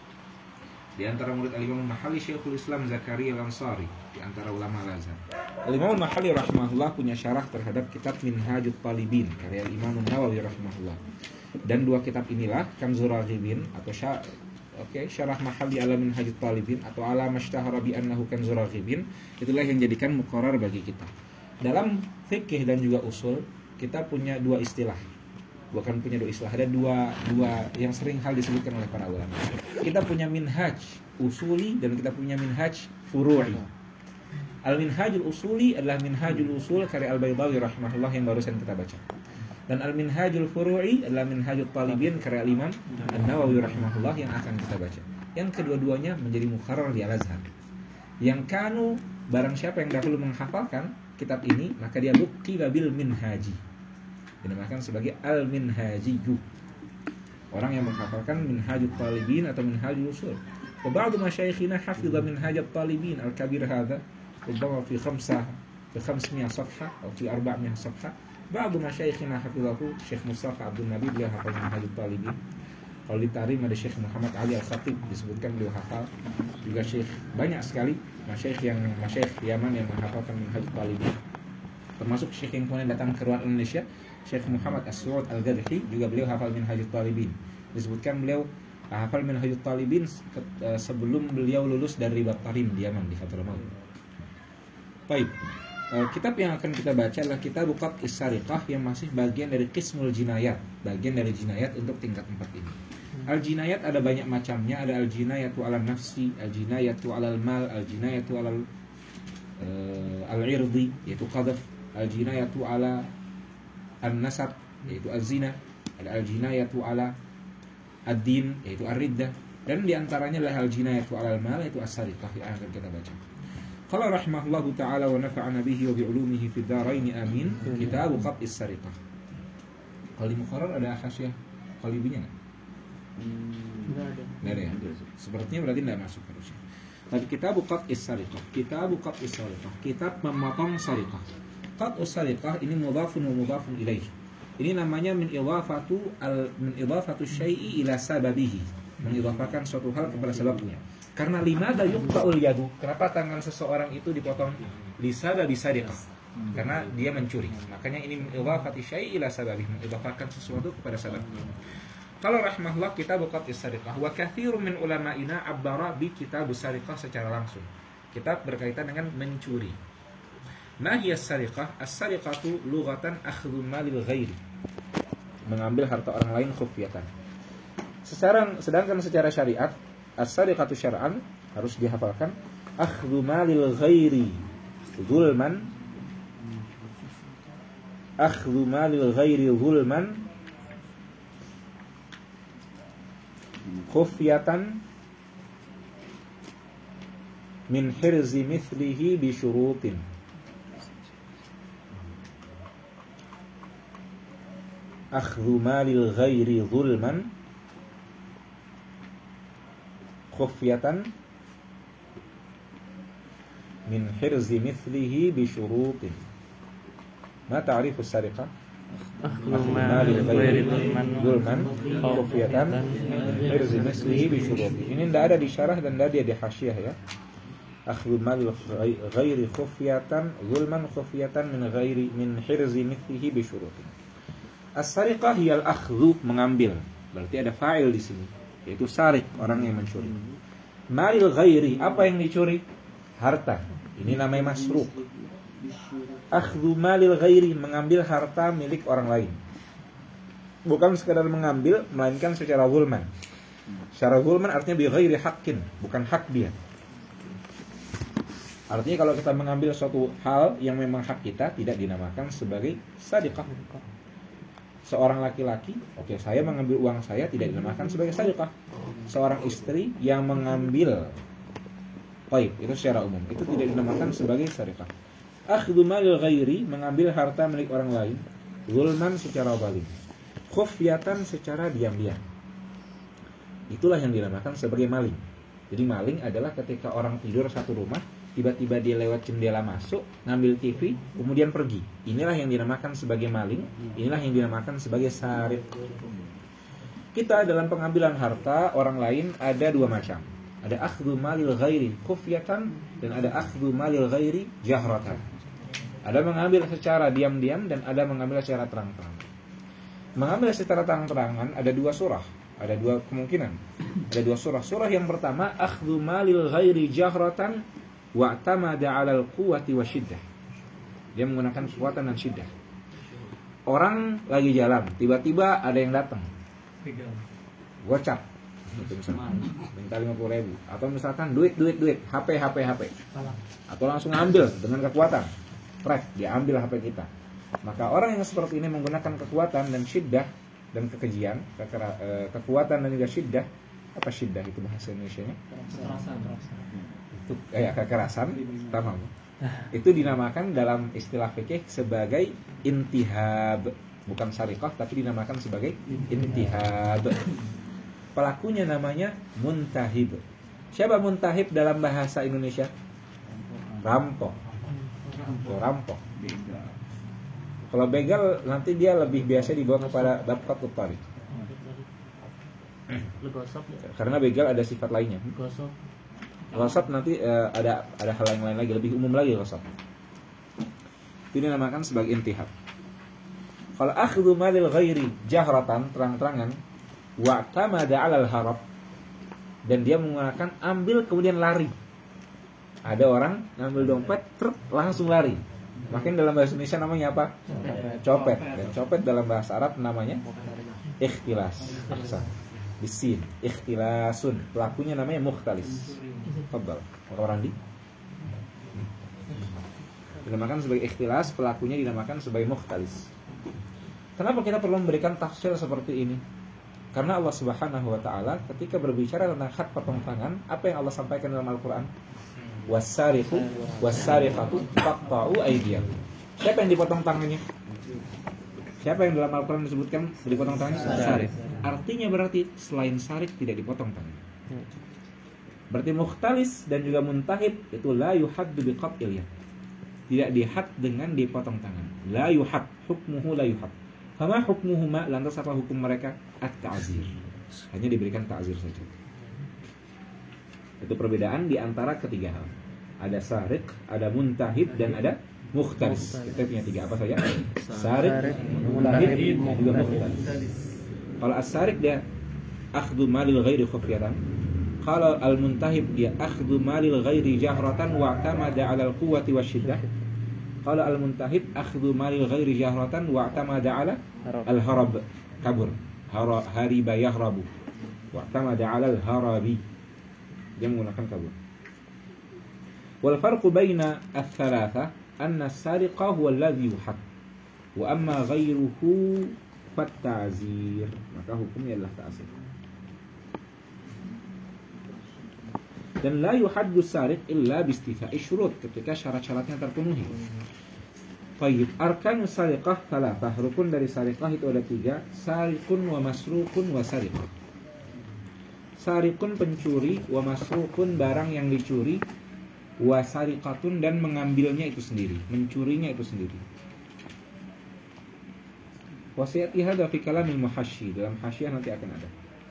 di antara murid Al-Imam Mahalli Syekhul Islam Zakaria Al-Ansari, di antara ulama Al-Azhar. Al-Imam Mahalli rahimahullah punya syarah terhadap kitab Minhajut Talibin karya Al-Imam Nawawi rahimahullah. Dan dua kitab inilah Kanzur Raghibin atau syarah Oke, okay, Syarah Mahalli ala Minhajut Talibin atau ala mashtahara bi annahu Kanzur Raghibin, itulah yang jadikan muqarrar bagi kita. Dalam fikih dan juga usul, kita punya dua istilah. Bukan punya dua istilah, ada dua dua yang sering hal disebutkan oleh para ulama. Kita punya minhaj usuli dan kita punya minhaj furu'i. Al-minhajul usuli adalah minhajul usul karya Al-Baydawi rahimahullah yang barusan kita baca. Dan al-minhajul furu'i adalah minhajut talibin karya Imam An-Nawawi rahimahullah yang akan kita baca. Yang kedua-duanya menjadi muqarrar di Al-Azhar. Yang kanu, barang siapa yang dahulu menghafalkan kitab ini, maka dia buqila bil minhaji, dinamakan sebagai al-minhajiyyu. Orang yang menghafalkan minhajut talibin atau minhajul usul. Wa ba'du masyayikhina hafidha minhajut talibin al-kabir hadha rubbama fi khamsah fi khamsmi'a safhah atau fi arba'mi'a safhah. Ba'du masyayikhina hafidhahu Syekh Mustafa Abdul Nabi, beliau hafal Minhajut Talibin. Kalau di Tarim ada Syekh Muhammad Ali Al-Khatib, disebutkan beliau hafal. Juga Syekh, banyak sekali masyayikh yang masyayikh Yaman yang menghafalkan Minhajut Talibin. Termasuk Syekh yang kemudian datang ke luar Indonesia, Syekh Muhammad As-Suud Al-Gadhi, juga beliau hafal Minhajut Talibin. Disebutkan beliau hafal Minhajut Talibin sebelum beliau lulus dari Ribat Tarim di Yaman, di Hadramaut. Baik. Uh, kitab yang akan kita baca adalah kitab Qat'is Sariqah yang masih bagian dari Qismul Jinayat, bagian dari jinayat untuk tingkat empat ini. Al-jinayat ada banyak macamnya, ada al-jinayatu 'alal nafsi, al-jinayatu 'alal mal, al-jinayatu 'alal uh, al-irdi yaitu qadhaf, al-jinayatu 'ala an-nasab yaitu az-zina, ada al-jinayatu 'ala ad-din yaitu ar-riddah, dan diantaranya adalah al-jinayatu 'alal mal yaitu as-sariqah yang akan kita baca. Qala rahimahullahu ta'ala wa nafa'ana bihi wa bi'ulumihi fid dharain amin. Kitab Qat'is Sariqah. Kalau di muqarrar ada hasyiah qalibinya enggak? Enggak ada. Enggak ada ya? Sepertinya berarti enggak masuk harusnya. Tapi kitab Qat'is Sariqah. Kitab Qat'is Sariqah. Kitab memotong sariqah. Qat'us Sariqah ini mudhafun wa mudhafun ilaih. Ini namanya min idhafatu al min idhafatu syai'i ila sababihi. Mengidhafakan suatu hal kepada sebabnya. Karena limada yuqta'ul yadu, kenapa tangan seseorang itu dipotong? Lisada bisadiqah, karena dia mencuri. Makanya ini idhafati syai' ila sababih, mengidhafakan sesuatu kepada sebabnya. Kalau rahimahullah kitab Qat'is Sariqah wa katsirun min ulama'ina abbara bi kitab sariqah secara langsung. Kitab berkaitan dengan mencuri. Ma hiya as-sariqah? As-sariqatu lughatan akhdhu malil ghairi. Mengambil harta orang lain khufyatan. Secara, sedangkan secara syariat as-sariqatu syar'an harus dihafalkan, akhdhu malil ghairi zulman, akhdhu malil ghairi zulman khufyatan min hirzi mithlihi bi syurutin. Akhdhu malil ghairi zulman khufyatan min hirzi mithlihi bi syurutin. Ma ta'rifu as-sariqah? Akhdhu malil ghairi zulman khufyatan min hirzi mithlihi bi syurutin. Ini tidak ada di syarah dan tidak ada di hasyiah ya. Akhdhu malil ghairi khufyatan zulman khufyatan min ghairi min hirzi mithlihi bi syurutin. As-sariqah hiyal akhdhu, mengambil. Berarti ada fa'il di sini, yaitu sarik, orang yang mencuri. Malil ghairi, apa yang dicuri? Harta. Ini namanya masruq. Akhdhu malil ghairi, mengambil harta milik orang lain. Bukan sekadar mengambil, melainkan secara zulman. Secara zulman artinya bi ghairi haqqin, bukan hak dia. Artinya kalau kita mengambil suatu hal yang memang hak kita, tidak dinamakan sebagai sariqah. Seorang laki-laki, oke okay, saya mengambil uang saya, tidak dinamakan sebagai sariqah. Seorang istri yang mengambil, baik, itu secara umum, itu tidak dinamakan sebagai sariqah. Akhdhu malil ghairi, mengambil harta milik orang lain, zulman secara zalim, khufyatan secara diam-diam. Itulah yang dinamakan sebagai maling. Jadi maling adalah ketika orang tidur satu rumah, tiba-tiba dia lewat jendela masuk, ngambil T V, kemudian pergi. Inilah yang dinamakan sebagai maling. Inilah yang dinamakan sebagai sariq. Kita dalam pengambilan harta orang lain ada dua macam. Ada akhdhu malil ghairi khufyatan dan ada akhdhu malil ghairi jahratan. Ada mengambil secara diam-diam dan ada mengambil secara terang-terangan. Mengambil secara terang-terangan ada dua surah, ada dua kemungkinan. Ada dua surah. Surah yang pertama, akhdhu malil ghairi jahratan wa'tamada 'alal quwwati wasyiddah. Dia menggunakan kekuatan dan syiddah. Orang lagi jalan, tiba-tiba ada yang datang. Gocap. Itu misalkan minta lima puluh ribu atau misalkan duit duit duit, H P H P H P. Atau langsung ambil dengan kekuatan. Trek, dia ambil H P kita. Maka orang yang seperti ini menggunakan kekuatan dan syiddah dan kekejian, kekera, eh, kekuatan dan juga syiddah. Apa syiddah itu bahasa Indonesianya? Kekerasan. Itu kayak kekerasan, tamam. Itu dinamakan dalam istilah fikih sebagai intihab, bukan sariqah tapi dinamakan sebagai intihab. Pelakunya namanya muntahib. Siapa muntahib dalam bahasa Indonesia? Rampok. Oh, rampok. Kalau begal nanti dia lebih biasa dibawa kepada babkat utari. Karena begal ada sifat lainnya. Ghasab nanti uh, ada ada hal yang lain lagi, lebih umum lagi ghasab. Itu dinamakan sebagai intihab. Kalau akhdhu malil ghairi jahratan, terang-terangan, wa'tamada 'alal harab, dan dia menggunakan ambil kemudian lari. Ada orang ngambil dompet, truk, langsung lari. Makin dalam bahasa Indonesia namanya apa? Copet. Dan copet dalam bahasa Arab namanya ikhtilas. Aksa. Bisin, ikhtilasun. Pelakunya namanya mukhtalis. Fadhal. Orang di dinamakan sebagai ikhtilas, pelakunya dinamakan sebagai mukhtalis. Kenapa kita perlu memberikan tafsir seperti ini? Karena Allah Subhanahu wa taala ketika berbicara tentang hak potong tangan, apa yang Allah sampaikan dalam Al-Qur'an? Was-sariqu was-sariqatu faqta'u aydiyahum. Siapa yang dipotong tangannya? Siapa yang dalam Al-Qur'an disebutkan dipotong tangannya? Sarik. Artinya berarti selain sarik tidak dipotong tangan. Berarti mukhtalis dan juga muntahib itu la yuhaddu biqat'il yad. Tidak dihad dengan dipotong tangan. La yuhad, hukmuhu la yuhad. Fama hukmuhuma, lantas apa hukum mereka? At-ta'zir. Hanya diberikan ta'zir saja. Itu perbedaan di antara ketiga hal. Ada sarik, ada muntahib dan ada mukhtalis. Kita punya tiga apa saja? Sarik, muntahib dan juga mukhtalis. Kalau as-sarik dia akhdhu malil ghairi khufyatan. Kalau al-muntahib dia akhdhu malil ghairi jahratan wa'tamada 'alal quwwati wasyiddah. Kalau al-muntahib akhdhu malil ghairi jahratan wa'tamada 'ala al-harab, kabur. Hariba yahrabu. Wa'tamada 'alal harabi. dia menggunakan kabur. Wal farqu baina ats-tsalatsa anna as-sariqa huwa alladhi yuhad wa amma ghayruhu fat-ta'zir. Maka hukumnya adalah ta'zir. Dan la yuhaddu as-sariq illa bi istifa'i syurut, ketika syarat-syaratnya terpenuhi. Baik, arkanus sariqah thalathah. Rukun dari sariqah itu ada tiga. Sariqun wa masruqun wa sariqah. Sariqun pencuri, wa masruqun barang yang dicuri, wa sariqatun dan mengambilnya itu sendiri, mencurinya itu sendiri. Wasiyati hadza fi kalamil muhasyi, dalam hasyiah nanti akan ada.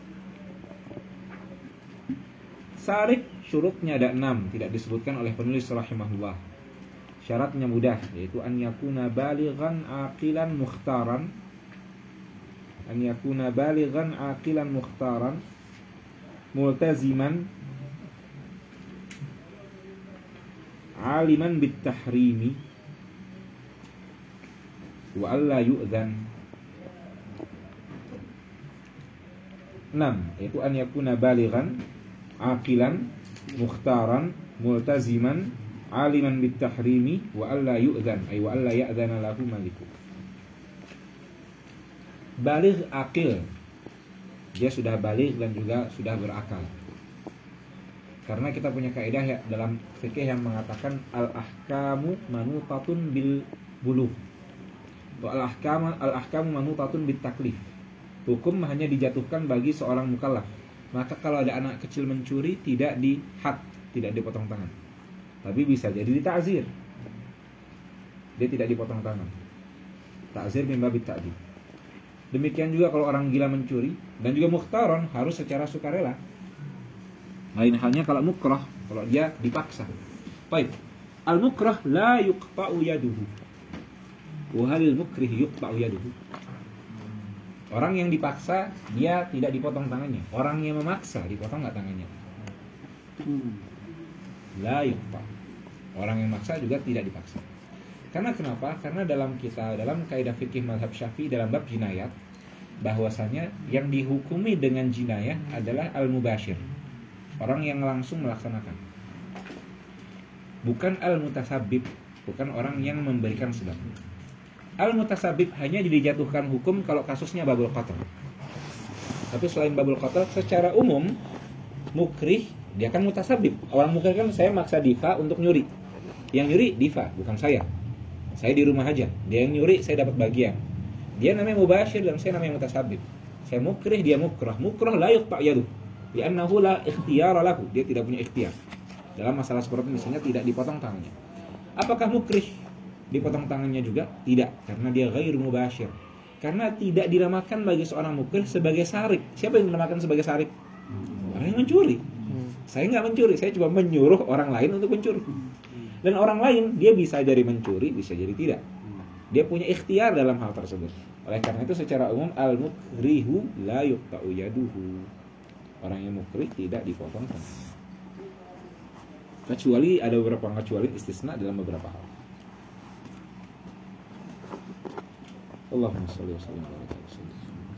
Sarik syurutnya ada enam, tidak disebutkan oleh penulis rahimahullah. Syaratnya mudah, yaitu an yakuna balighan aqilan mukhtaran. An yakuna balighan aqilan mukhtaran multaziman aliman bit tahrimi wa alla yu'dhan. enam, yaitu an yakuna balighan aqilan mukhtaran multaziman aliman bit tahrimi wa alla yu'dhan, ay wa alla ya'dhana lahu maliku. Baligh aqil, dia sudah baligh dan juga sudah berakal. Karena kita punya kaidah ya, dalam fikih yang mengatakan al-ahkamu manutatun bil bulugh. Wa al-ahkamu al-ahkamu manutatun bit taklif. Hukum hanya dijatuhkan bagi seorang mukallaf. Maka kalau ada anak kecil mencuri, tidak dihad, tidak dipotong tangan, tapi bisa jadi dita'zir. Dia tidak dipotong tangan. Ta'zir min babit ta'dib. Demikian juga kalau orang gila mencuri dan juga mukhtaron, harus secara sukarela. Lain halnya kalau mukrah, kalau dia dipaksa. Baik. Al-mukrah la yuqta'u yaduhu. Wa halil mukrih yuqta'u yaduhu. Orang yang dipaksa, dia tidak dipotong tangannya. Orang yang memaksa, dipotong nggak tangannya? La yuqta. Orang yang maksa juga tidak dipaksa. Karena kenapa? Karena dalam kita, dalam kaidah fikih mazhab Syafi'i dalam bab jinayat, bahwasanya yang dihukumi dengan jinayah adalah al-mubashir, orang yang langsung melaksanakan, bukan al-mutasabbib, bukan orang yang memberikan sebab. Al-mutasabbib hanya dijatuhkan hukum kalau kasusnya babul qatl. Tapi selain babul qatl, secara umum mukrih dia kan mutasabbib. Orang mukrih kan saya maksa Diva untuk nyuri. Yang nyuri Diva, bukan saya. Saya di rumah aja. Dia yang nyuri, saya dapat bagian. Dia namanya mubashir dan saya namanya mutasabbib. Saya mukrih, dia mukrah. Mukrah la yuqta' yaduh, li'annahu la ikhtiyara lahu. Dia tidak punya ikhtiar. Dalam masalah seperti ini, misalnya tidak dipotong tangannya. Apakah mukrih dipotong tangannya juga? Tidak, karena dia ghairu mubashir. Karena tidak dinamakan bagi seorang mukrih sebagai sarik. Siapa yang dinamakan sebagai sarik? Orang yang mencuri. Saya nggak mencuri, saya cuma menyuruh orang lain untuk mencuri. Dan orang lain dia bisa jadi mencuri, bisa jadi tidak. Dia punya ikhtiar dalam hal tersebut. Oleh karena itu secara umum al-mukrihu la yuqta'u yaduhu. Orang yang mukrih tidak dipotong tangannya. Kecuali ada beberapa kecuali istisna dalam beberapa hal. Allahumma shalli wa sallim ala Rasulillah.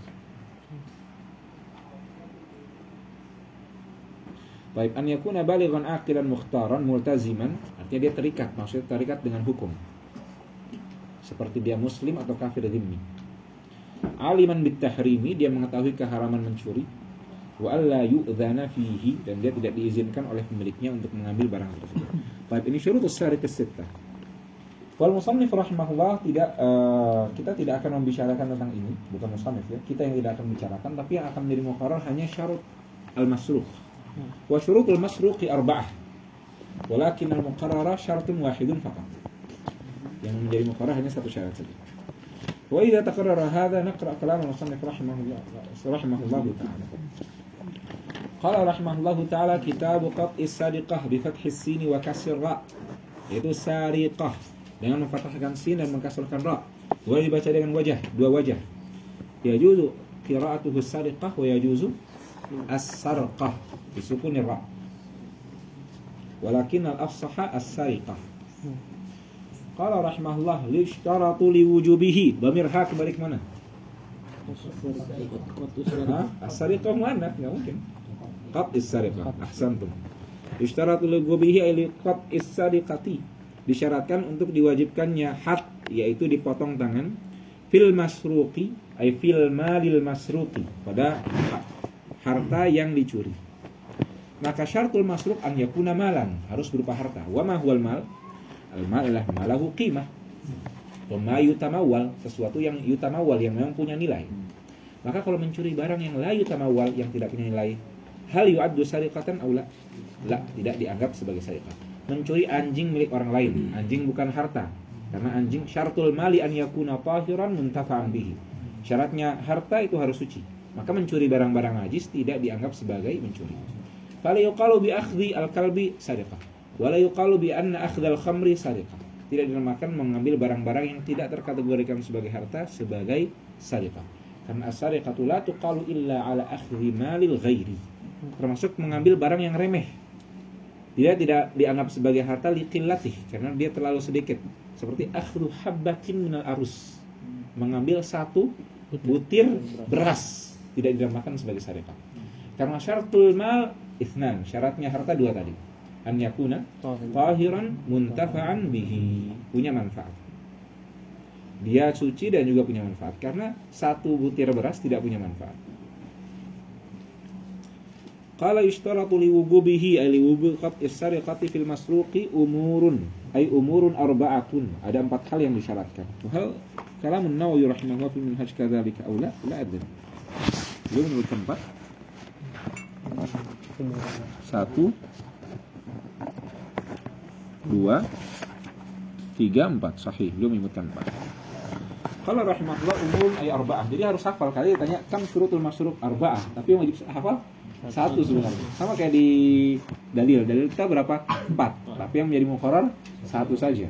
Baik, an yakuna balighan aqilan mukhtaran multaziman, artinya dia terikat, maksudnya terikat dengan hukum. Seperti dia muslim atau kafir dhimmi. Aliman bit tahrimi, dia mengetahui keharaman mencuri. Wa alla yu'dzana fihi, dan dia tidak diizinkan oleh pemiliknya untuk mengambil barang tersebut. Baik, ini syurutus sariq as-sittah. Wal musannif rahimahullah tidak uh, kita tidak akan membicarakan tentang ini, bukan musannif ya. Kita yang tidak akan bicarakan, tapi yang akan menjadi muqarrar hanya syarat al-masruq. Wa syurutul masruqi arba'ah. Walakin al-muqarrara syaratun wahidun faqat. Yang menjadi muqarrar hanya satu syarat saja. Wa idza taqarrara hadza naqra kalam al-musannif rahimahullah rahimahullah ta'ala. Qala rahimahullah ta'ala kitab qat'is sadiqah bi fathis sin wa kasr ra. Itu sariqah dengan memfathahkan sin dan mengkasrahkan ra. Boleh dibaca dengan wajah, dua wajah. Yajuzu qira'atuhu as-sariqah wa yajuzu as-sarqah bisukun ra. Walakin al-afsah as-sariqah. Qala rahimahullah lishtaratu liwujubihi. Dhamir ha kembali ke mana? As-sariqah muannas, enggak mungkin. Qat is-sariqah. Ahsantum. Ishtaratul gubihi liqat is-sadiqati. Disyaratkan untuk diwajibkannya had, yaitu dipotong tangan, fil masruqi ay fil malil masruqi, pada harta yang dicuri. Maka syaratul masruq an yakuna malan, harus berupa harta. Wa ma huwal mal? Al mal adalah malahu qimah. Wa ma yutamawwal, sesuatu yang yutamawwal yang memang punya nilai. Maka kalau mencuri barang yang la yutamawwal, yang tidak punya nilai, hal yu'addu sariqatan aw la? La, tidak dianggap sebagai sariqah. Mencuri anjing milik orang lain, anjing bukan harta. Karena anjing syaratul mali an yakuna tahiran muntafa'an bihi. Syaratnya harta itu harus suci. Maka mencuri barang-barang najis tidak dianggap sebagai mencuri. Fala yuqalu bi akhdhi al-kalbi sariqah. Wa la yuqalu bi anna akhdhal khamri sariqah. Tidak dinamakan mengambil barang-barang yang tidak terkategorikan sebagai harta sebagai sariqah. Karena as-sariqatu la tuqalu illa ala akhdhi malil ghairi. Termasuk mengambil barang yang remeh. Dia tidak dianggap sebagai harta liqillatih karena dia terlalu sedikit. Seperti akhdhu habbatin minal arus. Mengambil satu butir beras tidak dinamakan sebagai sariqah. Karena syaratul mal itsnan, syaratnya harta dua tadi. An yakuna tahiran muntafa'an bihi, punya manfaat. Dia suci dan juga punya manfaat. Karena satu butir beras tidak punya manfaat. Qala yushtaratu li wujubihi ay li wujubi as-sariqati fil masruqi umurun ay umurun arba'atun. Ada empat hal yang disyaratkan. Wa kalamun Nawawi rahimahullah fi minhaj kadzalika aw la la adri. Belum menurut tempat. Satu, dua, tiga, empat. Sahih, belum menyebutkan empat. Kalau rahimahullah umum ay arba'ah. Jadi harus hafal. Kali ditanya kam syurutul masruq arba'ah, tapi yang wajib hafal satu sebenarnya. Sama kayak di dalil. Dalil kita berapa? Empat. Tapi yang menjadi muqarrar satu saja.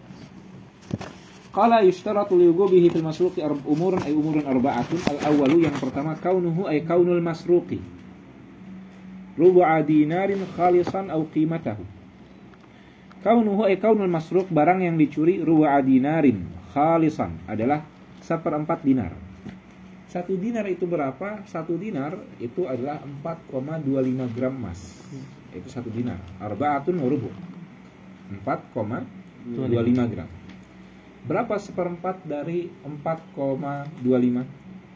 Qala yushtaratu li wujubihi fil masruqi umurun ay umurun arba'atun. Al-awwalu, yang pertama, kaunuhu ay kaunul masruqi rubu'a dinarin khalisan aw qimatahu. Kaunuhu ay kaunul masruq, barang yang dicuri, rubu'a dinarin khalisan adalah seperempat dinar. Satu dinar itu berapa? Satu dinar itu adalah empat koma dua lima gram emas. Itu satu dinar. Arba'atun wa rubu'. empat koma dua lima gram. Berapa seperempat dari empat koma dua lima?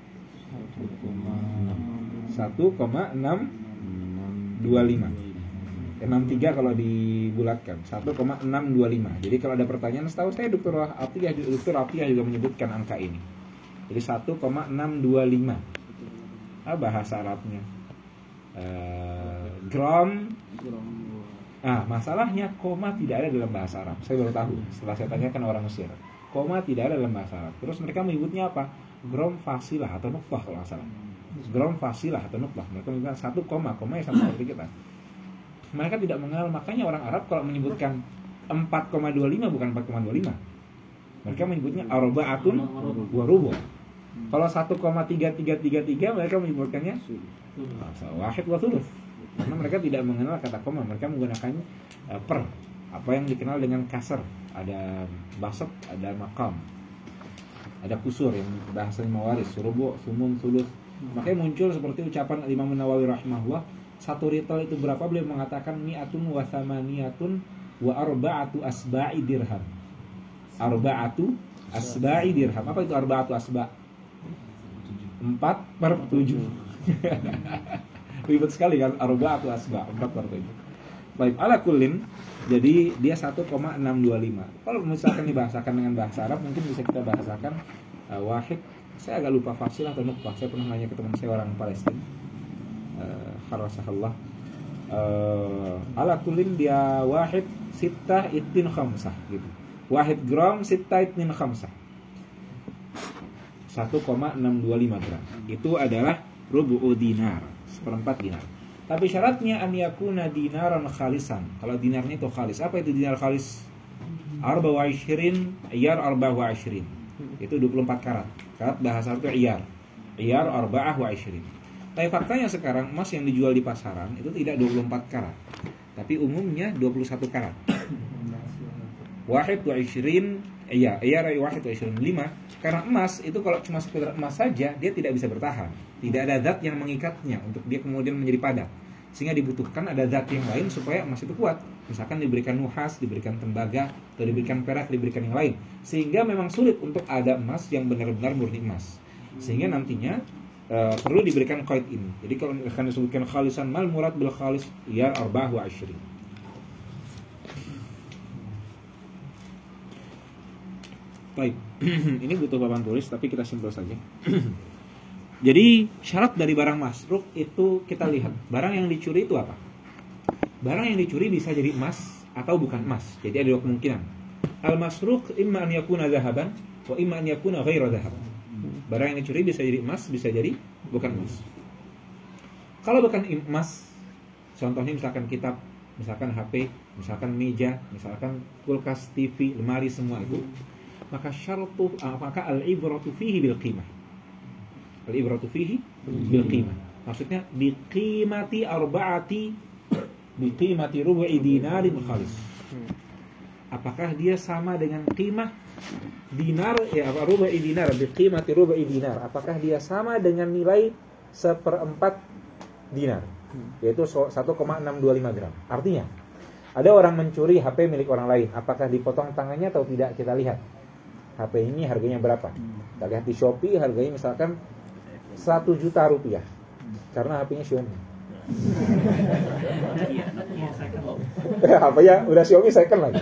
satu koma enam dua lima. enam puluh tiga kalau dibulatkan. satu koma enam dua lima. Jadi kalau ada pertanyaan, setahu saya Doktor Atiyah, Doktor Atiyah juga menyebutkan angka ini. Jadi satu koma enam dua lima. Ah, bahasa Arabnya. Uh, gram. Ah, masalahnya koma tidak ada dalam bahasa Arab. Saya baru tahu setelah saya tanyakan orang Mesir. Koma tidak ada dalam bahasa Arab. Terus mereka menyebutnya apa? Gram fasilah atau nuqtah kalau nggak salah. Gram fasilah atau nuqtah. Mereka menyebutkan satu koma, koma yang sama seperti kita. Mereka tidak mengenal, makanya orang Arab kalau menyebutkan empat koma dua lima bukan empat koma dua lima. Mereka menyebutnya arba'atun wa rubu'. Kalau satu koma tiga tiga tiga tiga mereka menyebutkannya wahid wa thuluth. Karena mereka tidak mengenal kata koma, mereka menggunakan uh, per, apa yang dikenal dengan kasar. Ada basat, ada maqam, ada kusur yang bahasanya mawaris, rubu', sumun, thuluth. Makanya muncul seperti ucapan Imam Nawawi rahimahullah, satu rital itu berapa? Beliau mengatakan mi'atun wa thamaniyatun wa arba'atu asba'i dirham. Arba'atu asba'i dirham. Apa itu arba'atu asba'? Empat per tujuh. Ribet sekali kan, arba'atu asba', empat per tujuh. Baik, ala kullin, jadi dia satu koma enam dua lima. Kalau misalkan dibahasakan dengan bahasa Arab, mungkin bisa kita bahasakan uh, wahid. Saya agak lupa fasil atau nuqtah. Saya pernah nanya ke teman saya orang Palestina. Uh, Harasahallah. Uh, ala kullin dia wahid sittah ittin khamsah gitu. Wahid gram sittah ittin khamsah. satu koma enam dua lima gram. Itu adalah rubu'u dinar, seperempat dinar. Tapi syaratnya an yakuna dinaran khalisan. Kalau dinarnya itu khalis. Apa itu dinar khalis? Arba wa ishrin, iyar arba wa ishrin. Itu dua puluh empat karat. Karat bahasa itu iyar. Iyar arba'ah wa ishrin. Tapi faktanya sekarang emas yang dijual di pasaran itu tidak dua puluh empat karat. Tapi umumnya dua puluh satu karat. Wahid wa ishrin, iya, iyar wahid wa ishrin, lima. Karena emas itu kalau cuma sekedar emas saja, dia tidak bisa bertahan. Tidak ada zat yang mengikatnya untuk dia kemudian menjadi padat. sehingga dibutuhkan ada zat yang lain supaya emas itu kuat. Misalkan diberikan nuhas, diberikan tembaga, atau diberikan perak, diberikan yang lain, sehingga memang sulit untuk ada emas yang benar-benar murni emas. Sehingga nantinya uh, perlu diberikan qaid ini. Jadi kalau akan disebutkan khalisan mal murad bil khalis ya arba'ah wa ashrin. Baik, ini butuh papan tulis tapi kita simpel saja. Jadi syarat dari barang masruk itu kita lihat barang yang dicuri itu apa? Barang yang dicuri bisa jadi emas atau bukan emas. Jadi ada dua kemungkinan. Al masruk imma an yakuna dhahaban wa imma an yakuna ghaira dhahab. Barang yang dicuri bisa jadi emas, bisa jadi bukan emas. Kalau bukan emas, contohnya misalkan kitab, misalkan H P, misalkan meja, misalkan kulkas, T V, lemari, semua itu, maka syaratu maka al-ibratu fihi bil qimah. Al-ibratu fihi bil qimah. Maksudnya bi qimati arba'ati bi qimati rubu'i dinarin khalis. Apakah dia sama dengan qimah dinar ya apa rubu'i dinar bi qimati rubu'i dinar? Apakah dia sama dengan nilai seperempat dinar? Yaitu satu koma enam dua lima gram. Artinya ada orang mencuri H P milik orang lain, apakah dipotong tangannya atau tidak? Kita lihat H P ini harganya berapa. Kita lihat di Shopee harganya misalkan satu juta rupiah karena H P-nya Xiaomi. H P-nya udah Xiaomi second lagi.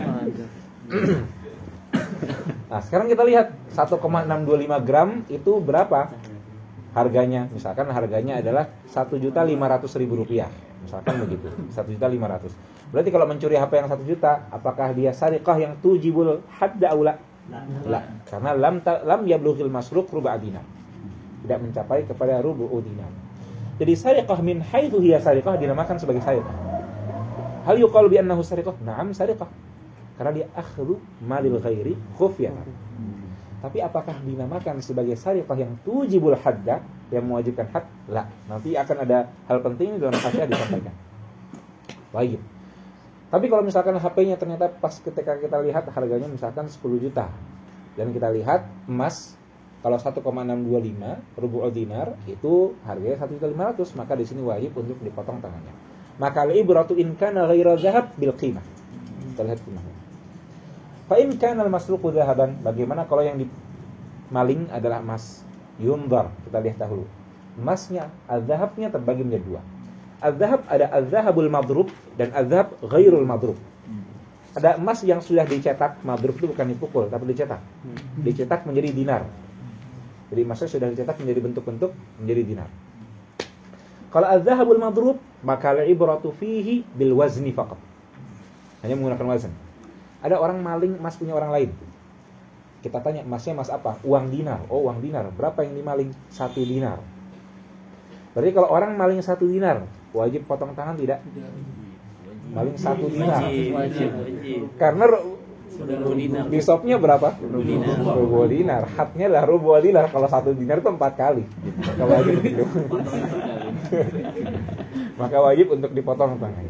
Nah sekarang kita lihat satu koma enam dua lima gram itu berapa harganya. Misalkan harganya adalah satu juta lima ratus ribu rupiah. Misalkan begitu, satu juta lima ratus. Berarti kalau mencuri H P yang satu juta, apakah dia sariqah yang tujibul hadda aula? La, karena lam ta, lam yablughil masruq ruba' dinar. Tidak mencapai kepada rubu'u dinar. Jadi sariqah min haitsu hiya sariqah dinamakan sebagai sariqah. Hal yuqalu bi annahu sariqah? Na'am sariqah. Karena dia akhdhu malil ghairi khufyatan. Tapi apakah dinamakan sebagai sariqah yang tujibul hadda, yang mewajibkan had? La. Nanti akan ada hal penting dalam kajian disampaikan. Baik. Tapi kalau misalkan H P-nya ternyata pas ketika kita lihat harganya misalkan sepuluh juta dan kita lihat emas kalau satu koma enam dua lima rubu'ul dinar itu harganya satu juta lima ratus, maka di sini wajib untuk dipotong tangannya. Maka al-ibratu in kana ghaira dhahab bil qimah. Kita lihat qimahnya. Fa in kana al-masruqu dhahaban, bagaimana kalau yang dimaling adalah emas? Yundar, kita lihat dahulu. Emasnya, az-zahabnya terbagi menjadi dua. Az-zahab ada az-zahabul madrub dan az-zahab ghairul madrub. Ada emas yang sudah dicetak, madrub itu bukan dipukul tapi dicetak. Dicetak menjadi dinar. Jadi emasnya sudah dicetak menjadi bentuk-bentuk menjadi dinar. Kalau az-zahabul madrub, maka al-ibratu fihi bil wazni faqat. Hanya menggunakan wazn. Ada orang maling emas punya orang lain. Kita tanya, emasnya emas apa? Uang dinar. Oh, uang dinar. Berapa yang dimaling? Satu dinar. Berarti kalau orang maling satu dinar, wajib potong tangan tidak? Maling satu dinar. Wajib, wajib. Karena di shopnya berapa? Rubu dinar. Hadnya lah rubu dinar. Kalau satu dinar itu empat kali. Maka wajib, maka wajib untuk dipotong tangan.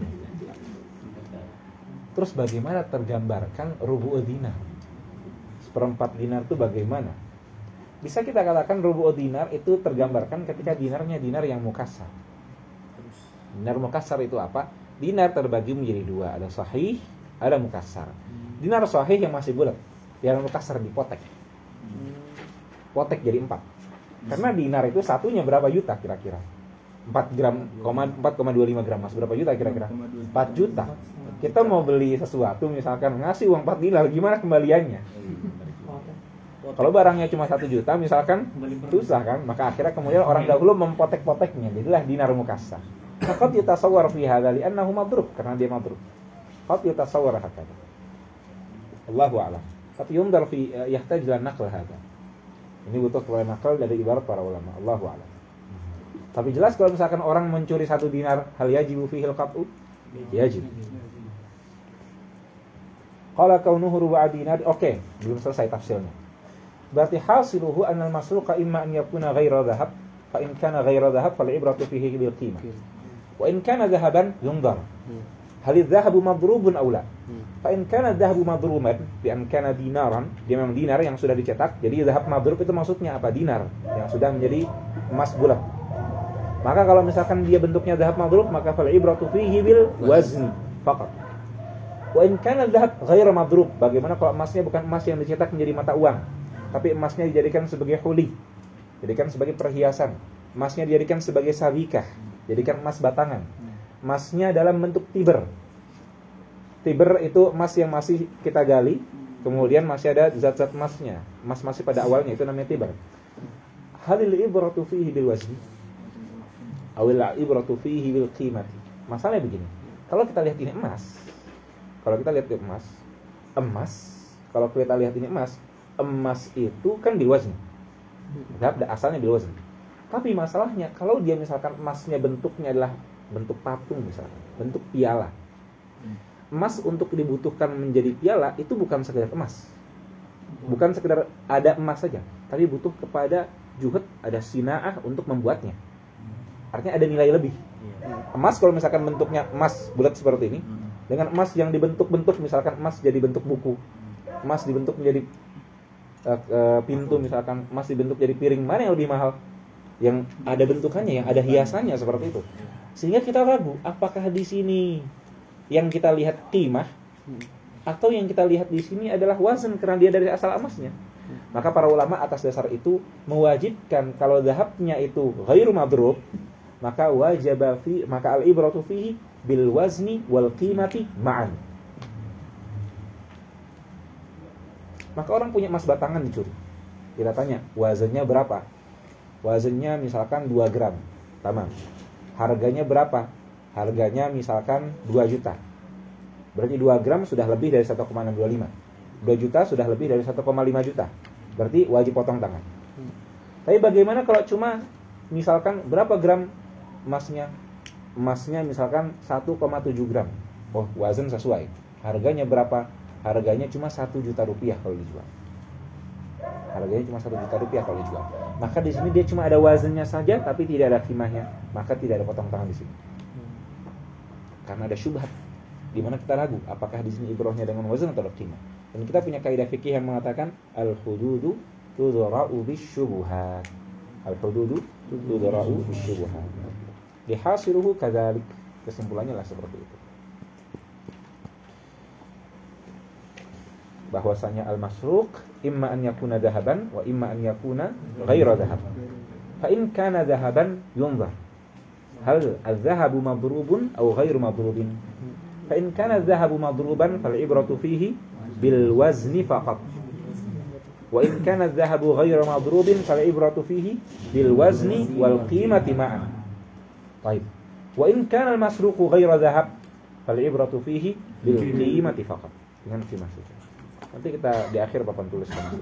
Terus bagaimana tergambarkan rubu dinar? Seperempat dinar itu bagaimana? Bisa kita katakan rubu' dinar itu tergambarkan ketika dinarnya dinar yang mukassar. Dinar mukassar itu apa? Dinar terbagi menjadi dua, ada sahih, ada mukassar. Dinar sahih yang masih bulat, yang mukassar dipotek. Potek jadi empat. Karena dinar itu satunya berapa juta kira-kira? empat gram, empat koma dua lima gram, mas berapa juta kira-kira? empat juta. Kita mau beli sesuatu misalkan ngasih uang empat dinar, gimana kembaliannya? Kalau barangnya cuma satu juta misalkan susah kan, maka akhirnya kemudian orang dahulu mempotek-poteknya, jadilah dinar mukassar. Qad yatasawwar fi hadza li'annahu madrub, karena dia madrub. Qad yatasawwar hakada. Allahu a'lam. Tapi yundar fi yahtaj ila naql hadza. Ini butuh kepada naql dari ibarat para ulama. Allahu a'lam. Tapi jelas kalau misalkan orang mencuri satu dinar, hal yajibu fihi al-qat'u? Yajib. Qala kaunuhu rubu'a dinar. Oke, belum selesai tafsirnya. Berarti hasiluhu anna al-masruqa imma an yakuna ghaira dhahab, fa in kana ghaira dhahab fal ibratu fihi bil qimah. Wa in kana dhahaban yundar. Hal adh-dhahabu madrubun aw la? Fa in kana adh-dhahabu madruban bi an kana dinaran, dia memang dinar yang sudah dicetak. Jadi dhahab madrub itu maksudnya apa? Dinar yang sudah menjadi emas bulat. Maka kalau misalkan dia bentuknya dhahab madrub, maka fal ibratu fihi bil wazni faqat. Wa in kana dhahab ghairu madrub, bagaimana kalau emasnya bukan emas yang dicetak menjadi mata uang, tapi emasnya dijadikan sebagai huli, dijadikan sebagai perhiasan, emasnya dijadikan sebagai sabikah, jadikan emas batangan. Emasnya dalam bentuk tiber. Tiber itu emas yang masih kita gali, kemudian masih ada zat-zat emasnya. Emas masih pada awalnya, itu namanya tiber. Halil ibratu fihi bil wazni awil ibratu fihi bil qimati. Masalahnya begini. Kalau kita lihat ini emas, kalau kita lihat ini emas, emas, kalau kita lihat ini emas, emas itu kan bil wazni. Asalnya bil wazni. Tapi masalahnya kalau dia misalkan emasnya bentuknya adalah bentuk patung misalkan, bentuk piala. Emas untuk dibutuhkan menjadi piala itu bukan sekedar emas. Bukan sekedar ada emas saja, tapi butuh kepada juhud, ada sinaah untuk membuatnya. Artinya ada nilai lebih. Emas kalau misalkan bentuknya emas bulat seperti ini, dengan emas yang dibentuk-bentuk, misalkan emas jadi bentuk buku, emas dibentuk menjadi uh, uh, pintu, misalkan emas dibentuk jadi piring, mana yang lebih mahal? Yang ada bentukannya, yang ada hiasannya seperti itu. Sehingga kita ragu, apakah di sini yang kita lihat qimah atau yang kita lihat di sini adalah wazn karena dia dari asal emasnya. Maka para ulama atas dasar itu mewajibkan kalau dhahabnya itu ghairu madrub, maka wajib fi maka al-ibratu fihi bil wazni wal qimati ma'an. Maka orang punya emas batangan dicuri. Kita tanya, wazannya berapa? Wazannya misalkan dua gram. Tamam. Harganya berapa? Harganya misalkan dua juta. Berarti dua gram sudah lebih dari satu koma enam dua lima. dua juta sudah lebih dari satu koma lima juta. Berarti wajib potong tangan. Tapi bagaimana kalau cuma misalkan berapa gram emasnya? Emasnya misalkan satu koma tujuh gram. Oh, wazan sesuai. Harganya berapa? Harganya cuma satu juta rupiah kalau dijual. Harganya cuma satu juta rupiah kalau dijual. Maka di sini dia cuma ada wazannya saja tapi tidak ada qimahnya. Maka tidak ada potong tangan di sini. Karena ada syubhat. Di mana kita ragu apakah di sini ibrahnya dengan wazan atau qimah. Dan kita punya kaidah fikih yang mengatakan al-hududu tudra'u bisyubuhat. Al-hududu tudra'u bisyubuhat. Dihasiruhu kadzalik. Kesimpulannya lah seperti itu. Bahwasanya al-masruq imma an yakuna dhahaban wa imma an yakuna ghaira dhahab. Fa in kana dhahaban yunzar hal adh-dhahabu madrubun aw ghairu madrubin. Fa in kana adh-dhahabu madruban fal ibratu fihi bil wazni faqat. Wa in kana adh-dhahabu ghairu madrubin fal ibratu fihi bil wazni wal qimati ma'an. Baik. Wa in kana al-masruqu ghaira dhahab fal ibratu fihi bil qimati faqat. Dengan qimah saja. Nanti kita di akhir papan tuliskan itu.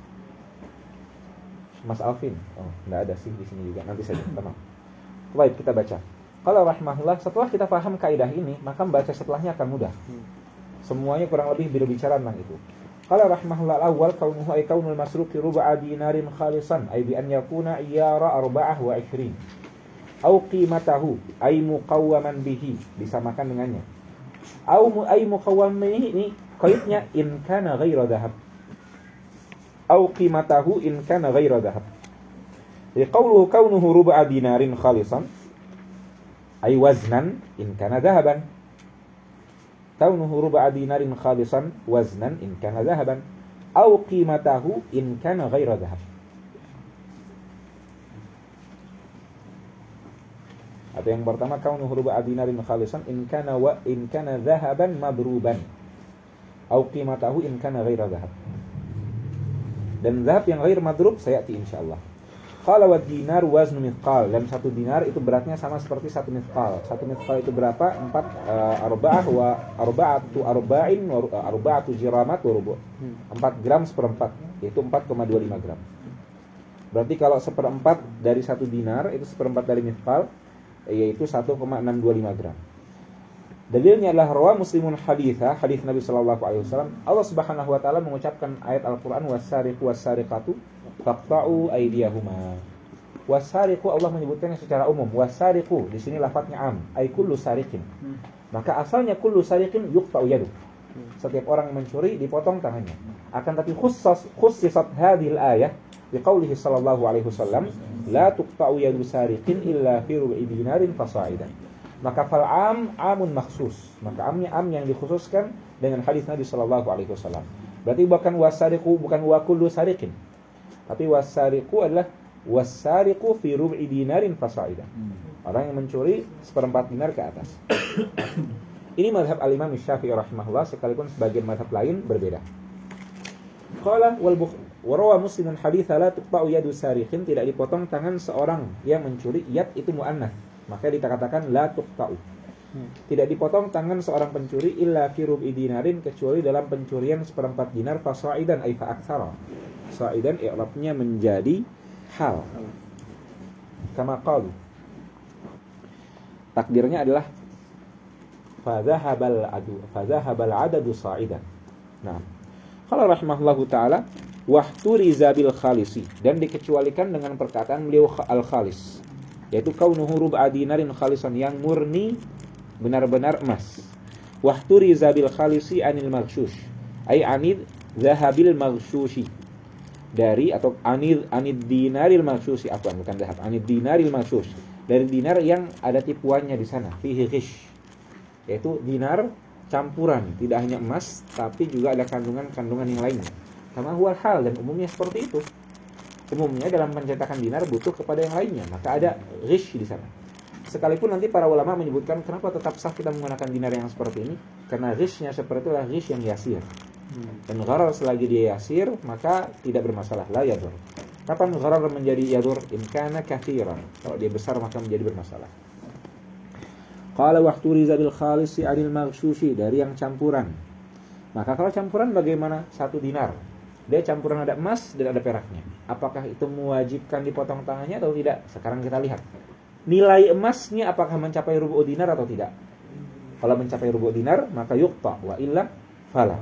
Mas Alvin, oh, enggak ada sih di sini juga. Nanti saja, tenang. Baik, kita baca. Kalau rahmahullah, setelah kita paham kaidah ini, maka membaca setelahnya akan mudah. Semuanya kurang lebih berbicara tentang itu. Kalau rahmahullah al-awwal kaunuhu ay kaunul masruqi ruba'a dinarin khalisan ay bi an yakuna iyara arba'ah wa ishrin. Au qimatahu ay muqawwaman bihi, disamakan dengannya. Au mu ay muqawwaman bihi ini qaidnya in kana ghaira dhahab. Au qimatahu in kana ghaira dhahab. Jadi qauluhu kaunuhu ruba'a dinarin khalisan ay waznan in kana dhahaban. Kaunuhu ruba'a dinarin khalisan waznan in kana dhahaban. Au qimatahu in kana ghaira dhahab. Atau yang pertama kaunuhu ruba'a dinarin khalisan in kana wa in kana dhahaban madruban. Au qimatahu in kana ghaira dhahab. Dan zahab yang ghair madrub sayati insyaallah. Qala wa dinar waznu mithqal, dan satu dinar itu beratnya sama seperti satu mithqal. Satu mithqal itu berapa? empat uh, arba'ah wa arba'atu arba'in wa arba'atu jiramat wa rubu'. empat gram seperempat, yaitu empat koma dua lima gram. Berarti kalau seperempat dari satu dinar itu seperempat dari mithqal, yaitu satu koma enam dua lima gram. Dalilnya adalah rawa Muslimun haditha, hadits Nabi sallallahu alaihi wasallam. Allah Subhanahu wa taala mengucapkan ayat Al-Qur'an was-sariqu was-sariqatu faqta'u aydiyahuma. Was-sariqu Allah menyebutkannya secara umum. Was-sariqu di sini lafadznya am, ay kullu sariqin. Maka asalnya kullu sariqin yuqta'u yadu. Setiap orang yang mencuri dipotong tangannya. Akan tapi khusus khususat hadhil ayah biqaulihi sallallahu alaihi wasallam, la tuqta'u yadu sariqin illa fi rub'i dinarin fasa'idan. Maka fal am amun makhsus. Maka amnya am yang dikhususkan dengan hadis Nabi sallallahu alaihi wasallam. Berarti bukan wasariqu, bukan wa kullu sariqin. Tapi wasariqu adalah wasariqu fi rub'i dinarin fasa'idan. Orang yang mencuri seperempat dinar ke atas. Ini mazhab al-Imam Syafi'i rahimahullah, sekalipun sebagian mazhab lain berbeda. Qala wal warawa Muslimun haditsa la tuqta'u yadu sariqin, tidak dipotong tangan seorang yang mencuri. Yad itu muannats, maka dikatakan la tuqta'u. Tidak dipotong tangan seorang pencuri illa fi rub'i dinarin, kecuali dalam pencurian seperempat dinar fasa'idan ay fa aktsara. Sa'idan i'rabnya menjadi hal. Kama qalu. Takdirnya adalah fadhahabal adu fadhahabal adadu sa'idan. Nah, kalau rahimahullahu taala wahturiza bil khalisi, dan dikecualikan dengan perkataan beliau al-khalis, yaitu kaunuhu rub'a dinarin khalisan, yang murni benar-benar emas. Wahturiza bil khalisi anil maghshush, ay anid zahabil maghshushi, dari atau anid anid dinaril maghshushi, apa bukan zahab, anid dinaril maghshush, dari dinar yang ada tipuannya di sana, fihi ghish, yaitu dinar campuran, tidak hanya emas tapi juga ada kandungan-kandungan yang lainnya. Kama huwal hal, dan umumnya seperti itu. Umumnya dalam pencetakan dinar butuh kepada yang lainnya, maka ada ghish di sana. Sekalipun nanti para ulama menyebutkan kenapa tetap sah kita menggunakan dinar yang seperti ini, karena ghishnya seperti itulah ghish yang yasir. Dan gharar selagi dia yasir maka tidak bermasalah, la yadur. Kapan gharar menjadi yadur? In kana kathiran, kalau dia besar maka menjadi bermasalah. Qala wahturiza bil khalisi anil maghshushi, dari yang campuran. Maka kalau campuran bagaimana? Satu dinar, dia campuran ada emas dan ada peraknya. Apakah itu mewajibkan dipotong tangannya atau tidak? Sekarang kita lihat. Nilai emasnya apakah mencapai rubu' dinar atau tidak? Kalau mencapai rubu' dinar maka yuqta, wa illa fala.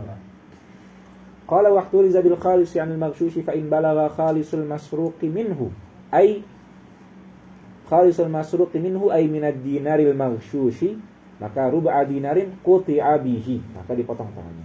Qala wahturiza bil khalisi anil maghshushi fa in balagha khalisul masruqi minhu ay khalisul masruqi minhu ay minad dinaril maghshushi, maka rub'a dinarin quti'a bihi, maka dipotong tangannya.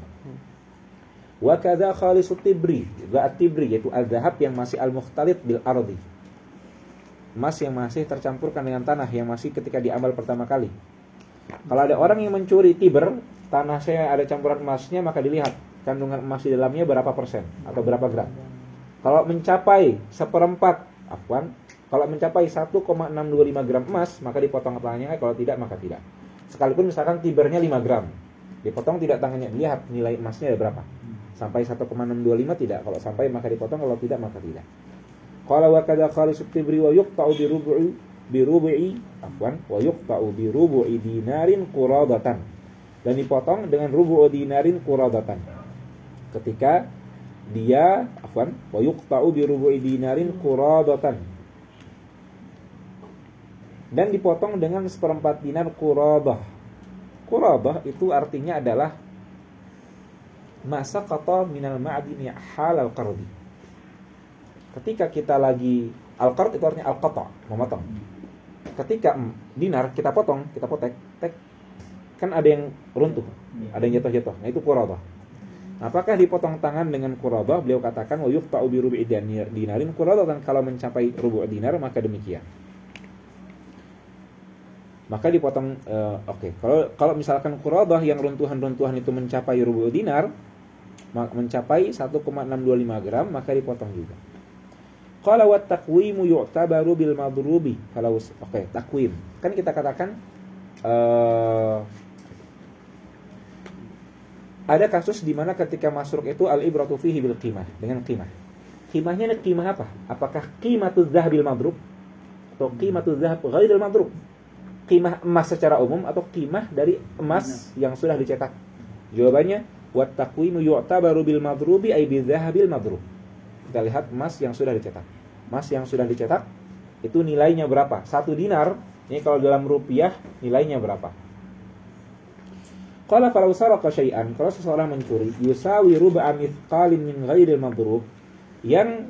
Wa kadza khalisut tibri, juga at-tibri yaitu al-dhahab yang masih al-mukhtalit bil ardi, emas yang masih tercampurkan dengan tanah, yang masih ketika diambil pertama kali. Kalau ada orang yang mencuri tiber, tanah saya ada campuran emasnya, maka dilihat kandungan emas di dalamnya berapa persen atau berapa gram. Kalau mencapai seperempat, afwan, kalau mencapai satu koma enam dua lima gram emas, maka dipotong tangannya. Kalau tidak, maka tidak. Sekalipun misalkan tibernya lima gram, dipotong tidak tangannya, lihat nilai emasnya ada berapa. Sampai satu koma enam dua lima tidak. Kalau sampai maka dipotong, kalau tidak maka tidak. Qala wa kadza khalisut tibri wa yuqta'u bi rubu'i bi rubu'i afwan wa yuqta'u bi rubu'i dinarin quradatan, dan dipotong dengan rubu'u dinarin quradatan. Ketika dia afwan wa yuqta'u bi rubu'i dinarin quradatan, dan dipotong dengan seperempat dinar quradah. Quradah itu artinya adalah masa qata minal ma'dini halal qardi. Ketika kita lagi al-qard itu artinya al-qata, memotong. Ketika dinar kita potong, kita potek, tek, kan ada yang runtuh, ada yang jatuh-jatuh. Nah itu quradah. Apakah dipotong tangan dengan quradah? Beliau katakan wa yuqta'u bi rubu'i dinarin quradah, dan kalau mencapai rubu' dinar maka demikian. Maka dipotong uh, oke. Okay. Kalau kalau misalkan quradah yang runtuhan-runtuhan itu mencapai rubu' dinar, mencapai satu koma enam dua lima gram, maka dipotong juga. Qala wa taqwimu yu'tabaru bil madrubi. Kalau oke, okay, takwim. Kan kita katakan uh, ada kasus di mana ketika masruk itu al-ibratu fihi bil qimah, dengan qimah. Qimahnya ini qimah apa? Apakah qimatuz zahabil madrub atau qimatuz zahab ghairil madrub? Qimah emas secara umum atau qimah dari emas yang sudah dicetak? Jawabannya wa taqwimu yu'tabaru bil madrubi ay bi zahabil madrub. Kita lihat emas yang sudah dicetak. Emas yang sudah dicetak itu nilainya berapa? Satu dinar. Ini kalau dalam rupiah nilainya berapa? Qala falau saraqa syai'an, kalau seseorang mencuri yusawi rub'a mithqalin min ghairil madrub, yang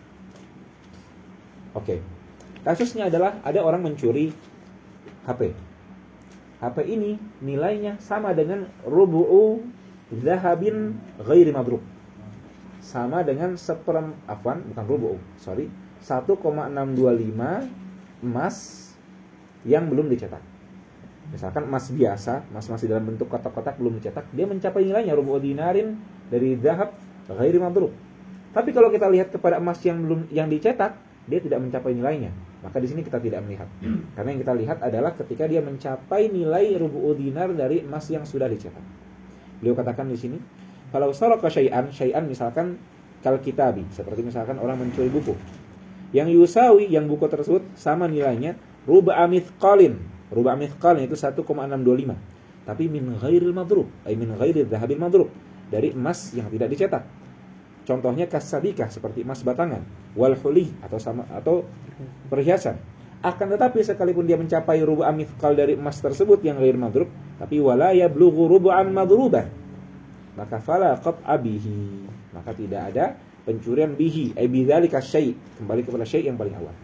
oke. Okay. Kasusnya adalah ada orang mencuri H P. H P ini nilainya sama dengan rubu'u zahabin ghairi madrub. Sama dengan seperem afwan, bukan rubu, sorry, satu koma enam dua lima emas yang belum dicetak. Misalkan emas biasa, emas masih dalam bentuk kotak-kotak belum dicetak, dia mencapai nilainya rubu dinarin dari zahab ghairi madrub. Tapi kalau kita lihat kepada emas yang belum yang dicetak, dia tidak mencapai nilainya. Maka di sini kita tidak melihat. Karena yang kita lihat adalah ketika dia mencapai nilai rubu'u dinar dari emas yang sudah dicetak. Beliau katakan di sini, kalau saraka syai'an, syai'an misalkan kal kitabi, seperti misalkan orang mencuri buku. Yang yusawi, yang buku tersebut sama nilainya ruba'a mithqalin. Ruba'a mithqalin itu satu koma enam dua lima. Tapi min ghairil madrub, ay min ghairil dhahabil madrub, dari emas yang tidak dicetak. Contohnya kasabikah, seperti emas batangan, wal huli atau sama atau perhiasan. Akan tetapi sekalipun dia mencapai rubu'an mithqal dari emas tersebut yang ghair madrub, tapi wala yablughu rubu'an madruban, maka fala qat'a bihi, maka tidak ada pencurian bihi, ay bidzalika syai', kembali kepada syai' yang paling awal.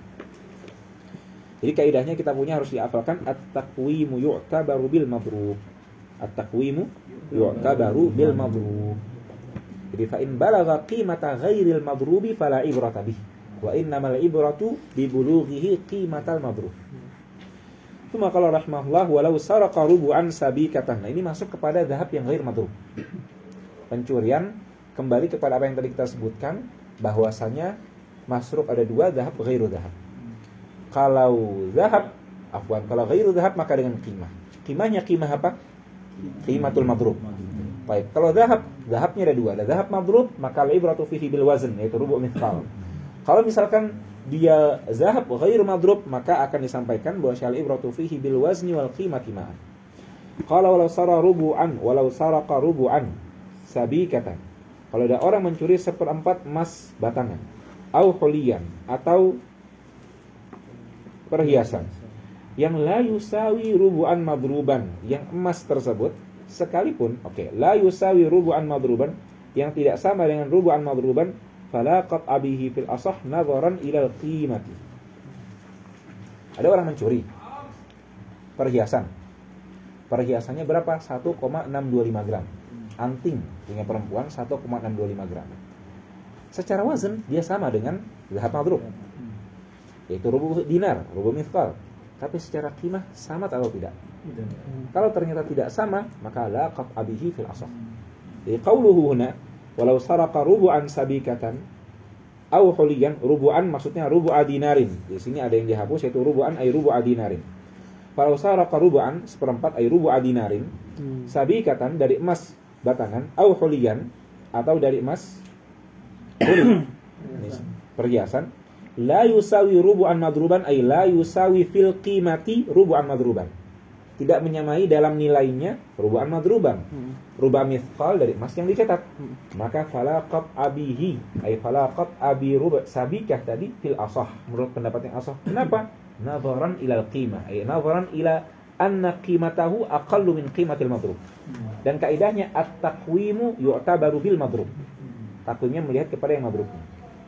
Jadi kaidahnya kita punya harus dihafalkan, at-taqwimu yu'tabaru bil madrub. At-taqwimu yu'tabaru bil madrub. Jadi fa in balagha qimata ghairil madrubi fala ibrata bih wa innamal ibratu bi bulughihi qimatal madrub. Tsumma qala rahimahullah walau saraqa rubu'an sabikatan. Nah, ini masuk kepada zahab yang ghair madrub. Pencurian kembali kepada apa yang tadi kita sebutkan, bahwasanya masruf ada dua, zahab ghairu zahab. Kalau zahab afwan, kalau ghairu zahab maka dengan qimah. Qimahnya qimah apa? Qimatul madrub. Baik, kalau zahab, zahabnya ada dua. Ada zahab madrub, maka al-ibratu fihi bil wazn, yaitu rubu' mithqal. Kalau misalkan dia zahab ghair madrub, maka akan disampaikan bahwa al-ibratu fihi bil wazni wal qimati ma'an. Qala walau sara rubu'an, walau saraqa rubu'an sabikatan. Kalau ada orang mencuri seperempat emas batangan, au huliyan, atau perhiasan yang la yusawi rubu'an madruban, yang emas tersebut sekalipun, oke, okay, la yusawi rubu'an madruban, yang tidak sama dengan rubu'an madruban, fala qat'a bihi fil asah nadharan ila al-qimati. Ada orang mencuri perhiasan. Perhiasannya berapa? satu koma enam dua lima gram. Anting punya perempuan satu koma enam dua lima gram. Secara wazn dia sama dengan zahab madrub, yaitu rubu dinar, rubu mithqal. Tapi secara qimah sama atau tidak? Kalau ternyata tidak sama, maka la qat'a bihi fil asah. Jadi qauluhu huna walau saraqa rubu'an sabikatan au huliyan, rubu'an maksudnya rubu'a dinarin. Di sini ada yang dihapus, yaitu rubu'an ay rubu'a dinarin. Walau saraqa rubu'an seperempat ay rubu'a dinarin, sabikatan dari emas batangan, au huliyan atau dari emas huli, perhiasan, la yusawi rubu'an madruban ay la yusawi fil qimati rubu'an madruban, tidak menyamai dalam nilainya rubu'an madruban, ruba' mithqal dari emas yang dicetak. Maka fala qat'a bihi ay fala qat'a bi ruba' sabikah tadi fil asah, menurut pendapat yang asah. Kenapa? Nadharan ila al-qimah, ay nadharan ila anna qimatahu aqallu min qimatil madrub. Dan kaidahnya at-taqwimu yu'tabaru bil madrub. Takwimnya melihat kepada yang madrubnya.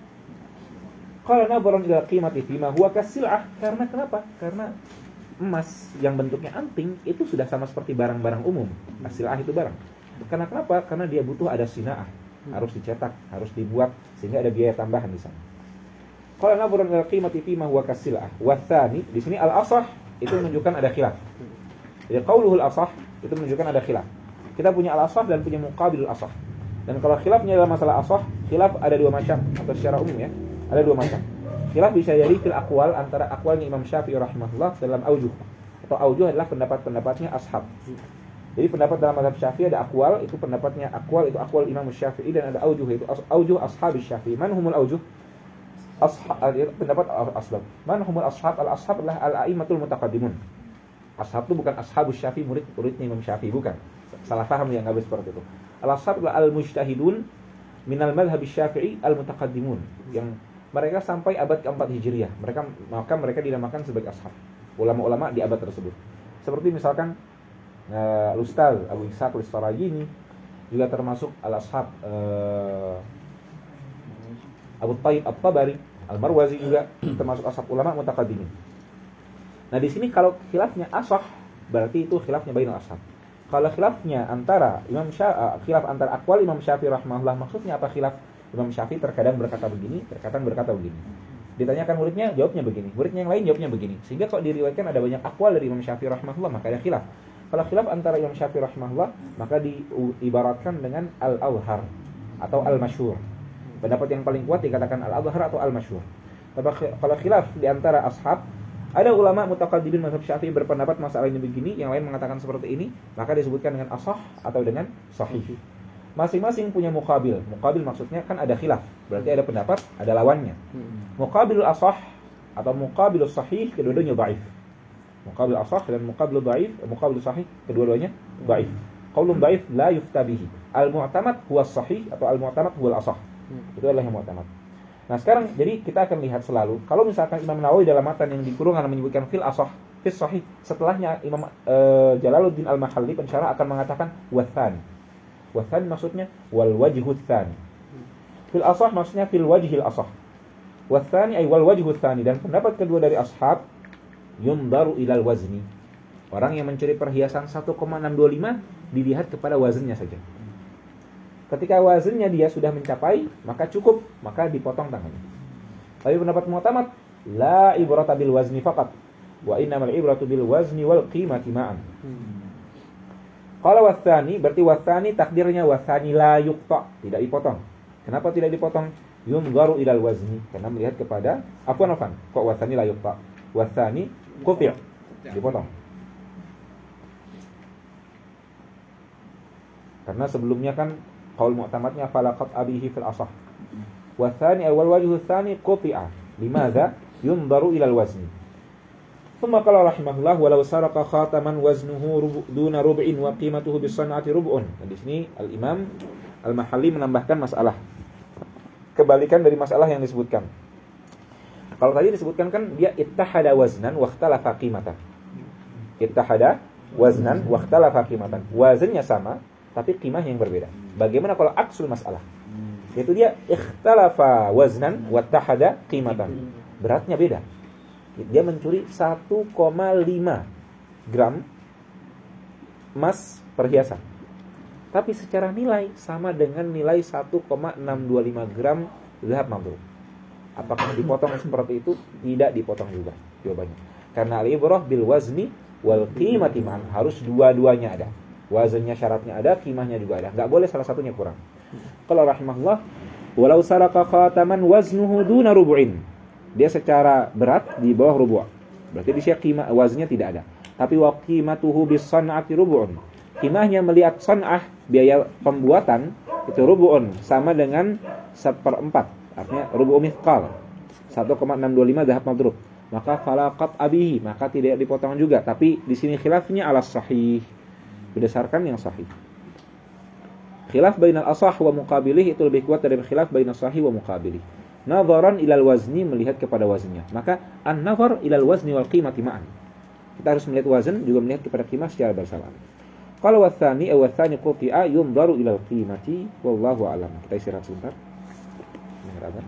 Qala nadharan ila qimati fima huwa kasil'ah. Karena kenapa? Karena emas yang bentuknya anting itu sudah sama seperti barang-barang umum. Kasil'ah itu barang. Karena kenapa? Karena dia butuh ada sina'ah, harus dicetak, harus dibuat, sehingga ada biaya tambahan di sana. Qala nadharan ila qimati fima huwa kasil'ah. Wa tsani, di sini al-asah itu menunjukkan ada khilaf. Jadi qauluhul asah itu menunjukkan ada khilaf. Kita punya al-asah dan punya muqabilul asah. Dan kalau khilafnya dalam masalah asah, khilaf ada dua macam atau secara umum ya. Ada dua macam. Khilaf bisa jadi fil aqwal, antara aqwalnya Imam Syafi'i rahimahullah dalam aujuh. Atau aujuh adalah pendapat-pendapatnya ashab. Jadi pendapat dalam mazhab Syafi'i ada aqwal, itu pendapatnya aqwal, itu aqwal Imam Syafi'i, dan ada aujuh, itu aujuh ashabi Syafi'i. Man humul aujuh? Ashab, pendapat asbab. Man humul ashab? Al-ashab adalah al-a'immatul mutaqaddimun. Ashab itu bukan ashabus Syafi'i, murid-muridnya Imam Syafi'i, bukan. Salah paham yang enggak seperti itu. Al-ashab adalah al-mujtahidun minal madhhab Syafi'i al-mutaqaddimun, yang mereka sampai abad keempat Hijriah. Mereka maka mereka dinamakan sebagai ashab. Ulama-ulama di abad tersebut. Seperti misalkan uh, Al-Ustaz Abu Ishaq Al-Isfarajini juga termasuk al-ashab, uh, Abu Thayyib At-Tabari, Al-Marwazi juga termasuk ashab ulama mutaqaddimin. Nah, di sini kalau khilafnya ashab berarti itu khilafnya bainal ashab. Kalau khilafnya antara Imam Syafi'i, khilaf antara aqwal Imam Syafi'i rahimahullah, maksudnya apa khilaf? Imam Syafi'i terkadang berkata begini, terkadang berkata begini. Ditanyakan muridnya, jawabnya begini. Muridnya yang lain jawabnya begini. Sehingga kalau diriwayatkan ada banyak aqwal dari Imam Syafi'i rahimahullah, maka ada khilaf. Kalau khilaf antara Imam Syafi'i rahimahullah, maka diibaratkan dengan al-azhar atau al-masyhur. Pendapat yang paling kuat dikatakan al-azhar atau al-masyhur. Tapi kalau khilaf di antara ashab, ada ulama mutaqaddimin mazhab Syafi'i berpendapat masalah ini begini, yang lain mengatakan seperti ini, maka disebutkan dengan ashah atau dengan sahih. Masing-masing punya muqabil. Muqabil maksudnya kan ada khilaf, berarti ada pendapat, ada lawannya. Muqabilul ashah atau muqabilus sahih, kedua-duanya dhaif. Muqabil ashah dan muqabil dhaif, muqabil sahih, kedua-duanya dhaif. Qaulun dhaif la yuftabihi. Al-mu'tamad huwa sahih atau al-mu'tamad huwa al-ashah. Itu adalah yang mu'tamad. Nah sekarang, jadi kita akan lihat selalu, kalau misalkan Imam Nawawi dalam matan yang di kurungan menyebutkan fil ashah, fil sahih, setelahnya Imam uh, Jalaluddin Al-Mahalli pensyarah akan mengatakan wathani. Wathani maksudnya wal wajhut tsani. Fil ashah maksudnya fil wajhil ashah. Wathani ay wal wajhut tsani, dan pendapat kedua dari ashab yundaru ilal wazni. Orang yang mencuri perhiasan satu koma enam dua lima dilihat kepada wazennya saja. Ketika wazennya dia sudah mencapai, maka cukup, maka dipotong tangannya. Tapi pendapat mu'tamad, la ibrata bil wazni faqat, wa innamal ibratu bil wazni wal qimati ma'an. Kalau wathani, berarti wathani takdirnya wathani la yuqta, tidak dipotong. Kenapa tidak dipotong? Yunzaru ilal wazni, karena melihat kepada afwan afwan. Kok wathani la yuqta? Wathani quti', dipotong. Karena sebelumnya kan qaul mu'tamadnya falaqat abihi fil ashah. Wa tsani awal wajhu tsani quti'a. Limadza? Yundaru ila al-wazni. Thumma qala rahimahullah walau saraqa khataman waznuhu duna rub'in wa qimatuhu bis san'ati rub'un. Nah, di sini al-Imam Al-Mahalli menambahkan masalah. Kebalikan dari masalah yang disebutkan. Kalau tadi disebutkan kan dia ittahada waznan wa ikhtalafa qimatan. Ittahada waznan wa ikhtalafa qimatan. Wazannya sama tapi qimah yang berbeda. Bagaimana kalau aksul masalah? Yaitu dia ikhtalafa waznan wattahada qimatan. Beratnya beda. Dia mencuri satu koma lima gram emas perhiasan. Tapi secara nilai sama dengan nilai satu koma enam dua lima gram zahab madrub. Apakah dipotong seperti itu? Tidak dipotong juga jawabannya. Karena al-ibrah bil wazni wal qimati ma'an, harus dua-duanya ada. Wazannya syaratnya ada, qimahnya juga ada. Enggak boleh salah satunya kurang. Qala rahimahullah, walau saraqa khataman waznuhu duna rubu'in. Dia secara berat di bawah rubu'. Berarti di sini qimah wazannya tidak ada. Tapi wa qimatuhu bis san'ati rubu'un. Qimahnya melihat san'ah, biaya pembuatan itu rubu'un, sama dengan seperempat. Artinya rubu' mithqal. satu koma enam dua lima dhahab madrub. Maka falaqat abihi, maka tidak dipotong juga. Tapi di sini khilafnya ala sahih, berdasarkan yang sahih. Khilaf bainal ashah wa muqabilih itu lebih kuat dari khilaf bainal sahih wa muqabilih. Nadharan ilal wazni, melihat kepada wazinnya. Maka an-nadhar ilal wazni wal qimati ma'an. Kita harus melihat wazan juga melihat kepada qimah secara bersamaan. Kalau wathani aw wathani quti'a yunzaru ilal qimati wallahu a'lam. Kita istirahat sebentar. Dengar apa?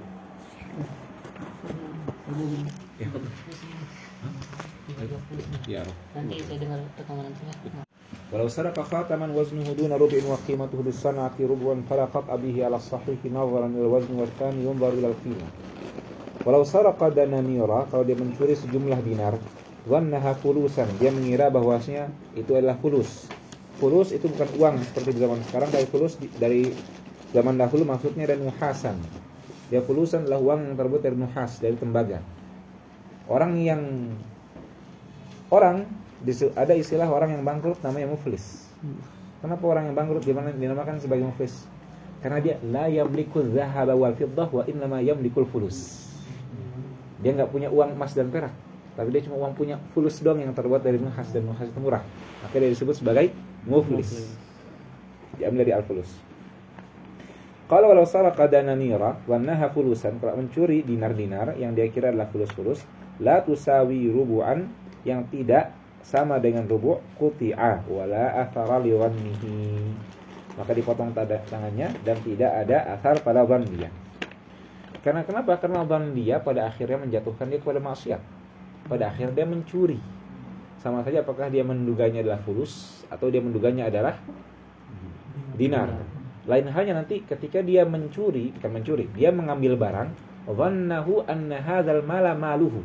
Ya. Nanti saya dengar rekaman nanti. Walau saraqa khataman waznuhu duna rub'in wa qimatuhu bis san'ati rub'un falaqat abihi ala sahih nadharan ila wazni wa thani yunzar ila al-qimah. Walau saraqa dananira, kalau dia mencuri sejumlah dinar, dhannaha fulusan, dia mengira bahwasanya itu adalah fulus. Fulus itu bukan uang seperti di zaman sekarang, tapi fulus dari zaman dahulu maksudnya dan nuhasan. Dia fulusan adalah uang yang terbuat dari nuhas, dari tembaga. Orang yang orang ada istilah orang yang bangkrut namanya muflis. Kenapa orang yang bangkrut dinamakan sebagai muflis? Karena dia la yamliku dzahaba wal fiddah wa innama yamlikul fulus. Dia enggak punya uang emas dan perak, tapi dia cuma uang punya fulus dong yang terbuat dari nuhas, dan nuhas itu murah. Maka dia disebut sebagai muflis. Diambil dari al-fulus. Kalau walau saraqa dananira wa naha fulusan, kalau mencuri dinar-dinar yang dia kira adalah fulus-fulus, la tusawi rubu'an, yang tidak sama dengan rubu', quti'a wala athara li dhannihi, maka dipotong tangannya dan tidak ada asar pada dhan dia. Karena kenapa? Karena dhan dia pada akhirnya menjatuhkan dia kepada maksiat. Pada akhirnya dia mencuri. sama saja apakah dia menduganya adalah fulus atau dia menduganya adalah dinar. Lain halnya nanti ketika dia mencuri, bukan mencuri, dia mengambil barang, dhannahu anna hadzal mala maluhu.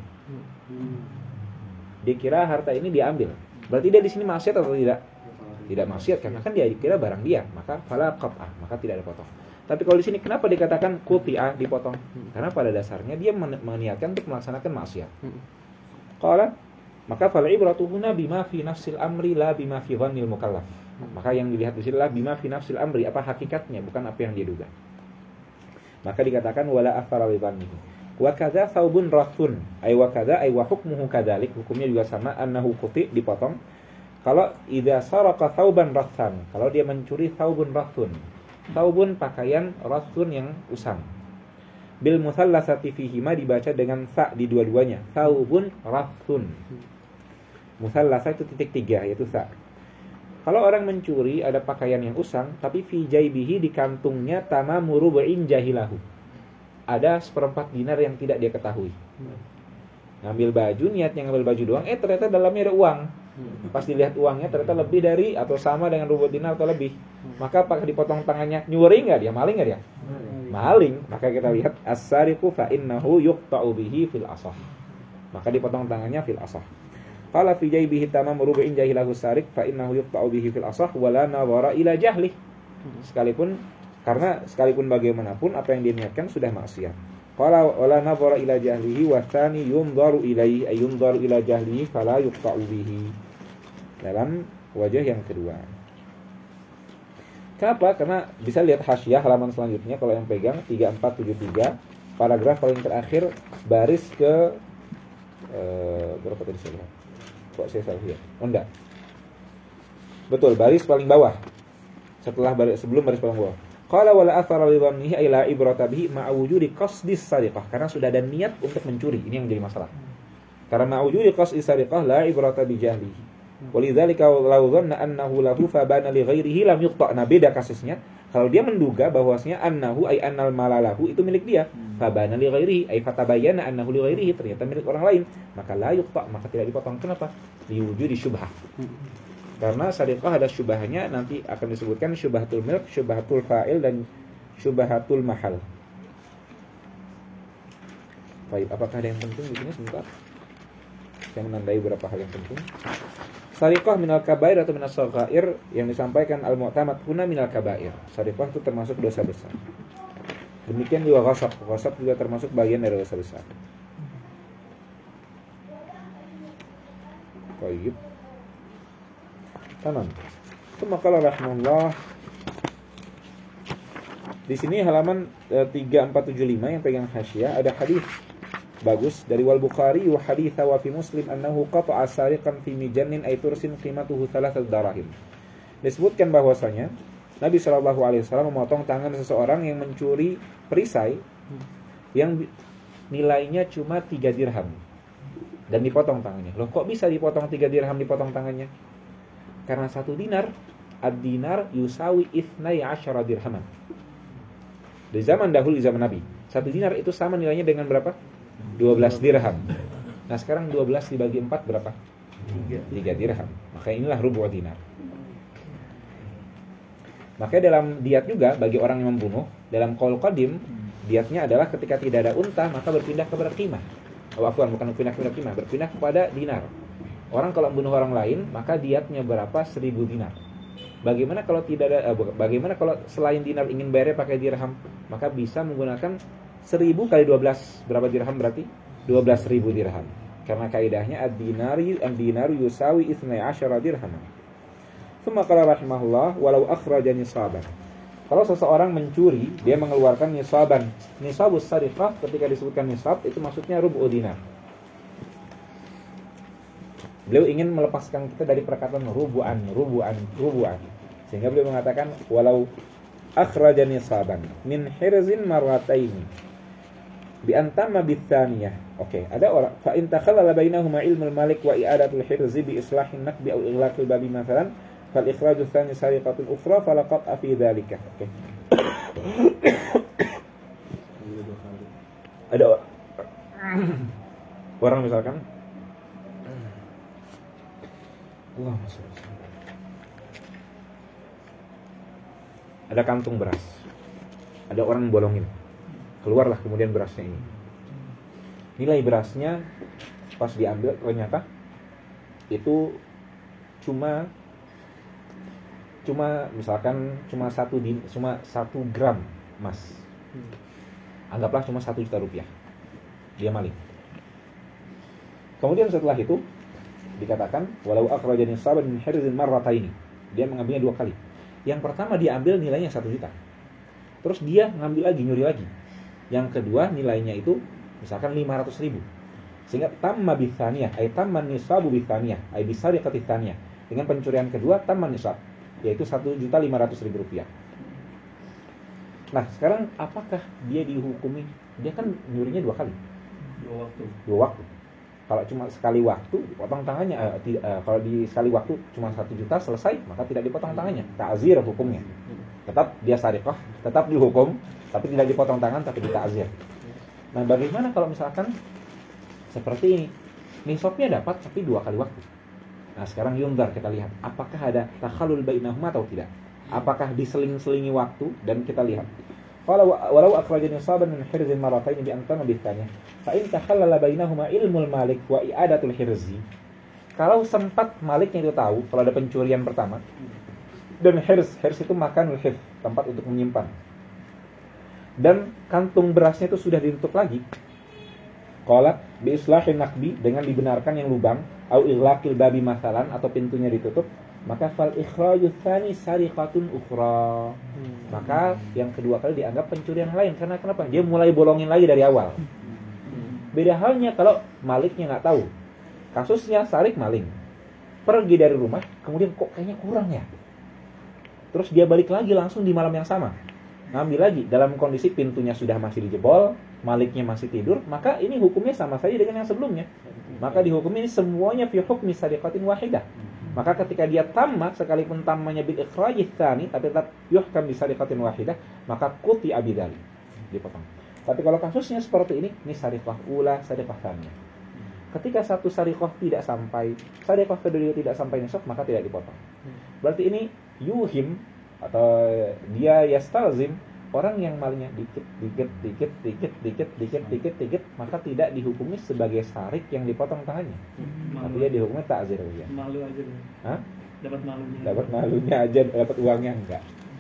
Dia kira harta ini diambil. Berarti dia di sini maksiat atau tidak? Tidak maksiat karena kan dia dikira barang dia, maka fala qat'ah, maka tidak ada potong. Tapi kalau di sini kenapa dikatakan quti'ah, dipotong? Karena pada dasarnya dia meniatkan untuk melaksanakan maksiat. Qala, maka fal ibratu huna bima fi nafsil amri la bima fi dhannil mukallaf. Maka yang dilihat di sini adalah bima fi nafsil amri, apa hakikatnya, bukan apa yang dia duga. Maka dikatakan wala athara li dhannihi. Wa kadza thawbun rathun, ay wa kadza ay wa hukmuhu kadzalik, hukumnya juga sama, annahu quti, dipotong. Kalau idza saraqa thawban rathan, kalau dia mencuri thawbun rathun. Thawbun pakaian, rathun yang usang. Bil muthallasati fihi ma dibaca dengan fa di dua-duanya. Thawbun rathun. Muthallasa itu titik tiga, yaitu sa. Kalau orang mencuri ada pakaian yang usang, tapi fi jaibihi, di kantungnya tamamu rubu'in jahilahu, ada seperempat dinar yang tidak dia ketahui. Ngambil baju, niatnya ngambil baju doang, eh ternyata dalamnya ada uang. Pas dilihat uangnya ternyata lebih dari atau sama dengan rubu dinar atau lebih. Maka apakah dipotong tangannya? Nyuri enggak dia? Maling enggak dia? Maling. Maka kita lihat as-sariqu fa innahu yuqta'u bihi fil asah. Maka dipotong tangannya fil asah. Qala fi jaybihi tamam rubu'in jahilahu sariq fa innahu yuqta'u bihi fil asah wa la nawara ila jahli. Sekalipun karena sekalipun bagaimanapun apa yang diniatkan sudah maksiat. Qala wala nawara ila jahlihi wa tsani yunzaru ilaihi ay yunzaru ila jahlihi fala yuqta'u bihi. Dalam wajah yang kedua. Kenapa? Karena bisa lihat hasyiah halaman selanjutnya kalau yang pegang tiga empat tujuh tiga, paragraf paling terakhir baris ke eh, berapa tadi saya lihat? Kok saya salah lihat? Oh enggak. Betul, baris paling bawah. Setelah baris, sebelum baris paling bawah. Qala wala athara li dhannihi ay la ibrata bihi ma'a wujudi qasdis sariqah, karena sudah ada niat untuk mencuri. Ini yang jadi masalah. Karena ma'a wujudi qasdis sariqah la ibrata bi jahlihi. Walidzalika law dhanna annahu lahu fabana li ghairihi lam yuqta'. Nah, beda kasusnya kalau dia menduga bahwasanya annahu ay annal malalahu itu milik dia, fabana li ghairihi ay fatabayyana annahu li ghairihi, ternyata milik orang lain, maka la yuqta', maka tidak dipotong. Kenapa? Liwujudi syubhah. Karena sariqah ada syubahnya, nanti akan disebutkan syubhatul milk, syubhatul fa'il dan syubhatul mahal. Baik, apakah ada yang penting di sini sebentar? Saya menandai beberapa hal yang penting. Sariqah minal kabair atau minas shaghair, yang disampaikan al-mu'tamad huna minal kabair. Sariqah itu termasuk dosa besar. Demikian juga ghasab. Ghasab juga termasuk bagian dari dosa besar. Baik. Tamam. Tsumma qala rahimahullah. Di sini halaman e, tiga empat tujuh lima yang pegang hasyiah ada hadis bagus dari wal Bukhari wa haditha wa fi Muslim annahu qata'a sariqan fi mijannin ay tursin qimatuhu thalathah darahim. Disebutkan bahwasanya Nabi sallallahu alaihi wasallam memotong tangan seseorang yang mencuri perisai yang nilainya cuma tiga dirham dan dipotong tangannya. Loh, kok bisa dipotong tiga dirham dipotong tangannya? Karena satu dinar, ad-dinar yusawi ithnai asyara dirhaman. Di zaman dahulu, di zaman Nabi, satu dinar itu sama nilainya dengan berapa? dua belas dirham. Nah, sekarang dua belas dibagi empat berapa? tiga dirham. Maka inilah rubu' dinar. Maka dalam diat juga bagi orang yang membunuh, dalam qaul qadim, diatnya adalah ketika tidak ada unta maka berpindah kepada qimah. Oh, afwan, bukan berpindah kepada qimah, berpindah kepada dinar. Orang kalau membunuh orang lain, maka diatnya berapa? seribu dinar. Bagaimana kalau tidak ada eh, bagaimana kalau selain dinar ingin bayarnya pakai dirham? Maka bisa menggunakan seribu kali dua belas. Berapa dirham berarti? dua belas ribu dirham. Karena kaidahnya ad-dinaru ad-dinaru yusawi ithnai asyara dirham. Tsumma qala rahimahullah walau akhraja nisaban. Kalau seseorang mencuri, dia mengeluarkan nisaban. Nisabus sariqah, ketika disebutkan nisab itu maksudnya rubu' dinar. Beliau ingin melepaskan kita dari perkataan rubu'an, rubu'an, rubu'an. Sehingga beliau mengatakan walau akhraja nisaban min hirzin marrataini bi antama bitsaniyah. Oke, ada orang fa in takhallala bainahuma ilmul malik wa i'adatul hirzi bi islahin naqbi aw ighlaqil babi mathalan fal ikhraju tsani sariqatul ukhra falaqat fi dzalika. Oke. Ada orang misalkan Allahumma sholli alaihi wasallam. Ada kantung beras. Ada orang bolongin. Keluarlah kemudian berasnya ini. Nilai berasnya pas diambil ternyata itu cuma cuma misalkan cuma satu din, cuma satu gram emas. Anggaplah cuma satu juta rupiah. Dia maling. Kemudian setelah itu dikatakan walau akhrajani saban min hirzin marrataini. Dia mengambilnya dua kali. Yang pertama dia ambil nilainya satu juta. Terus dia ngambil lagi, nyuri lagi. Yang kedua nilainya itu misalkan lima ratus ribu. Sehingga tamma bithaniyah, ay tamman nisabu bithaniyah, ay bisariqati thaniyah. Dengan pencurian kedua tamman nisab, yaitu satu juta lima ratus ribu rupiah. Nah, sekarang apakah dia dihukumi? Dia kan nyurinya dua kali. Dua waktu. Dua waktu. Kalau cuma sekali waktu dipotong tangannya. Eh, ti, eh, kalau di sekali waktu cuma satu juta selesai, maka tidak dipotong tangannya. Ta'zir hukumnya. Tetap dia sariqah, tetap dihukum, tapi tidak dipotong tangan, tapi dita'zir. Nah, bagaimana kalau misalkan seperti ini? Nisabnya dapat tapi dua kali waktu. Nah, sekarang yundar kita lihat, apakah ada takhallul bainahuma atau tidak? Apakah diseling-selingi waktu? Dan kita lihat. Walau walau akhrajani saban min hirzin marratayn bi antana bithanya fa in takhallala bainahuma ilmul malik wa i'adatul hirzi. Kalau sempat maliknya itu tahu kalau ada pencurian pertama, dan hirz, hirz itu makan hif, tempat untuk menyimpan, dan kantung berasnya itu sudah ditutup lagi, qala bi islahin naqbi, dengan dibenarkan yang lubang, au ighlaqil babi masalan, atau pintunya ditutup, maka fal ikhraju tsani sariqatun ukhra. Hmm. Maka yang kedua kali dianggap pencurian lain. Karena kenapa? Dia mulai bolongin lagi dari awal. Beda halnya kalau maliknya nggak tahu. Kasusnya sarik maling, pergi dari rumah, kemudian kok kayaknya kurang ya. Terus dia balik lagi langsung di malam yang sama, ngambil lagi dalam kondisi pintunya sudah masih dijebol, maliknya masih tidur. Maka ini hukumnya sama saja dengan yang sebelumnya. Maka dihukumi semuanya fi hukmi sariqatin wahidah. Maka ketika dia tamat, sekalipun tamanya bil ikhrajih tsani, tapi tetap yuhkam bi sariqatin wahidah, maka quti abidali, dipotong. Tapi kalau kasusnya seperti ini, ini sariqah ula, sariqah tsaniyah. Ketika satu sariqah tidak sampai, sariqah kedua tidak sampai nisab, maka tidak dipotong. Berarti ini yuhim, atau dia yastalzim, orang yang malingnya dikit, dikit, dikit, dikit, dikit, dikit, dikit, dikit, maka tidak dihukumi sebagai sarik yang dipotong tangannya. Tapi dia dihukumi ta'zir ya. Malu aja. Hah? Dapat malunya. Dapat malunya aja, dapat uangnya enggak.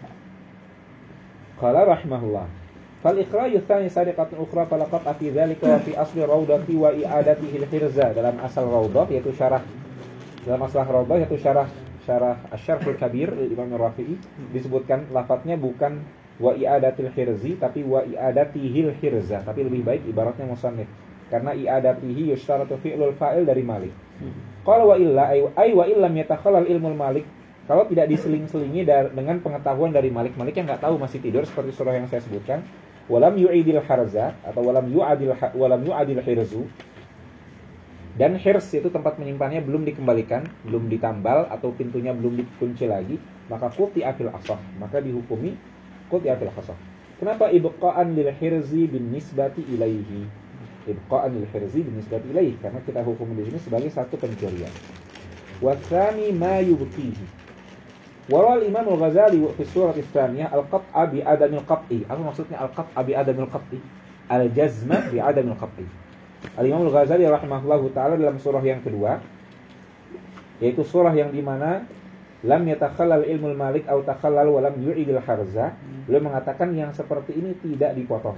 Qala rahimahullah. Fal ikhraju tsani sariqatun ukhra falaqat fi dzalika wa fi asli raudati wa i'adatihi al-hirza. Dalam asal raudah yaitu syarah, dalam asal raudah yaitu syarah syarah Asy-Syarhul Kabir Imam Rafi'i, disebutkan lafadznya bukan wa i'adatil hirzi tapi wa i'adatihil hirza, tapi lebih baik ibaratnya musannif karena i'adatihi yushtaratu fi'lul fa'il dari malik. Qala wa illa ay wa illam yatakhallal ilmul malik, kalau tidak diseling-selingi dengan pengetahuan dari malik, malik yang enggak tahu masih tidur seperti surah yang saya sebutkan, walam yu'idil harza atau walam yu'adil walam yu'adil hirzu, dan hirs itu tempat menyimpannya belum dikembalikan, belum ditambal atau pintunya belum dikunci lagi, maka quti afil asah, maka dihukumi quti afil asah. Kenapa ibqa'an lil hirzi bin nisbati ilaihi? Ibqa'an lil hirzi bin nisbati ilaihi karena kita hukum di sini sebagai satu pencurian. Wa tsani ma yubqihi. Wa Imam Al-Ghazali fi surah Ats-Tsaniyah al-qat'a bi adamil qat'i. Apa maksudnya al-qat'a bi adamil qat'i? Al-jazma bi adamil qat'i. Al-Imam Al-Ghazali rahimahullahu taala dalam surah yang kedua, yaitu surah yang di mana lam yatakhallal ilmul malik atau takhallal wa lam yu'idil harza, beliau mengatakan yang seperti ini tidak dipotong.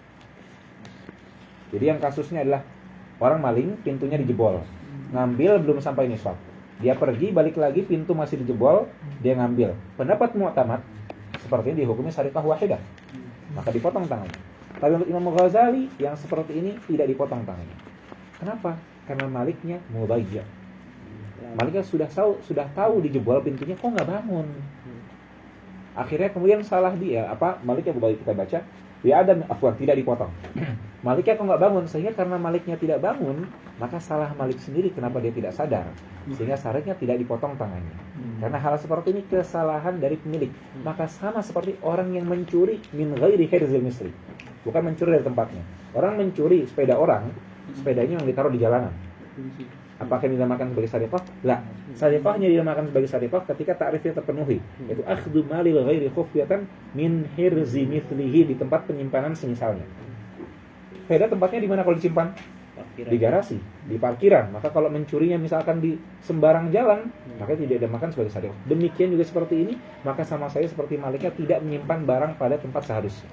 Jadi yang kasusnya adalah orang maling, pintunya dijebol, ngambil belum sampai nisab, dia pergi balik lagi, pintu masih dijebol, dia ngambil. Pendapat mu'tamad seperti ini dihukumi sariqah wahidah, maka dipotong tangannya. Tapi untuk Imam Ghazali yang seperti ini tidak dipotong tangannya. Kenapa? Karena maliknya mubayya. Maliknya sudah tahu, sudah tahu dijebol pintunya, kok nggak bangun. Akhirnya kemudian salah dia, apa? Maliknya boleh kita baca, dia ada afwan tidak dipotong. Maliknya kok nggak bangun, sehingga karena maliknya tidak bangun, maka salah malik sendiri kenapa dia tidak sadar, sehingga syaratnya tidak dipotong tangannya. Karena hal seperti ini kesalahan dari pemilik. Maka sama seperti orang yang mencuri min ghairi hirzil misri, bukan mencuri dari tempatnya. Orang mencuri sepeda orang, sepedanya yang ditaruh di jalanan. Apakah dinamakan sebagai sariqah? La. Sariqah hanya dinamakan sebagai sariqah ketika takrifnya terpenuhi, yaitu akhdhu malil ghairi khufyatan min hirzi mithlihi, di tempat penyimpanan semisalnya. Beda tempatnya di mana kalau disimpan? Parkiran. Di garasi, di parkiran. Maka kalau mencurinya misalkan di sembarang jalan, maka tidak dinamakan sebagai sariqah. Demikian juga seperti ini, maka sama saya seperti maliknya tidak menyimpan barang pada tempat seharusnya.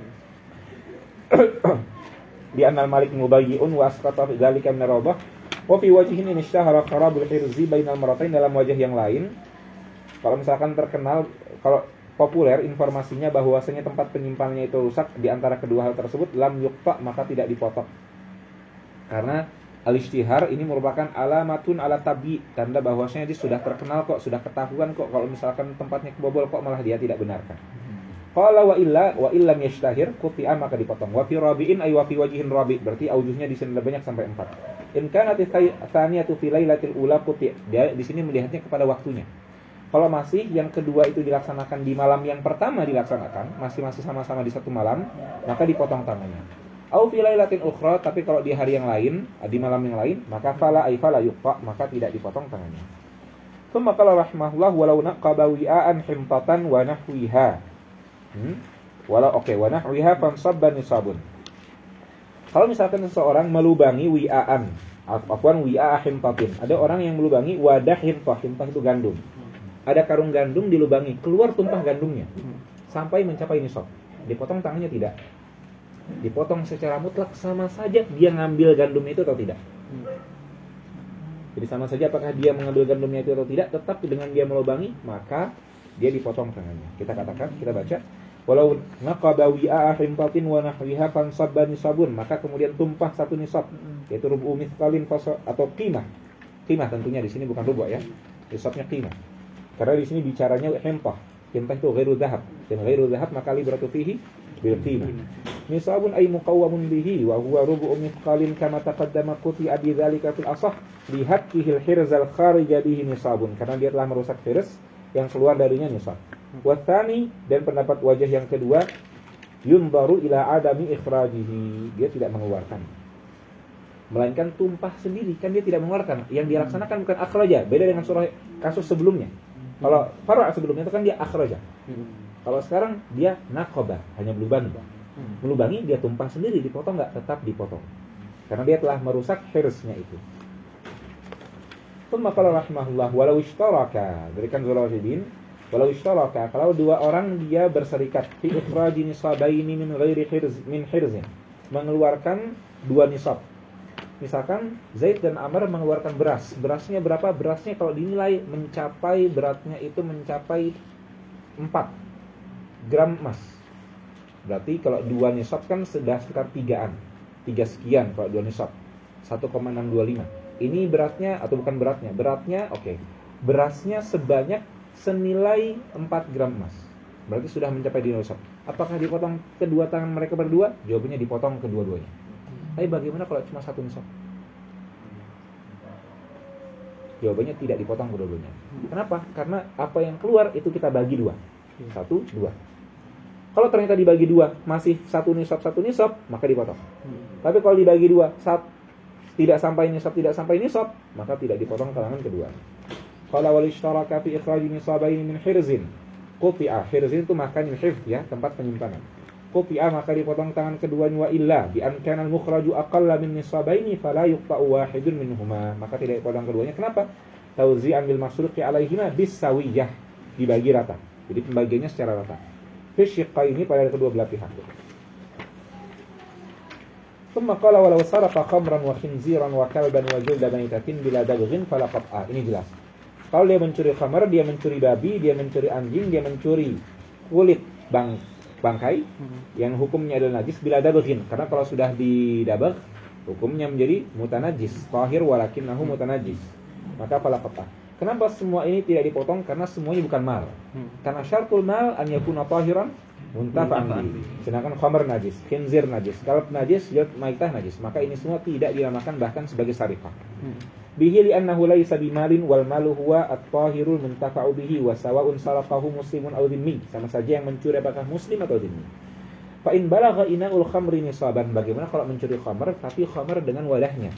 Di anal malik mubayyi'un wa asqata fi dzalika min ar-rabah wa fi wajhin in ishtahara qarabul hirzi bainal maratain, dalam wajah yang lain kalau misalkan terkenal, kalau populer informasinya bahwasanya tempat penyimpanannya itu rusak di antara kedua hal tersebut, lam yuqta, maka tidak dipotong. Karena al-ishtihar ini merupakan alamatun ala tabi, tanda bahwasanya dia sudah terkenal kok, sudah ketahuan kok, kalau misalkan tempatnya kebobol kok malah dia tidak benarkan. Qala wa illa wa illam yashtahir quti'a, maka dipotong. Wa fi rabi'in ay wa fi wajhin rabi', berarti aujuhnya di sini lebih banyak sampai empat. In kanat tsaniyatu fi lailatil ula quti', dia di sini melihatnya kepada waktunya. Kalau masih yang kedua itu dilaksanakan di malam yang pertama dilaksanakan, masih masih sama-sama di satu malam, maka dipotong tangannya. Au fi lailatin ukhra, tapi kalau di hari yang lain, di malam yang lain, maka fala ay fala yuqa, maka tidak dipotong tangannya. Tsumma qala rahimahullah walau naqaba wi'an himtatan wa nahwiha. Hmm? Walau oke okay, wa nahwiha fansabba nisabun. Kalau misalkan seseorang melubangi wi'an, afwan wi'a himtatin. Ada orang yang melubangi wadah himtah, himtah itu gandum. Ada karung gandum dilubangi, keluar tumpah gandumnya sampai mencapai nisab. Dipotong tangannya tidak? Dipotong secara mutlak, sama saja dia ngambil gandum itu atau tidak. Jadi sama saja apakah dia mengambil gandumnya itu atau tidak, tetap dengan dia melubangi maka dia dipotong tangannya. Kita katakan, kita baca, walau naqaba wi'a himtatin wa nahwiha fansabba nisabun, maka kemudian tumpah satu nisab, yaitu rubu mithqalin atau qimah. Qimah tentunya di sini bukan rubu ya. Nisabnya qimah. Karena di sini bicaranya himtah. Himtah itu ghairu dhahab, dan ghairu dhahab maka libratu fihi bil qimah. Nisabun ay muqawwamun bihi wa huwa rubu mithqalin kama taqaddama quti'a bi dzalika fil asah li hakkihil hirzal kharija bihi nisabun, karena dia telah merusak hirz yang keluar darinya nisab. Wa tsani, dan pendapat wajah yang kedua, yunbaru ila adami ikhrajihi, dia tidak mengeluarkan, melainkan tumpah sendiri, kan dia tidak mengeluarkan. Yang dia laksanakan bukan akhraja, beda dengan surah kasus sebelumnya. Kalau fara' sebelumnya itu kan dia akhraja. Kalau sekarang dia naqaba, hanya melubangi. Melubangi dia tumpah sendiri, dipotong enggak? Tetap dipotong. Karena dia telah merusak hirznya itu. Tsumma qala rahimahullah walau ishtaraka, berikan Zurajidin, walau ishtaraka, kalau dua orang dia berserikat fi ikhraji nisabaini min ghairi hirz min hirzin, mengeluarkan dua nisab. Misalkan Zaid dan Amr mengeluarkan beras. Berasnya berapa? Berasnya kalau dinilai mencapai, beratnya itu mencapai empat gram emas. Berarti kalau dua nisab kan sudah sekitar tigaan, tiga sekian kalau dua nisab, satu koma enam dua lima. Ini beratnya, atau bukan beratnya, beratnya oke okay. Berasnya sebanyak senilai empat gram emas. Berarti sudah mencapai di nisab. Apakah dipotong kedua tangan mereka berdua? Jawabannya dipotong kedua-duanya. Tapi bagaimana kalau cuma satu nisab? Jawabannya tidak dipotong kedua-duanya. Kenapa? Karena apa yang keluar itu kita bagi dua. Satu, dua. Kalau ternyata dibagi dua masih satu nisab, satu nisab, maka dipotong. Tapi kalau dibagi dua, satu, tidak sampai nisab, tidak sampai nisab, maka tidak dipotong tangan kedua. Qala wal ishtaraka fi ikhraji nisabaini min hirzin quti'a. Hirzin itu makan hifz ya, tempat penyimpanan. Quti'a, maka dipotong tangan keduanya. Wa illa bi an kana al mukhraju aqalla min nisabaini fala yuqta'u wahidun minhuma, maka tidak dipotong keduanya. Kenapa? Tauzi'an bil masruqi alaihima bis sawiyah, dibagi rata. Jadi pembagiannya secara rata. Fi shiqqaini, pada kedua belah pihak. Tsumma qala walau saraqa khamran wa khinziran wa kalban wa julda baitatin bila dabghin fala qat'a. Ini jelas. Kalau dia mencuri khamar, dia mencuri babi, dia mencuri anjing, dia mencuri kulit bang bangkai, yang hukumnya adalah najis bila dabghin. Karena kalau sudah didabagh, hukumnya menjadi mutanajis, tahir walakinnahu mutanajis. Maka fala qat'a. Kenapa semua ini tidak dipotong? Karena semuanya bukan mal. Karena syaratul mal an yakuna tahiran muntafa'an. Sedangkan khamr najis, khinzir najis, kalb najis, yad maitah najis. Maka ini semua tidak dinamakan bahkan sebagai sariqah. Bihi li'annahu laysa bimalin wal malu huwa at-tahirul muntafa'u bihi wa sawa'un saraqahu muslimun aw dhimmi. Sama saja yang mencuri apakah muslim atau dhimmi. Fa in balagha ina'ul khamri nisaban, bagaimana kalau mencuri khamr tapi khamr dengan wadahnya?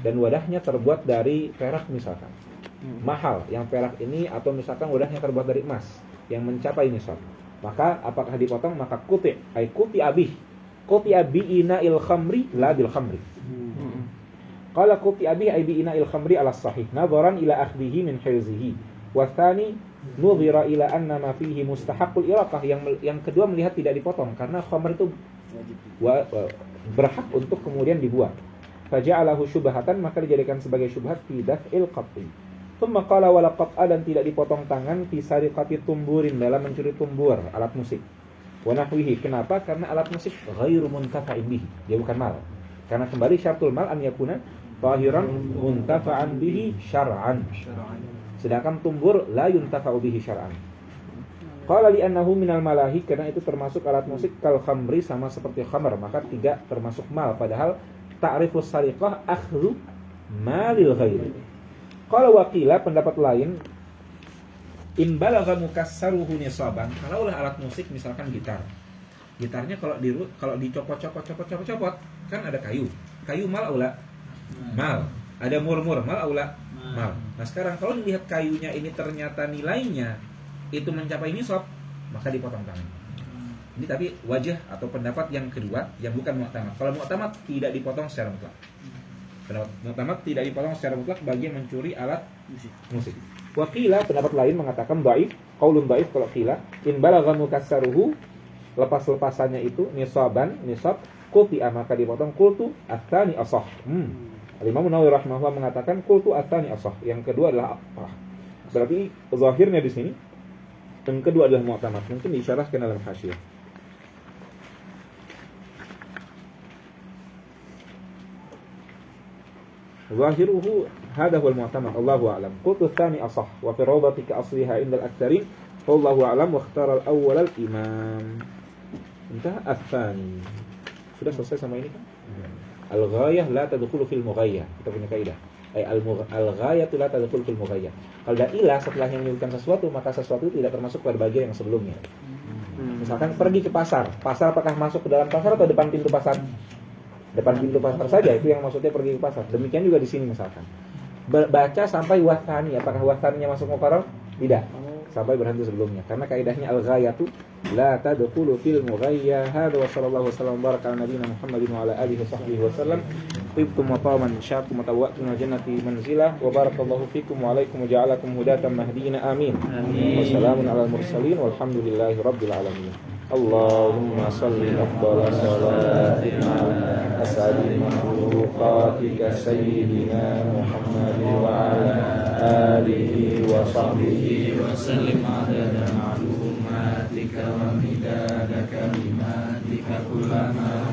dan wadahnya terbuat dari perak misalkan. Mahal yang perak ini, atau misalkan wadahnya terbuat dari emas yang mencapai nisab, maka apakah dipotong? Maka kuti ay kuti abih kuti abi ina il khamri la bil khamri. Qala kuti abi ay bi ina il khamri ala sahih nadharan ila akhdihi min hirzihi wa tsani nudhira ila anna ma fihi mustahaqqul iraqah. Yang yang kedua melihat tidak dipotong karena khamr itu wa, wa, berhak untuk kemudian dibuang. Faja'alahu syubhatan, maka dijadikan sebagai syubhat fi daf'il qatti. Tsumma qala wa laqad adan, tidak dipotong tangan fi sariqati tumburin, dalam mencuri tumbur, alat musik. Wa nahwihi, kenapa? Karena alat musik ghairu muntafa'in bihi, dia bukan mal. Karena kembali syartul mal an yakuna tahiran muntafa'an bihi syar'an. Sedangkan tumbur la yuntafa'u bihi syar'an. Qala li annahu minal malahi, karena itu termasuk alat musik, kal khamri, sama seperti khamr, maka tidak termasuk mal, padahal ta'rifus sariqah akhdhu malil ghairi. Kalau wakila, pendapat lain, in balagha mukassaruhu nisaban, kalau lah alat musik misalkan gitar. Gitarnya kalau di kalau dicopot-copot copot-copot copot kan ada kayu. Kayu mal aula? Mal. Ada mur-mur mal aula? Mal. Nah, sekarang kalau dilihat kayunya ini ternyata nilainya itu mencapai nisab, maka dipotong tangan. Ini tapi wajah atau pendapat yang kedua yang bukan mu'tamad. Kalau mu'tamad tidak dipotong secara mutlak. Pendapat mu'tamad tidak dipotong secara mutlak bagi yang mencuri alat musik. musik. Wa qila, pendapat lain mengatakan dhaif, qaulun dhaif kalau qila, in balagha mukassaruhu, lepas-lepasannya itu nisaban, nisab, quti'a, maka dipotong. Qultu ats-tsani ashah. Hmm. Al-Imam Nawawi rahimahullah mengatakan qultu ats-tsani ashah. Yang kedua adalah apa? Berarti zahirnya di sini yang kedua adalah mu'tamad. Mungkin diisyarahkan dalam hasyiah. Zahiruhu hadha huwa al-mu'tamad, Allahu a'lam. Qultu ats-tsani ashah wa fi rawdati ka asliha inda al-aktsarin, wallahu a'lam, wa ikhtara al-awwal al-imam. Entah ats-tsani. Sudah selesai sama ini kan? Al-ghayah la tadkhulu fil mughayyah. Kita punya kaidah. Ay al-ghayatu la tadkhulu fil mughayyah. Kalau ada ilah setelah yang menyebutkan sesuatu, maka sesuatu itu tidak termasuk pada bagian yang sebelumnya. Misalkan pergi ke pasar. Pasar apakah masuk ke dalam pasar atau depan pintu pasar? Depan pintu pasar saja, itu yang maksudnya pergi ke pasar. Demikian juga di sini misalkan. Baca sampai wathani, apakah wathaninya masuk muqarrar? Tidak. Sampai berhenti sebelumnya. Karena kaidahnya al-ghayatu la tadkhulu fil mughayyah. Hadza wa sallallahu wasallam baraka ala nabiyina Muhammadin wa ala alihi washabbihi wasallam. Tibtum wa taman syakum wa tawattum jannati manzilah wa barakallahu fikum wa alaikum wa ja'alakum hudatan mahdiyina amin. Wassalamun ala mursalin walhamdulillahi rabbil alamin. Allahumma salli afdhala salatina as'adi makhluqatika sayyidina Muhammad wa ala alihi wa sahbihi wa sallim adada ma'lumatika wa midada kalimatika kullama